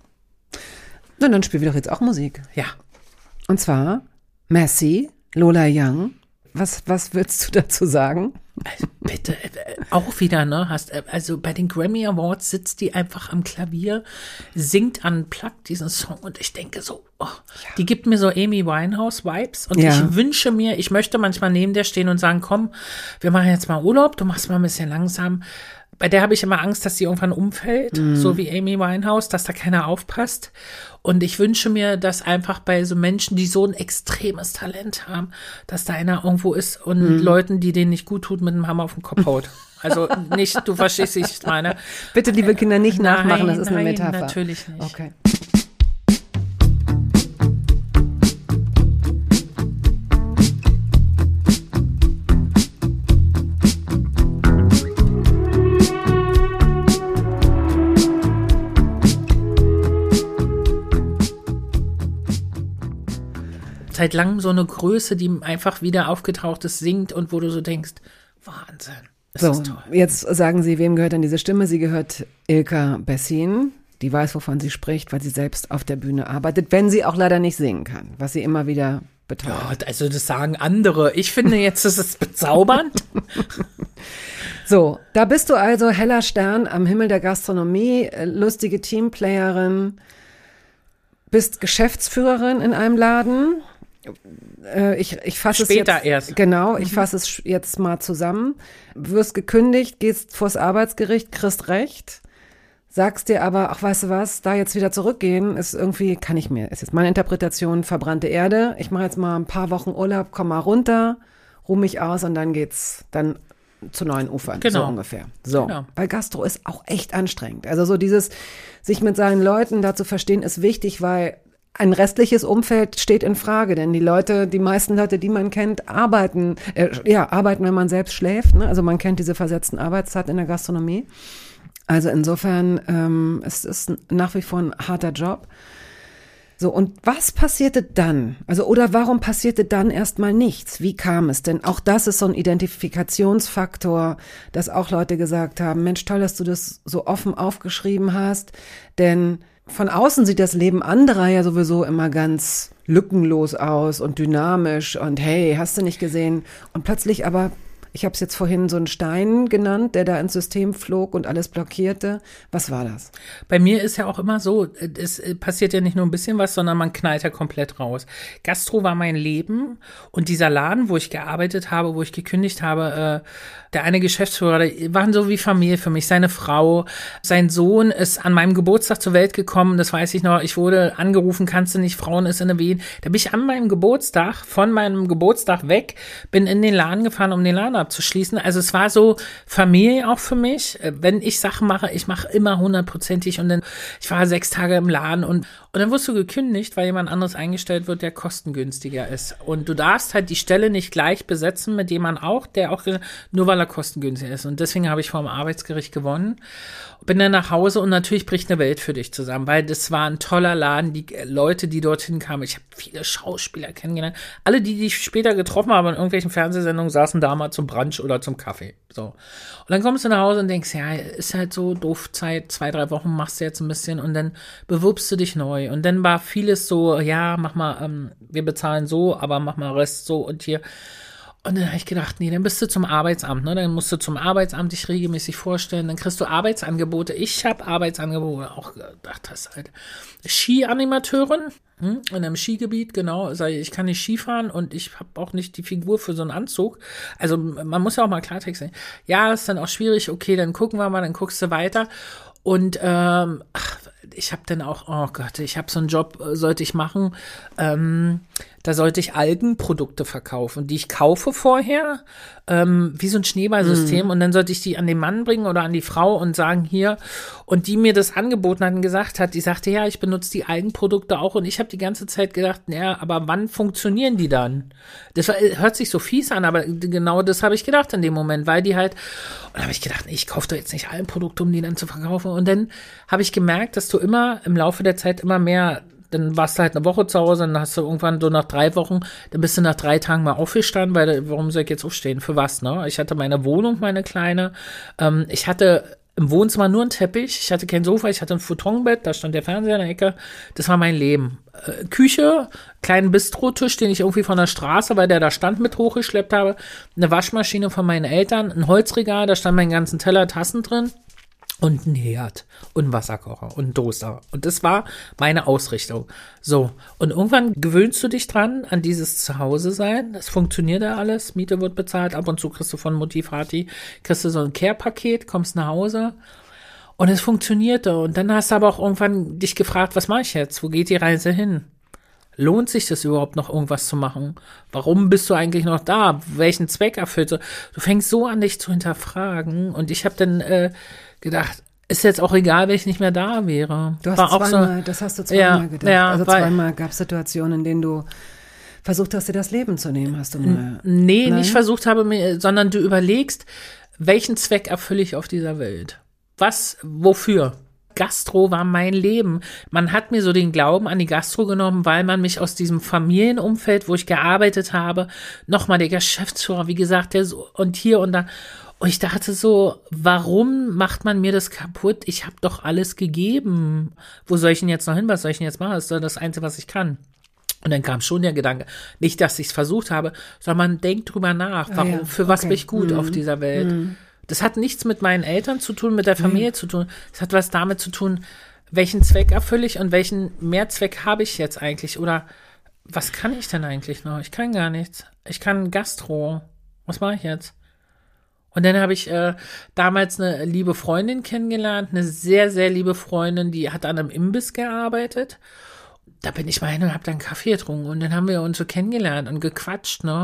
Speaker 4: Na, dann spielen wir doch jetzt auch Musik.
Speaker 2: Ja.
Speaker 4: Und zwar Messi, Lola Young. Was, was würdest du dazu sagen?
Speaker 2: Also bitte, auch wieder, ne? Hast, also bei den Grammy Awards sitzt die einfach am Klavier, singt unplugged diesen Song und ich denke so, oh, ja. die gibt mir so Amy Winehouse-Vibes und ja. ich wünsche mir, ich möchte manchmal neben der stehen und sagen, komm, wir machen jetzt mal Urlaub, du machst mal ein bisschen langsam. Bei der habe ich immer Angst, dass sie irgendwann umfällt, mhm. so wie Amy Winehouse, dass da keiner aufpasst. Und ich wünsche mir, dass einfach bei so Menschen, die so ein extremes Talent haben, dass da einer irgendwo ist und mhm. Leuten, die denen nicht gut tut, mit dem Hammer auf den Kopf haut. Also nicht, du verstehst, wie ich meine.
Speaker 4: Bitte, liebe Kinder, nicht nachmachen, das ist
Speaker 2: nein,
Speaker 4: eine Metapher.
Speaker 2: Nein, natürlich nicht.
Speaker 4: Okay.
Speaker 2: Seit langem so eine Größe, die einfach wieder aufgetaucht ist, singt und wo du so denkst, Wahnsinn, das
Speaker 4: so,
Speaker 2: ist toll.
Speaker 4: Jetzt sagen Sie, wem gehört denn diese Stimme? Sie gehört Ilka Bessin, die weiß, wovon sie spricht, weil sie selbst auf der Bühne arbeitet, wenn sie auch leider nicht singen kann, was sie immer wieder betont.
Speaker 2: Ja, also das sagen andere. Ich finde jetzt, das ist bezaubernd.
Speaker 4: So, da bist du also heller Stern am Himmel der Gastronomie, äh, lustige Teamplayerin, bist Geschäftsführerin in einem Laden. Äh, ich ich fasse es
Speaker 2: Später
Speaker 4: jetzt,
Speaker 2: erst.
Speaker 4: Genau, ich fasse es jetzt mal zusammen. Wirst gekündigt, gehst vors Arbeitsgericht, kriegst Recht, sagst dir aber, ach, weißt du was, da jetzt wieder zurückgehen, ist irgendwie, kann ich mir, ist jetzt meine Interpretation, verbrannte Erde. Ich mache jetzt mal ein paar Wochen Urlaub, komm mal runter, ruh mich aus und dann geht's dann zu neuen Ufern,
Speaker 2: Genau.
Speaker 4: so ungefähr. So,
Speaker 2: Genau.
Speaker 4: weil Gastro ist auch echt anstrengend. Also so dieses, sich mit seinen Leuten da zu verstehen, ist wichtig, weil ein restliches Umfeld steht in Frage, denn die Leute, die meisten Leute, die man kennt, arbeiten, äh, ja, arbeiten, wenn man selbst schläft, ne? Also man kennt diese versetzten Arbeitszeiten in der Gastronomie. Also insofern, ähm, es ist nach wie vor ein harter Job. So, und was passierte dann? Also, oder warum passierte dann erstmal nichts? Wie kam es? Denn auch das ist so ein Identifikationsfaktor, dass auch Leute gesagt haben, Mensch, toll, dass du das so offen aufgeschrieben hast, denn von außen sieht das Leben anderer ja sowieso immer ganz lückenlos aus und dynamisch und hey, hast du nicht gesehen? Und plötzlich aber, ich habe es jetzt vorhin so einen Stein genannt, der da ins System flog und alles blockierte. Was war das?
Speaker 2: Bei mir ist ja auch immer so, es passiert ja nicht nur ein bisschen was, sondern man knallt ja komplett raus. Gastro war mein Leben und dieser Laden, wo ich gearbeitet habe, wo ich gekündigt habe, äh, der eine Geschäftsführer, die waren so wie Familie für mich. Seine Frau, sein Sohn ist an meinem Geburtstag zur Welt gekommen, das weiß ich noch. Ich wurde angerufen, kannst du nicht, Frauen ist in der Wehen. Da bin ich an meinem Geburtstag, von meinem Geburtstag weg, bin in den Laden gefahren, um den Laden abzuschließen. Also es war so Familie auch für mich. Wenn ich Sachen mache, ich mache immer hundertprozentig und dann, ich war sechs Tage im Laden und, und dann wirst du gekündigt, weil jemand anderes eingestellt wird, der kostengünstiger ist. Und du darfst halt die Stelle nicht gleich besetzen mit jemand auch, der auch, nur weil er kostengünstiger ist. Und deswegen habe ich vor dem Arbeitsgericht gewonnen. Bin dann nach Hause und natürlich bricht eine Welt für dich zusammen, weil das war ein toller Laden, die Leute, die dorthin kamen, ich habe viele Schauspieler kennengelernt, alle, die, die ich später getroffen habe in irgendwelchen Fernsehsendungen, saßen da mal zum Brunch oder zum Kaffee, so. Und dann kommst du nach Hause und denkst, ja, ist halt so doof Zeit, zwei, drei Wochen machst du jetzt ein bisschen und dann bewirbst du dich neu und dann war vieles so, ja, mach mal, ähm, wir bezahlen so, aber mach mal Rest so und hier. Und dann habe ich gedacht, nee, dann bist du zum Arbeitsamt, ne? Dann musst du zum Arbeitsamt dich regelmäßig vorstellen, dann kriegst du Arbeitsangebote. Ich habe Arbeitsangebote auch gedacht, das ist halt Skianimateurin hm? in einem Skigebiet, genau. Sag ich, ich kann nicht Skifahren und ich habe auch nicht die Figur für so einen Anzug. Also man muss ja auch mal Klartext sagen. Ja, ist dann auch schwierig, okay, dann gucken wir mal, dann guckst du weiter. Und ähm, ach, ich habe dann auch, oh Gott, ich habe so einen Job, äh, sollte ich machen, ähm, da sollte ich Algenprodukte verkaufen, die ich kaufe vorher, ähm, wie so ein Schneeballsystem, mm. und dann sollte ich die an den Mann bringen oder an die Frau und sagen, hier, und die mir das angeboten hat und gesagt hat, die sagte, ja, ich benutze die Algenprodukte auch und ich habe die ganze Zeit gedacht, naja, aber wann funktionieren die dann? Das war, hört sich so fies an, aber genau das habe ich gedacht in dem Moment, weil die halt, und da habe ich gedacht, nee, ich kaufe doch jetzt nicht Algenprodukte, um die dann zu verkaufen, und dann habe ich gemerkt, dass du immer im Laufe der Zeit immer mehr, dann warst du halt eine Woche zu Hause, dann hast du irgendwann so nach drei Wochen, dann bist du nach drei Tagen mal aufgestanden, weil, warum soll ich jetzt aufstehen? Für was, ne? Ich hatte meine Wohnung, meine kleine, ähm, ich hatte im Wohnzimmer nur einen Teppich, ich hatte kein Sofa, ich hatte ein Futonbett, da stand der Fernseher in der Ecke, das war mein Leben. Äh, Küche, kleinen Bistrotisch, den ich irgendwie von der Straße, weil der da stand, mit hochgeschleppt habe, eine Waschmaschine von meinen Eltern, ein Holzregal, da stand mein ganzen Teller, Tassen drin. Und ein Herd und ein Wasserkocher und ein Toaster. Und das war meine Ausrichtung. So, und irgendwann gewöhnst du dich dran an dieses Zuhause-Sein. Es funktioniert ja alles, Miete wird bezahlt, ab und zu kriegst du von Mutti, Vati, kriegst du so ein Care-Paket, kommst nach Hause und es funktionierte. Und dann hast du aber auch irgendwann dich gefragt, was mache ich jetzt? Wo geht die Reise hin? Lohnt sich das überhaupt noch, irgendwas zu machen? Warum bist du eigentlich noch da? Welchen Zweck erfüllt du? Du fängst so an, dich zu hinterfragen. Und ich habe dann äh, gedacht, ist jetzt auch egal, wenn ich nicht mehr da wäre.
Speaker 4: Du hast
Speaker 2: War auch
Speaker 4: zweimal,
Speaker 2: so,
Speaker 4: das hast du zweimal
Speaker 2: ja,
Speaker 4: gedacht.
Speaker 2: ja,
Speaker 4: also
Speaker 2: weil,
Speaker 4: zweimal gab es Situationen, in denen du versucht hast, dir das Leben zu nehmen, hast du mal.
Speaker 2: Nee,
Speaker 4: Nein?
Speaker 2: nicht versucht habe, mir, sondern du überlegst, welchen Zweck erfülle ich auf dieser Welt? Was, wofür? Gastro war mein Leben. Man hat mir so den Glauben an die Gastro genommen, weil man mich aus diesem Familienumfeld, wo ich gearbeitet habe, nochmal der Geschäftsführer, wie gesagt, der so und hier und da. Und ich dachte so, warum macht man mir das kaputt? Ich habe doch alles gegeben. Wo soll ich denn jetzt noch hin? Was soll ich denn jetzt machen? Das ist doch das Einzige, was ich kann. Und dann kam schon der Gedanke, nicht, dass ich es versucht habe, sondern man denkt drüber nach, warum,
Speaker 4: ah ja,
Speaker 2: für was
Speaker 4: okay.
Speaker 2: bin ich gut
Speaker 4: mhm.
Speaker 2: auf dieser Welt?
Speaker 4: Mhm.
Speaker 2: Das hat nichts mit meinen Eltern zu tun, mit der Familie mhm. zu tun. Das hat was damit zu tun, welchen Zweck erfülle ich und welchen Mehrzweck habe ich jetzt eigentlich? Oder was kann ich denn eigentlich noch? Ich kann gar nichts. Ich kann Gastro. Was mache ich jetzt? Und dann habe ich äh, damals eine liebe Freundin kennengelernt, eine sehr, sehr liebe Freundin, die hat an einem Imbiss gearbeitet. Da bin ich mal hin und habe dann Kaffee getrunken und dann haben wir uns so kennengelernt und gequatscht, ne?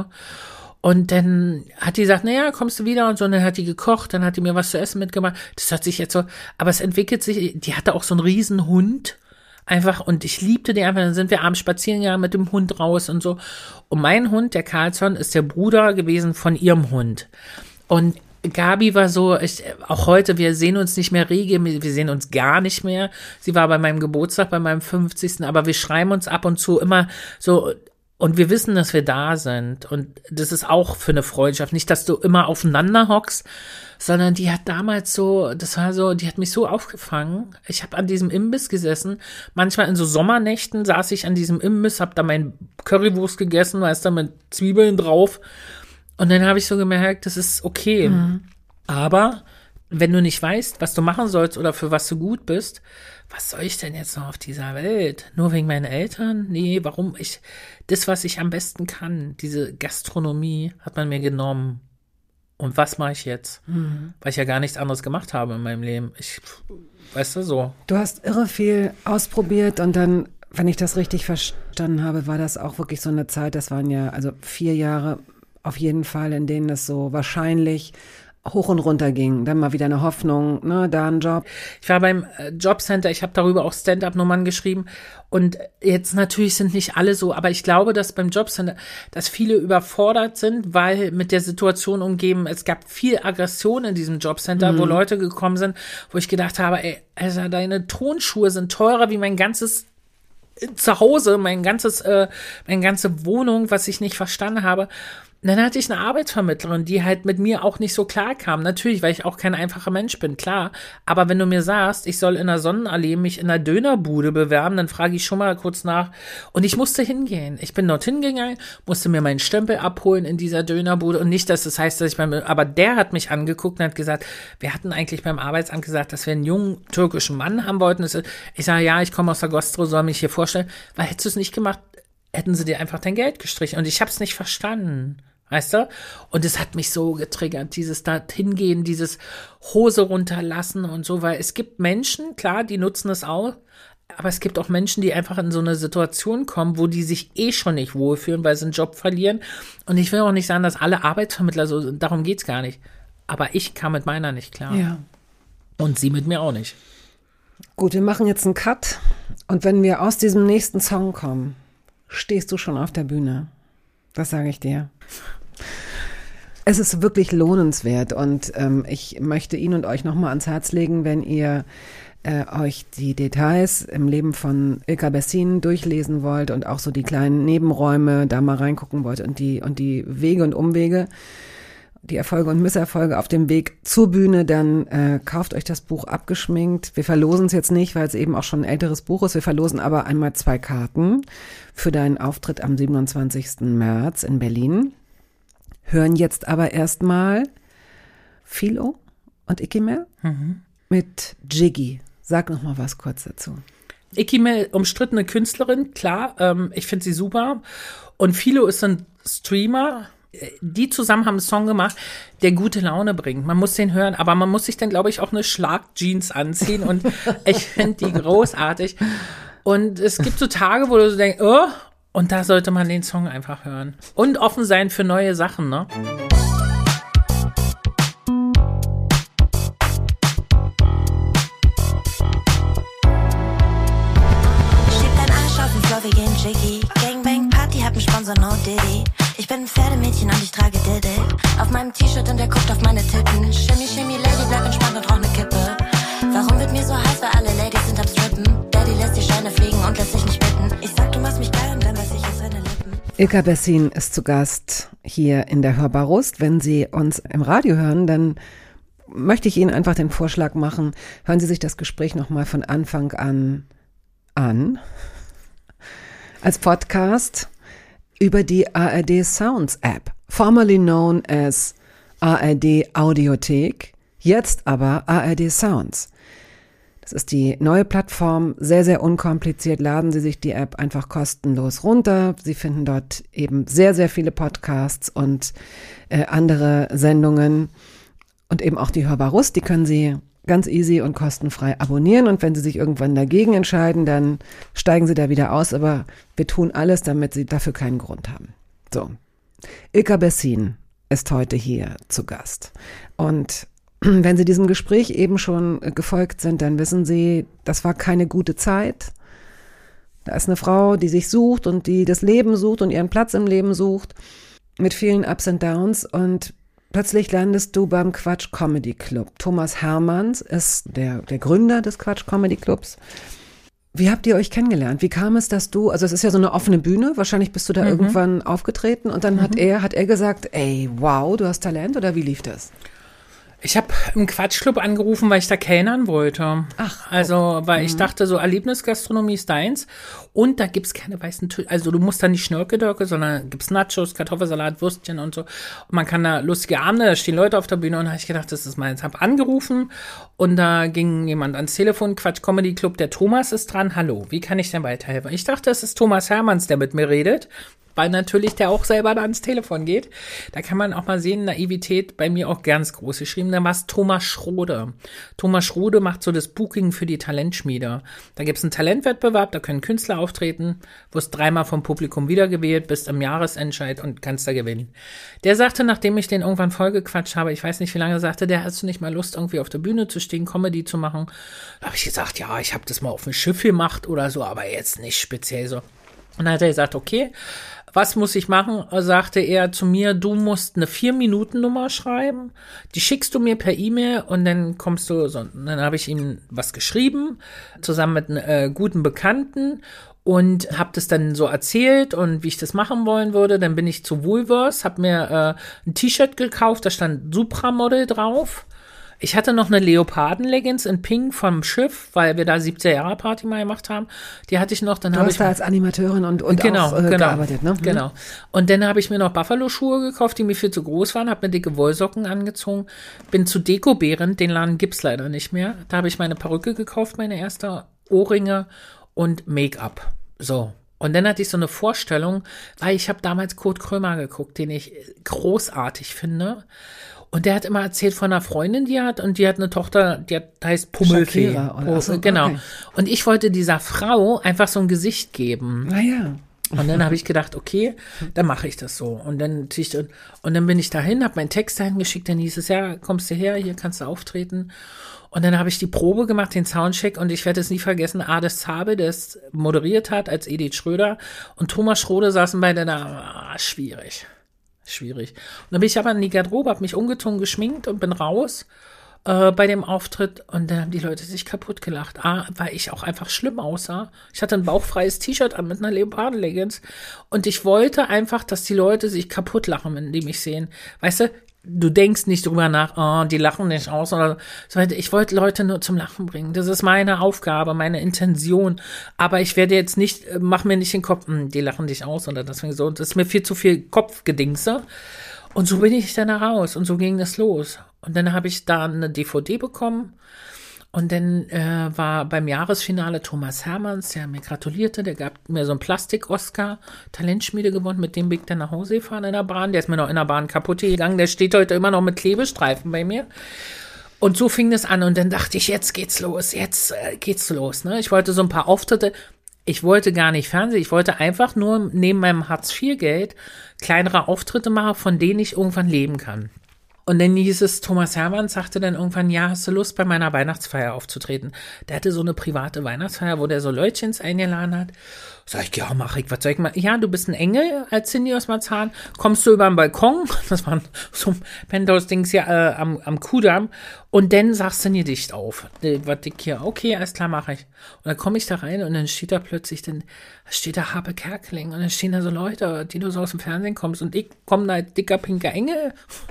Speaker 2: Und dann hat die gesagt, naja, kommst du wieder und so, und dann hat die gekocht, dann hat die mir was zu essen mitgemacht. Das hört sich jetzt so, aber es entwickelt sich, die hatte auch so einen riesen Hund, einfach, und ich liebte die einfach, dann sind wir abends spazieren gegangen mit dem Hund raus und so. Und mein Hund, der Carlson, ist der Bruder gewesen von ihrem Hund. Und Gabi war so, ich, auch heute, wir sehen uns nicht mehr rege, wir sehen uns gar nicht mehr. Sie war bei meinem Geburtstag, bei meinem fünfzigsten aber wir schreiben uns ab und zu immer so, und wir wissen, dass wir da sind. Und das ist auch für eine Freundschaft. Nicht, dass du immer aufeinander hockst, sondern die hat damals so, das war so, die hat mich so aufgefangen. Ich habe an diesem Imbiss gesessen. Manchmal in so Sommernächten saß ich an diesem Imbiss, hab da mein Currywurst gegessen, weißt du, mit Zwiebeln drauf. Und dann habe ich so gemerkt, das ist okay. Mhm. Aber wenn du nicht weißt, was du machen sollst oder für was du gut bist, was soll ich denn jetzt noch auf dieser Welt? Nur wegen meinen Eltern? Nee, warum? Ich, das, was ich am besten kann, diese Gastronomie, hat man mir genommen. Und was mache ich jetzt? Mhm. Weil ich ja gar nichts anderes gemacht habe in meinem Leben. Ich, weißt du, so.
Speaker 4: Du hast irre viel ausprobiert und dann, wenn ich das richtig verstanden habe, war das auch wirklich so eine Zeit, das waren ja also vier Jahre auf jeden Fall, in denen es so wahrscheinlich hoch und runter ging. Dann mal wieder eine Hoffnung, ne, da ein Job.
Speaker 2: Ich war beim äh, Jobcenter, ich habe darüber auch Stand-up-Nummern geschrieben und jetzt natürlich sind nicht alle so, aber ich glaube, dass beim Jobcenter, dass viele überfordert sind, weil mit der Situation umgeben, es gab viel Aggression in diesem Jobcenter, mhm. wo Leute gekommen sind, wo ich gedacht habe, ey, also deine Tonschuhe sind teurer wie mein ganzes Zuhause, mein ganzes, äh, meine ganze Wohnung, was ich nicht verstanden habe. Und dann hatte ich eine Arbeitsvermittlerin, die halt mit mir auch nicht so klar kam. Natürlich, weil ich auch kein einfacher Mensch bin, klar. Aber wenn du mir sagst, ich soll in der Sonnenallee mich in der Dönerbude bewerben, dann frage ich schon mal kurz nach. Und ich musste hingehen. Ich bin dorthin gegangen, musste mir meinen Stempel abholen in dieser Dönerbude. Und nicht, dass das heißt, dass ich beim, aber der hat mich angeguckt und hat gesagt, wir hatten eigentlich beim Arbeitsamt gesagt, dass wir einen jungen türkischen Mann haben wollten. Ich sage, ja, ich komme aus der Gastro, soll mich hier vorstellen. Weil hättest du es nicht gemacht, hätten sie dir einfach dein Geld gestrichen. Und ich habe es nicht verstanden. Weißt du? Und es hat mich so getriggert, dieses da hingehen, dieses Hose runterlassen und so, weil es gibt Menschen, klar, die nutzen es auch, aber es gibt auch Menschen, die einfach in so eine Situation kommen, wo die sich eh schon nicht wohlfühlen, weil sie einen Job verlieren. Und ich will auch nicht sagen, dass alle Arbeitsvermittler so sind, darum geht's gar nicht. Aber ich kam mit meiner nicht klar.
Speaker 4: Ja.
Speaker 2: Und sie mit mir auch nicht.
Speaker 4: Gut, wir machen jetzt einen Cut. Und wenn wir aus diesem nächsten Song kommen, stehst du schon auf der Bühne. Das sage ich dir. Es ist wirklich lohnenswert und ähm, ich möchte Ihnen und euch nochmal ans Herz legen, wenn ihr äh, euch die Details im Leben von Ilka Bessin durchlesen wollt und auch so die kleinen Nebenräume da mal reingucken wollt und die, und die Wege und Umwege, die Erfolge und Misserfolge auf dem Weg zur Bühne, dann äh, kauft euch das Buch Abgeschminkt. Wir verlosen es jetzt nicht, weil es eben auch schon ein älteres Buch ist. Wir verlosen aber einmal zwei Karten für deinen Auftritt am siebenundzwanzigsten März in Berlin. Hören jetzt aber erstmal Philo und Ikimel mhm. mit Jiggy. Sag noch mal was kurz dazu.
Speaker 2: Ikimel, umstrittene Künstlerin, klar, ähm, ich finde sie super. Und Philo ist ein Streamer. Die zusammen haben einen Song gemacht, der gute Laune bringt. Man muss den hören, aber man muss sich dann, glaube ich, auch eine Schlagjeans anziehen. Und ich finde die großartig. Und es gibt so Tage, wo du so denkst, oh, und da sollte man den Song einfach hören. Und offen sein für neue Sachen, ne?
Speaker 10: Schieb dein Arsch auf den Floor, wir gehen Jiggy. Gangbang Party, hab einen Sponsor, no Diddy. Ich bin ein Pferdemädchen und ich trage Diddy. Auf meinem T-Shirt und er guckt auf meine Titten. Shimmy, shimmy, Lady, bleib entspannt und rauch ne Kippe. Warum wird mir so heiß, weil alle Ladies sind am Strippen? Daddy lässt die Scheine fliegen und lässt sich nicht bitten. Ich sag, du machst mich geil und dann weiß ich aus seine Lippen.
Speaker 4: Ilka Bessin ist zu Gast hier in der Hörbar Rust. Wenn Sie uns im Radio hören, dann möchte ich Ihnen einfach den Vorschlag machen, hören Sie sich das Gespräch nochmal von Anfang an an. Als Podcast über die A R D Sounds App, formerly known as A R D Audiothek, jetzt aber A R D Sounds. Das ist die neue Plattform, sehr, sehr unkompliziert. Laden Sie sich die App einfach kostenlos runter. Sie finden dort eben sehr, sehr viele Podcasts und äh, andere Sendungen und eben auch die Hörbar Rust, die können Sie ganz easy und kostenfrei abonnieren. Und wenn Sie sich irgendwann dagegen entscheiden, dann steigen Sie da wieder aus. Aber wir tun alles, damit Sie dafür keinen Grund haben. So, Ilka Bessin ist heute hier zu Gast. Und wenn Sie diesem Gespräch eben schon gefolgt sind, dann wissen Sie, das war keine gute Zeit. Da ist eine Frau, die sich sucht und die das Leben sucht und ihren Platz im Leben sucht, mit vielen Ups und Downs. Und plötzlich landest du beim Quatsch Comedy Club. Thomas Hermanns ist der, der Gründer des Quatsch Comedy Clubs. Wie habt ihr euch kennengelernt? Wie kam es, dass du, also es ist ja so eine offene Bühne, wahrscheinlich bist du da mhm. irgendwann aufgetreten und dann mhm. hat er, hat er gesagt, ey, wow, du hast Talent, oder wie lief das?
Speaker 2: Ich habe im Quatschclub angerufen, weil ich da kellnern wollte. Ach. Also, weil mhm. ich dachte, so Erlebnisgastronomie ist deins. Und da gibt's keine weißen Tische. Also, du musst da nicht Schnörkedörke, sondern gibt's Nachos, Kartoffelsalat, Würstchen und so. Und man kann da lustige Abende, da stehen Leute auf der Bühne. Und da habe ich gedacht, das ist meins. Hab angerufen und da ging jemand ans Telefon. Quatsch Comedy Club, der Thomas ist dran. Hallo, wie kann ich denn weiterhelfen? Ich dachte, das ist Thomas Hermanns, der mit mir redet. Weil natürlich der auch selber da ans Telefon geht. Da kann man auch mal sehen, Naivität bei mir auch ganz groß geschrieben. Da war es Thomas Schrode. Thomas Schrode macht so das Booking für die Talentschmiede. Da gibt es einen Talentwettbewerb, da können Künstler auftreten, wirst dreimal vom Publikum wiedergewählt, bist im Jahresendscheid und kannst da gewinnen. Der sagte, nachdem ich den irgendwann vollgequatscht habe, ich weiß nicht wie lange, sagte der, hast du nicht mal Lust, irgendwie auf der Bühne zu stehen, Comedy zu machen? Da habe ich gesagt, ja, ich habe das mal auf dem Schiff gemacht oder so, aber jetzt nicht speziell so. Und dann hat er gesagt, okay, was muss ich machen? Sagte er zu mir, du musst eine vier-Minuten-Nummer schreiben, die schickst du mir per E-Mail und dann kommst du, so, dann habe ich ihm was geschrieben, zusammen mit einem äh, guten Bekannten und habe das dann so erzählt und wie ich das machen wollen würde. Dann bin ich zu Woolworths, habe mir äh, ein T-Shirt gekauft, da stand Supramodel drauf. Ich hatte noch eine Leoparden-Leggings in Pink vom Schiff, weil wir da siebziger-Jahre-Party mal gemacht haben. Die hatte ich noch. Dann
Speaker 4: du
Speaker 2: habe
Speaker 4: hast
Speaker 2: ich
Speaker 4: da als Animateurin und, und
Speaker 2: genau,
Speaker 4: auch äh,
Speaker 2: genau,
Speaker 4: gearbeitet, ne?
Speaker 2: Genau. Und dann habe ich mir noch Buffalo-Schuhe gekauft, die mir viel zu groß waren, habe mir dicke Wollsocken angezogen, bin zu Deko-Behrend, den Laden gibt's leider nicht mehr. Da habe ich meine Perücke gekauft, meine erste Ohrringe und Make-up. So. Und dann hatte ich so eine Vorstellung, weil ich habe damals Kurt Krömer geguckt, den ich großartig finde. Und der hat immer erzählt von einer Freundin, die er hat, und die hat eine Tochter, die hat, heißt Pummelfee.
Speaker 4: Oder so,
Speaker 2: genau.
Speaker 4: Okay.
Speaker 2: Und ich wollte dieser Frau einfach so ein Gesicht geben.
Speaker 4: Naja.
Speaker 2: Und dann habe ich gedacht, okay, dann mache ich das so. Und dann, und dann bin ich dahin, habe meinen Text dahin geschickt, dann hieß es, ja, kommst du her, hier kannst du auftreten. Und dann habe ich die Probe gemacht, den Soundcheck, und ich werde es nie vergessen, Ades Zabe, der es moderiert hat, als Edith Schröder, und Thomas Schrode saßen beide da, ah, schwierig. Schwierig. Und dann bin ich aber in die Garderobe, hab mich umgezogen, geschminkt und bin raus äh, bei dem Auftritt. Und dann haben die Leute sich kaputt gelacht. Ah, weil ich auch einfach schlimm aussah. Ich hatte ein bauchfreies T-Shirt an mit einer Leoparden-Leggings. Und ich wollte einfach, dass die Leute sich kaputt lachen, wenn die mich sehen. Weißt du, du denkst nicht drüber nach, oh, die lachen nicht aus oder so. Ich wollte Leute nur zum Lachen bringen. Das ist meine Aufgabe, meine Intention. Aber ich werde jetzt nicht, mach mir nicht den Kopf, die lachen dich aus oder deswegen so. Das ist mir viel zu viel Kopfgedingse. Und so bin ich dann raus und so ging das los. Und dann habe ich da eine D V D bekommen. Und dann äh, war beim Jahresfinale Thomas Hermanns, der mir gratulierte, der gab mir so einen Plastik-Oscar, Talentschmiede gewonnen, mit dem bin ich dann nach Hause gefahren in der Bahn. Der ist mir noch in der Bahn kaputt gegangen, der steht heute immer noch mit Klebestreifen bei mir. Und so fing das an und dann dachte ich, jetzt geht's los, jetzt äh, geht's los. Ne? Ich wollte so ein paar Auftritte, ich wollte gar nicht Fernsehen, ich wollte einfach nur neben meinem Hartz vier Geld kleinere Auftritte machen, von denen ich irgendwann leben kann. Und dann hieß es, Thomas Hermanns sagte dann irgendwann, ja, hast du Lust, bei meiner Weihnachtsfeier aufzutreten? Der hatte so eine private Weihnachtsfeier, wo der so Leutchens eingeladen hat. Sag ich, ja, mach ich, was soll ich mal? Ja, du bist ein Engel als Cindy aus Marzahn. Kommst du über den Balkon? Das war so ein Penthouse-Dings ja äh, am, am Kudamm. Und dann sagst du ein Gedicht auf. Was ich hier, okay, alles klar, mache ich. Und dann komme ich da rein und dann steht da plötzlich, dann steht da Harpe Kerkeling und dann stehen da so Leute, die du so aus dem Fernsehen kommst und ich komme da als dicker, pinker Engel.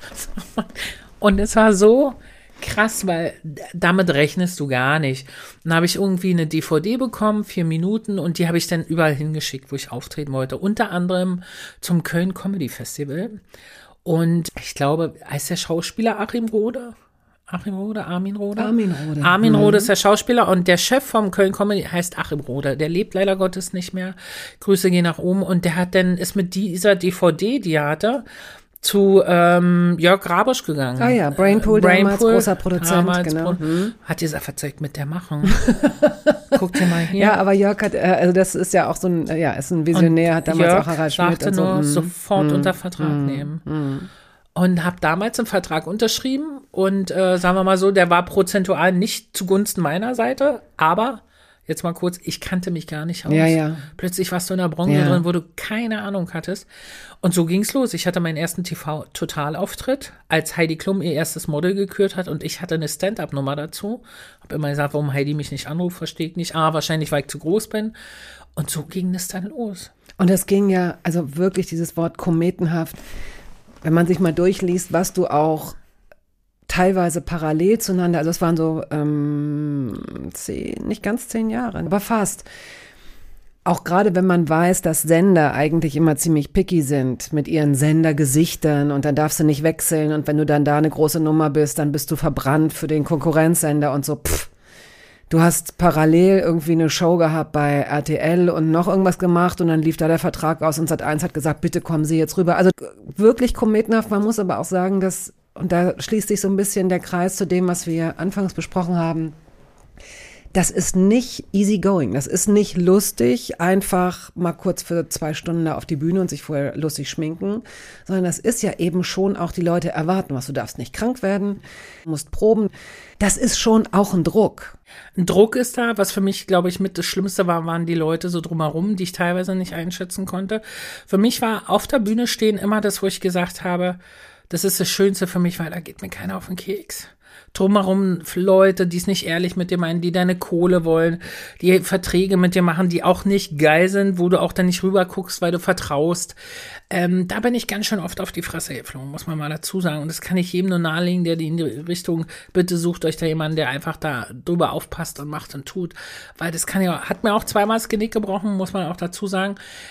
Speaker 2: Und es war so krass, weil damit rechnest du gar nicht. Dann habe ich irgendwie eine D V D bekommen, vier Minuten, und die habe ich dann überall hingeschickt, wo ich auftreten wollte. Unter anderem zum Köln Comedy Festival. Und ich glaube, heißt der Schauspieler Achim Rode? Achim Rode, Armin Rode?
Speaker 4: Armin Rode.
Speaker 2: Armin
Speaker 4: Mhm.
Speaker 2: Rode ist der Schauspieler und der Chef vom Köln Comedy heißt Achim Rode. Der lebt leider Gottes nicht mehr. Grüße gehen nach oben. Und der hat dann, ist mit dieser D V D, die er hatte, zu ähm, Jörg Grabusch gegangen.
Speaker 4: Ah ja, Brainpool, damals
Speaker 2: Brainpool,
Speaker 4: großer Produzent,
Speaker 2: damals
Speaker 4: genau.
Speaker 2: Pro-
Speaker 4: Mhm.
Speaker 2: Hat dieser verzeugt mit der Machung. Guck dir mal hier.
Speaker 4: Ja, aber Jörg hat, äh, also das ist ja auch so ein, äh, ja, ist ein Visionär, hat damals
Speaker 2: Jörg
Speaker 4: auch Harald Schmidt
Speaker 2: sagte
Speaker 4: und so.
Speaker 2: nur,
Speaker 4: Mhm.
Speaker 2: sofort
Speaker 4: Mhm.
Speaker 2: unter Vertrag
Speaker 4: Mhm.
Speaker 2: nehmen.
Speaker 4: Mhm.
Speaker 2: Und habe damals einen Vertrag unterschrieben und äh, sagen wir mal so, der war prozentual nicht zugunsten meiner Seite, aber jetzt mal kurz, ich kannte mich gar nicht aus.
Speaker 4: Ja, ja.
Speaker 2: Plötzlich warst du in der Branche
Speaker 4: Ja.
Speaker 2: drin, wo du keine Ahnung hattest. Und so ging's los. Ich hatte meinen ersten T V-Totalauftritt, als Heidi Klum ihr erstes Model gekürt hat und ich hatte eine Stand-Up-Nummer dazu. Hab immer gesagt, warum Heidi mich nicht anruft, verstehe ich nicht. Ah, wahrscheinlich, weil ich zu groß bin. Und so ging es dann los.
Speaker 4: Und es ging ja, also wirklich dieses Wort kometenhaft, wenn man sich mal durchliest, was du auch teilweise parallel zueinander, also es waren so ähm, zehn, nicht ganz zehn Jahre, aber fast. Auch gerade wenn man weiß, dass Sender eigentlich immer ziemlich picky sind mit ihren Sendergesichtern und dann darfst du nicht wechseln und wenn du dann da eine große Nummer bist, dann bist du verbrannt für den Konkurrenzsender und so, pff. Du hast parallel irgendwie eine Show gehabt bei R T L und noch irgendwas gemacht und dann lief da der Vertrag aus und Sat eins hat gesagt, bitte kommen Sie jetzt rüber. Also wirklich kometenhaft. Man muss aber auch sagen, dass, und da schließt sich so ein bisschen der Kreis zu dem, was wir anfangs besprochen haben, das ist nicht easy going. Das ist nicht lustig, einfach mal kurz für zwei Stunden da auf die Bühne und sich vorher lustig schminken, sondern das ist ja eben schon auch, die Leute erwarten was. Du darfst nicht krank werden, du musst proben. Das ist schon auch ein Druck.
Speaker 2: Ein Druck ist da, was für mich, glaube ich, mit das Schlimmste war, waren die Leute so drumherum, die ich teilweise nicht einschätzen konnte. Für mich war auf der Bühne stehen immer das, wo ich gesagt habe, das ist das Schönste für mich, weil da geht mir keiner auf den Keks. Drumherum Leute, die es nicht ehrlich mit dir meinen, die deine Kohle wollen, die Verträge mit dir machen, die auch nicht geil sind, wo du auch dann nicht rüber guckst, weil du vertraust. Ähm, da bin ich ganz schön oft auf die Fresse geflogen, muss man mal dazu sagen. Und das kann ich jedem nur nahelegen, der die in die Richtung, bitte sucht euch da jemanden, der einfach da drüber aufpasst und macht und tut. Weil das kann ja, hat mir auch zweimal das Genick gebrochen, muss man auch dazu sagen.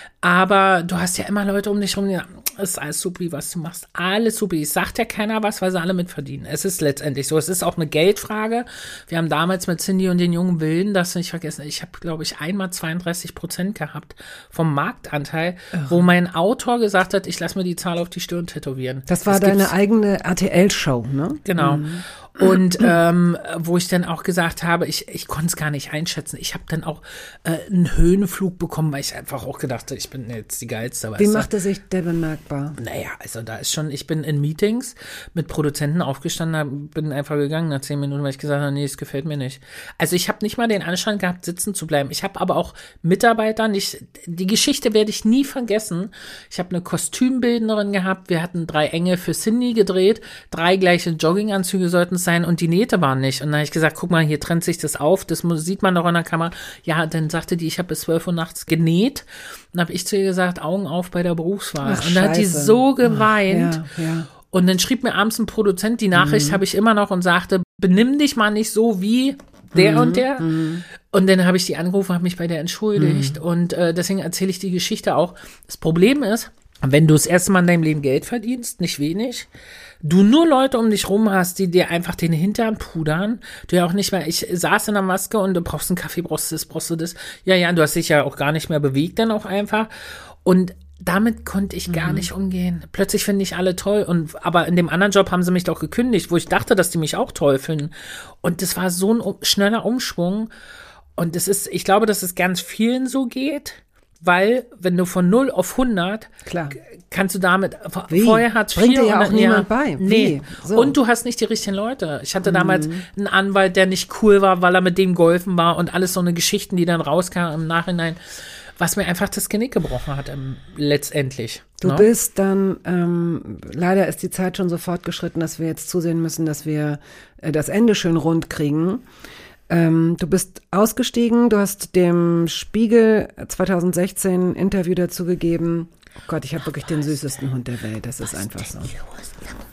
Speaker 2: Aber du hast ja immer Leute um dich rum, ja, es ist alles supi, was du machst. Alles supi. Es sagt ja keiner was, weil sie alle mitverdienen. Es ist letztendlich so. Es ist auch eine Geldfrage. Wir haben damals mit Cindy und den jungen Wilden, das nicht vergessen, ich habe, glaube ich, einmal zweiunddreißig Prozent gehabt vom Marktanteil, Ach. wo mein Autor gesagt hat, ich lasse mir die Zahl auf die Stirn tätowieren.
Speaker 4: Das war das deine eigene R T L-Show, ne?
Speaker 2: Genau.
Speaker 4: Mhm.
Speaker 2: Und ähm, wo ich dann auch gesagt habe, ich, ich konnte es gar nicht einschätzen. Ich habe dann auch äh, einen Höhenflug bekommen, weil ich einfach auch gedacht habe, ich bin jetzt die Geilste.
Speaker 4: Wie machte sich der bemerkbar?
Speaker 2: Naja, also da ist schon, ich bin in Meetings mit Produzenten aufgestanden, bin einfach gegangen nach zehn Minuten, weil ich gesagt habe, nee, es gefällt mir nicht. Also ich habe nicht mal den Anstand gehabt, sitzen zu bleiben. Ich habe aber auch Mitarbeiter, nicht, die Geschichte werde ich nie vergessen. Ich habe eine Kostümbildnerin gehabt, wir hatten drei Enge für Cindy gedreht, drei gleiche Jogginganzüge sollten es sein und die Nähte waren nicht. Und dann habe ich gesagt, guck mal, hier trennt sich das auf, das sieht man doch in der Kamera. Ja, dann sagte die, ich habe bis zwölf Uhr nachts genäht. Und habe ich zu ihr gesagt, Augen auf bei der Berufswahl.
Speaker 4: Ach,
Speaker 2: und dann hat die
Speaker 4: Scheiße.
Speaker 2: so geweint.
Speaker 4: Ach, ja, ja.
Speaker 2: Und dann schrieb mir abends ein Produzent, die Nachricht mhm. habe ich immer noch und sagte, benimm dich mal nicht so wie der
Speaker 4: mhm.
Speaker 2: und der.
Speaker 4: Mhm.
Speaker 2: Und dann habe ich die angerufen, habe mich bei der entschuldigt.
Speaker 4: Mhm.
Speaker 2: Und äh, deswegen erzähle ich die Geschichte auch. Das Problem ist, wenn du das erste Mal in deinem Leben Geld verdienst, nicht wenig, du nur Leute um dich rum hast, die dir einfach den Hintern pudern, du ja auch nicht mehr, ich saß in der Maske und du brauchst einen Kaffee, brauchst du das, brauchst du das. Ja, ja, du hast dich ja auch gar nicht mehr bewegt dann auch einfach. Und damit konnte ich gar mhm. nicht umgehen. Plötzlich finde ich alle toll. Und aber in dem anderen Job haben sie mich doch gekündigt, wo ich dachte, dass die mich auch toll finden. Und das war so ein um, schneller Umschwung. Und das ist, ich glaube, dass es ganz vielen so geht. Weil, wenn du von null auf hundert,
Speaker 4: Klar.
Speaker 2: kannst du damit,
Speaker 4: Wie?
Speaker 2: vorher Hartz vier.
Speaker 4: Bringt dir ja
Speaker 2: und
Speaker 4: auch niemand bei.
Speaker 2: Nee.
Speaker 4: Wie? So.
Speaker 2: Und du hast nicht die richtigen Leute. Ich hatte damals mhm. einen Anwalt, der nicht cool war, weil er mit dem golfen war und alles so eine Geschichten, die dann rauskamen im Nachhinein, was mir einfach das Genick gebrochen hat, ähm, letztendlich.
Speaker 4: Du
Speaker 2: no?
Speaker 4: bist dann, ähm, leider ist die Zeit schon so fortgeschritten, dass wir jetzt zusehen müssen, dass wir äh, das Ende schön rund kriegen. Ähm, du bist ausgestiegen, du hast dem Spiegel zwanzig sechzehn ein Interview dazu gegeben. Oh Gott, ich habe wirklich den süßesten Hund der Welt, das ist einfach so.
Speaker 10: Was denn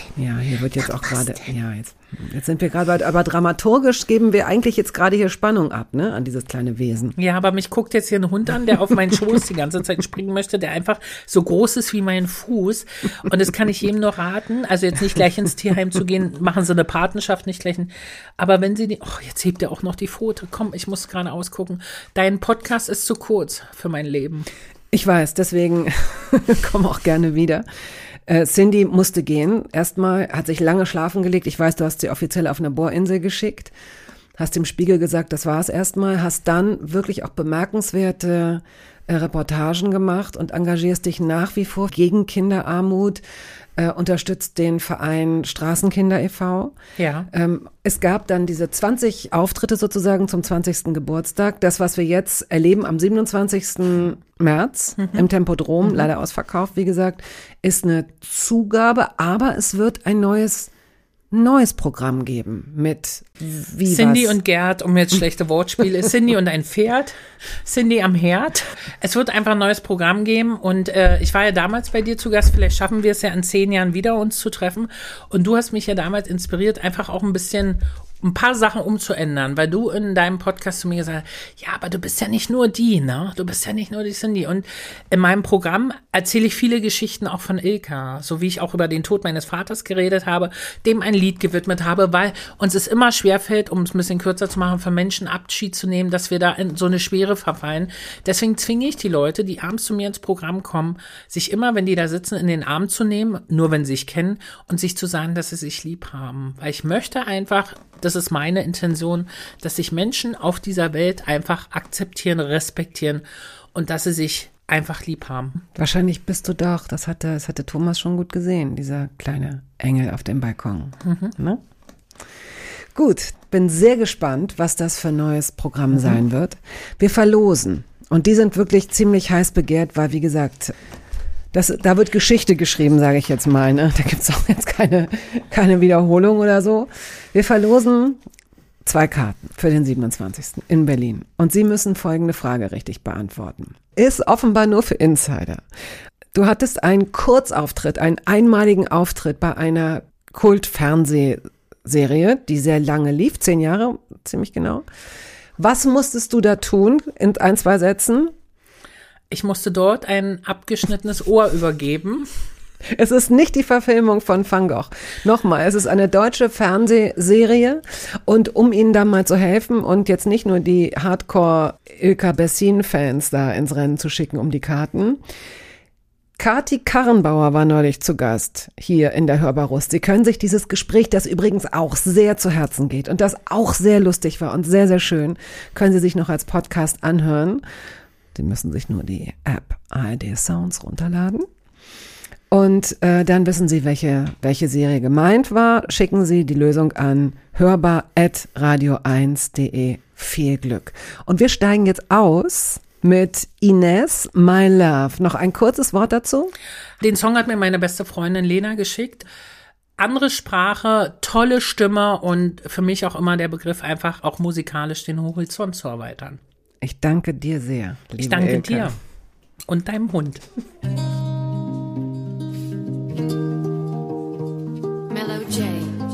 Speaker 4: Ja, hier wird jetzt auch gerade, ja, jetzt, jetzt sind wir gerade, aber dramaturgisch geben wir eigentlich jetzt gerade hier Spannung ab, ne, an dieses kleine Wesen.
Speaker 2: Ja, aber mich guckt jetzt hier ein Hund an, der auf meinen Schoß die ganze Zeit springen möchte, der einfach so groß ist wie mein Fuß. Und das kann ich jedem nur raten. Also jetzt nicht gleich ins Tierheim zu gehen, machen Sie eine Patenschaft, nicht gleich ein, aber wenn Sie die, oh, jetzt hebt er auch noch die Pfote. Komm, ich muss gerade ausgucken. Dein Podcast ist zu kurz für mein Leben.
Speaker 4: Ich weiß, deswegen komm auch gerne wieder. Äh, Cindy musste gehen. Erstmal hat sich lange schlafen gelegt. Ich weiß, du hast sie offiziell auf eine Bohrinsel geschickt. Hast dem Spiegel gesagt, das war es erstmal. Hast dann wirklich auch bemerkenswerte äh, Reportagen gemacht und engagierst dich nach wie vor gegen Kinderarmut. Äh, unterstützt den Verein Straßenkinder e V.
Speaker 2: Ja.
Speaker 4: Ähm, es gab dann diese zwanzig Auftritte sozusagen zum zwanzigsten Geburtstag. Das, was wir jetzt erleben am siebenundzwanzigsten März mhm. im Tempodrom, mhm. leider ausverkauft, wie gesagt, ist eine Zugabe, aber es wird ein neues neues Programm geben mit wie
Speaker 2: Cindy
Speaker 4: was?
Speaker 2: und Gerd, um jetzt schlechte Wortspiele, Cindy und ein Pferd, Cindy am Herd. Es wird einfach ein neues Programm geben und äh, ich war ja damals bei dir zu Gast, vielleicht schaffen wir es ja in zehn Jahren wieder, uns zu treffen und du hast mich ja damals inspiriert, einfach auch ein bisschen ein paar Sachen umzuändern, weil du in deinem Podcast zu mir gesagt hast, ja, aber du bist ja nicht nur die, ne? Du bist ja nicht nur die Cindy. Und in meinem Programm erzähle ich viele Geschichten auch von Ilka, so wie ich auch über den Tod meines Vaters geredet habe, dem ein Lied gewidmet habe, weil uns es immer schwerfällt, um es ein bisschen kürzer zu machen, von Menschen Abschied zu nehmen, dass wir da in so eine Schwere verfallen. Deswegen zwinge ich die Leute, die abends zu mir ins Programm kommen, sich immer, wenn die da sitzen, in den Arm zu nehmen, nur wenn sie sich kennen und sich zu sagen, dass sie sich lieb haben. Weil ich möchte einfach, das ist meine Intention, dass sich Menschen auf dieser Welt einfach akzeptieren, respektieren und dass sie sich einfach lieb haben.
Speaker 4: Wahrscheinlich bist du doch, das hatte, das hatte Thomas schon gut gesehen, dieser kleine Engel auf dem Balkon. Mhm. Ne? Gut, bin sehr gespannt, was das für ein neues Programm mhm. sein wird. Wir verlosen und die sind wirklich ziemlich heiß begehrt, weil wie gesagt, Das, da wird Geschichte geschrieben, sage ich jetzt mal. Ne? Da gibt's auch jetzt keine, keine Wiederholung oder so. Wir verlosen zwei Karten für den siebenundzwanzigsten in Berlin. Und Sie müssen folgende Frage richtig beantworten. Ist offenbar nur für Insider. Du hattest einen Kurzauftritt, einen einmaligen Auftritt bei einer Kult-Fernsehserie, die sehr lange lief, zehn Jahre, ziemlich genau. Was musstest du da tun in ein, zwei Sätzen?
Speaker 2: Ich musste dort ein abgeschnittenes Ohr übergeben.
Speaker 4: Es ist nicht die Verfilmung von Van Gogh. Nochmal, es ist eine deutsche Fernsehserie und um Ihnen da mal zu helfen und jetzt nicht nur die Hardcore-Ilka Bessin-Fans da ins Rennen zu schicken um die Karten. Kati Karrenbauer war neulich zu Gast hier in der Hörbar Rust. Sie können sich dieses Gespräch, das übrigens auch sehr zu Herzen geht und das auch sehr lustig war und sehr, sehr schön, können Sie sich noch als Podcast anhören. Sie müssen sich nur die App A R D Sounds runterladen. Und äh, dann wissen Sie, welche, welche Serie gemeint war. Schicken Sie die Lösung an hörbar at radio eins punkt de. Viel Glück. Und wir steigen jetzt aus mit Ines, My Love. Noch ein kurzes Wort dazu?
Speaker 2: Den Song hat mir meine beste Freundin Lena geschickt. Andere Sprache, tolle Stimme und für mich auch immer der Begriff, einfach auch musikalisch den Horizont zu erweitern.
Speaker 4: Ich danke dir sehr, liebe
Speaker 2: Ich danke
Speaker 4: Ilka.
Speaker 2: dir und deinem Hund.
Speaker 11: Mellow J.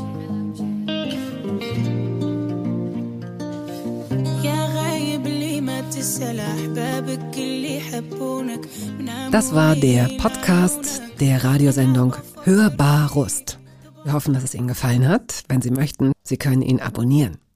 Speaker 4: Das war der Podcast der Radiosendung Hörbar Rust. Wir hoffen, dass es Ihnen gefallen hat. Wenn Sie möchten, Sie können ihn abonnieren.